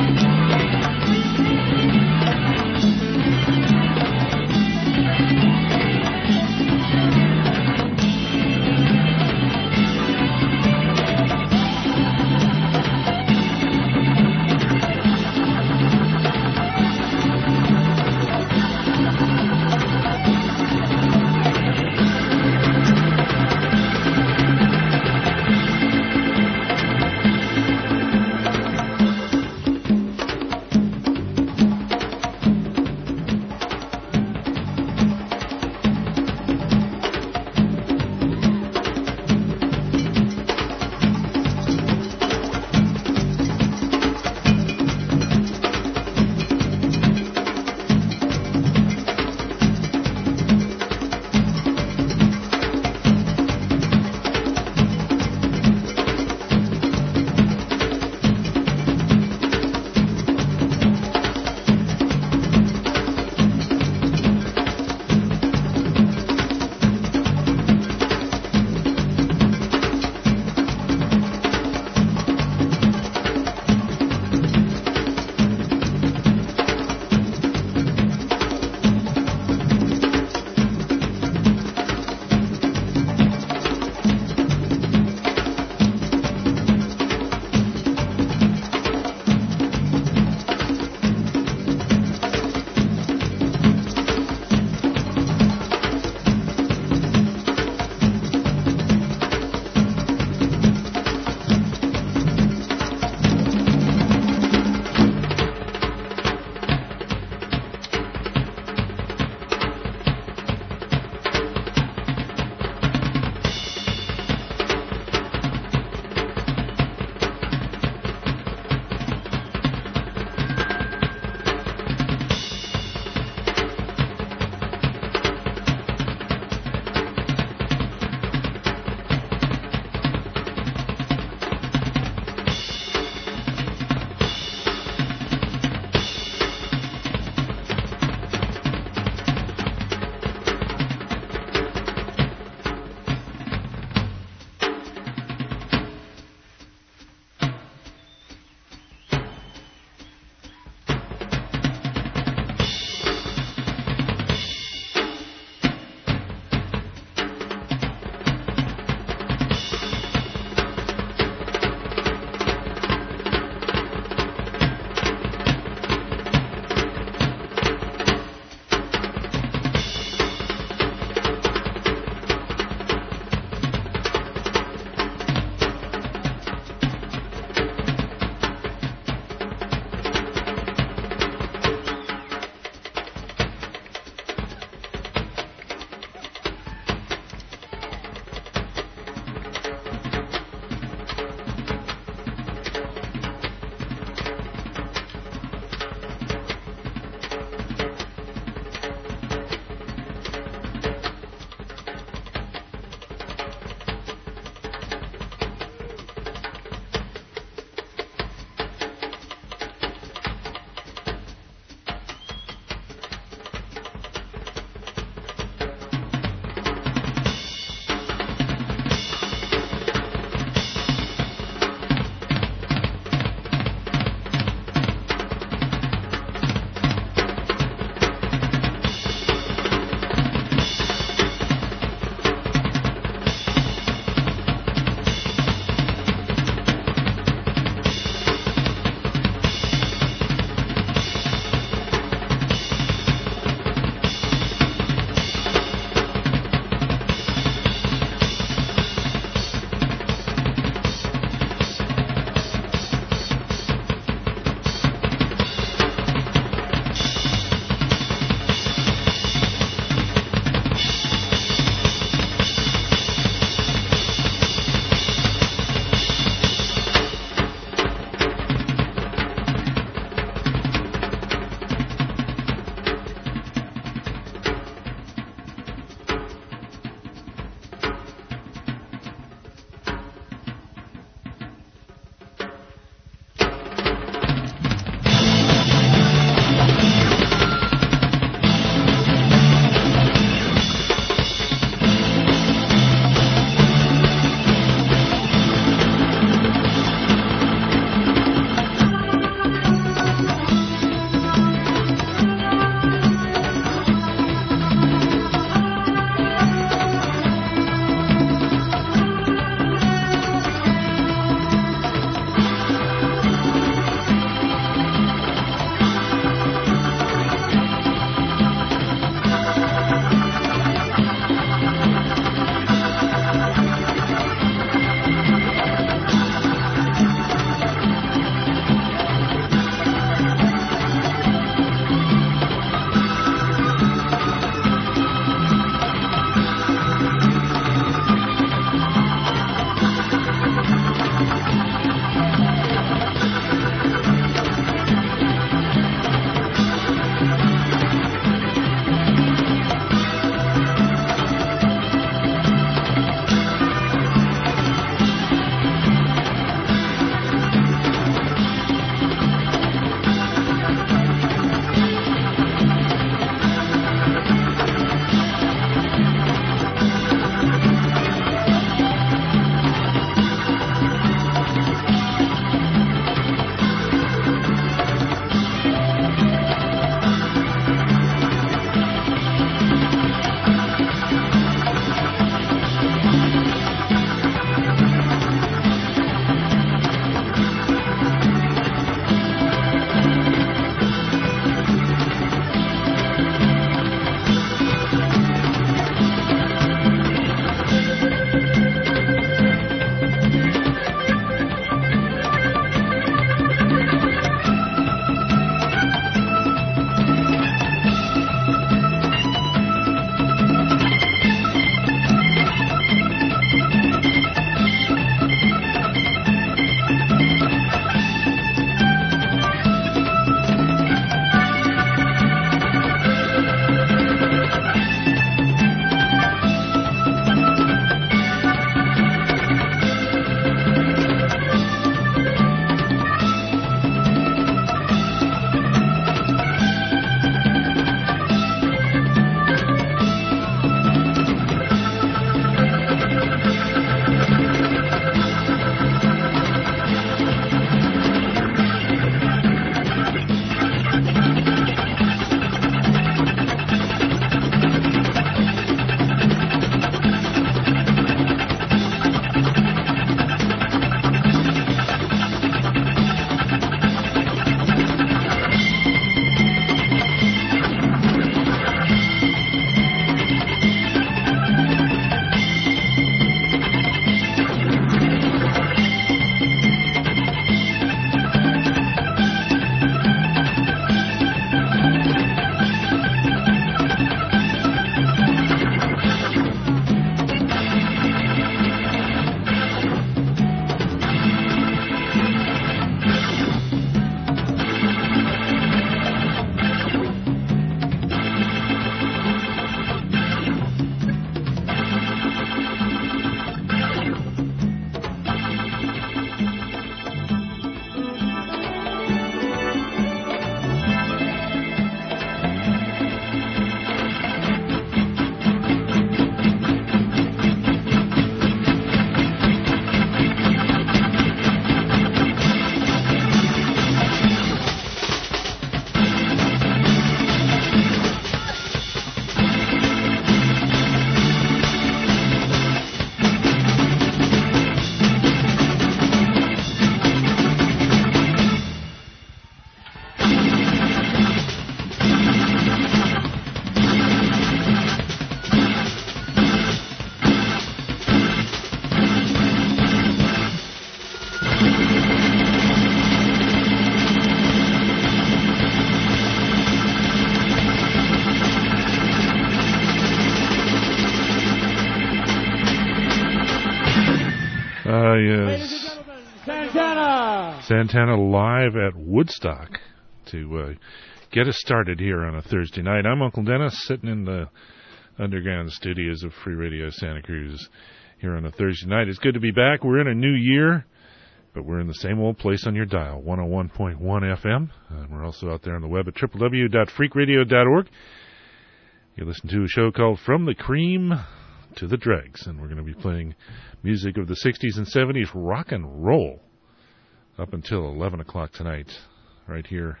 Santana live at Woodstock to get us started here on a Thursday night. I'm Uncle Dennis, sitting in the underground studios of Free Radio Santa Cruz here on a Thursday night. It's good to be back. We're in a new year, but we're in the same old place on your dial, 101.1 FM. And we're also out there on the web at www.freakradio.org. You listen to a show called From the Cream to the Dregs, and we're going to be playing music of the 60s and 70s, rock and roll, up until 11 o'clock tonight, right here.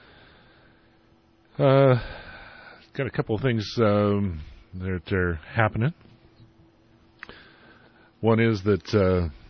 Got a couple of things that are happening. One is that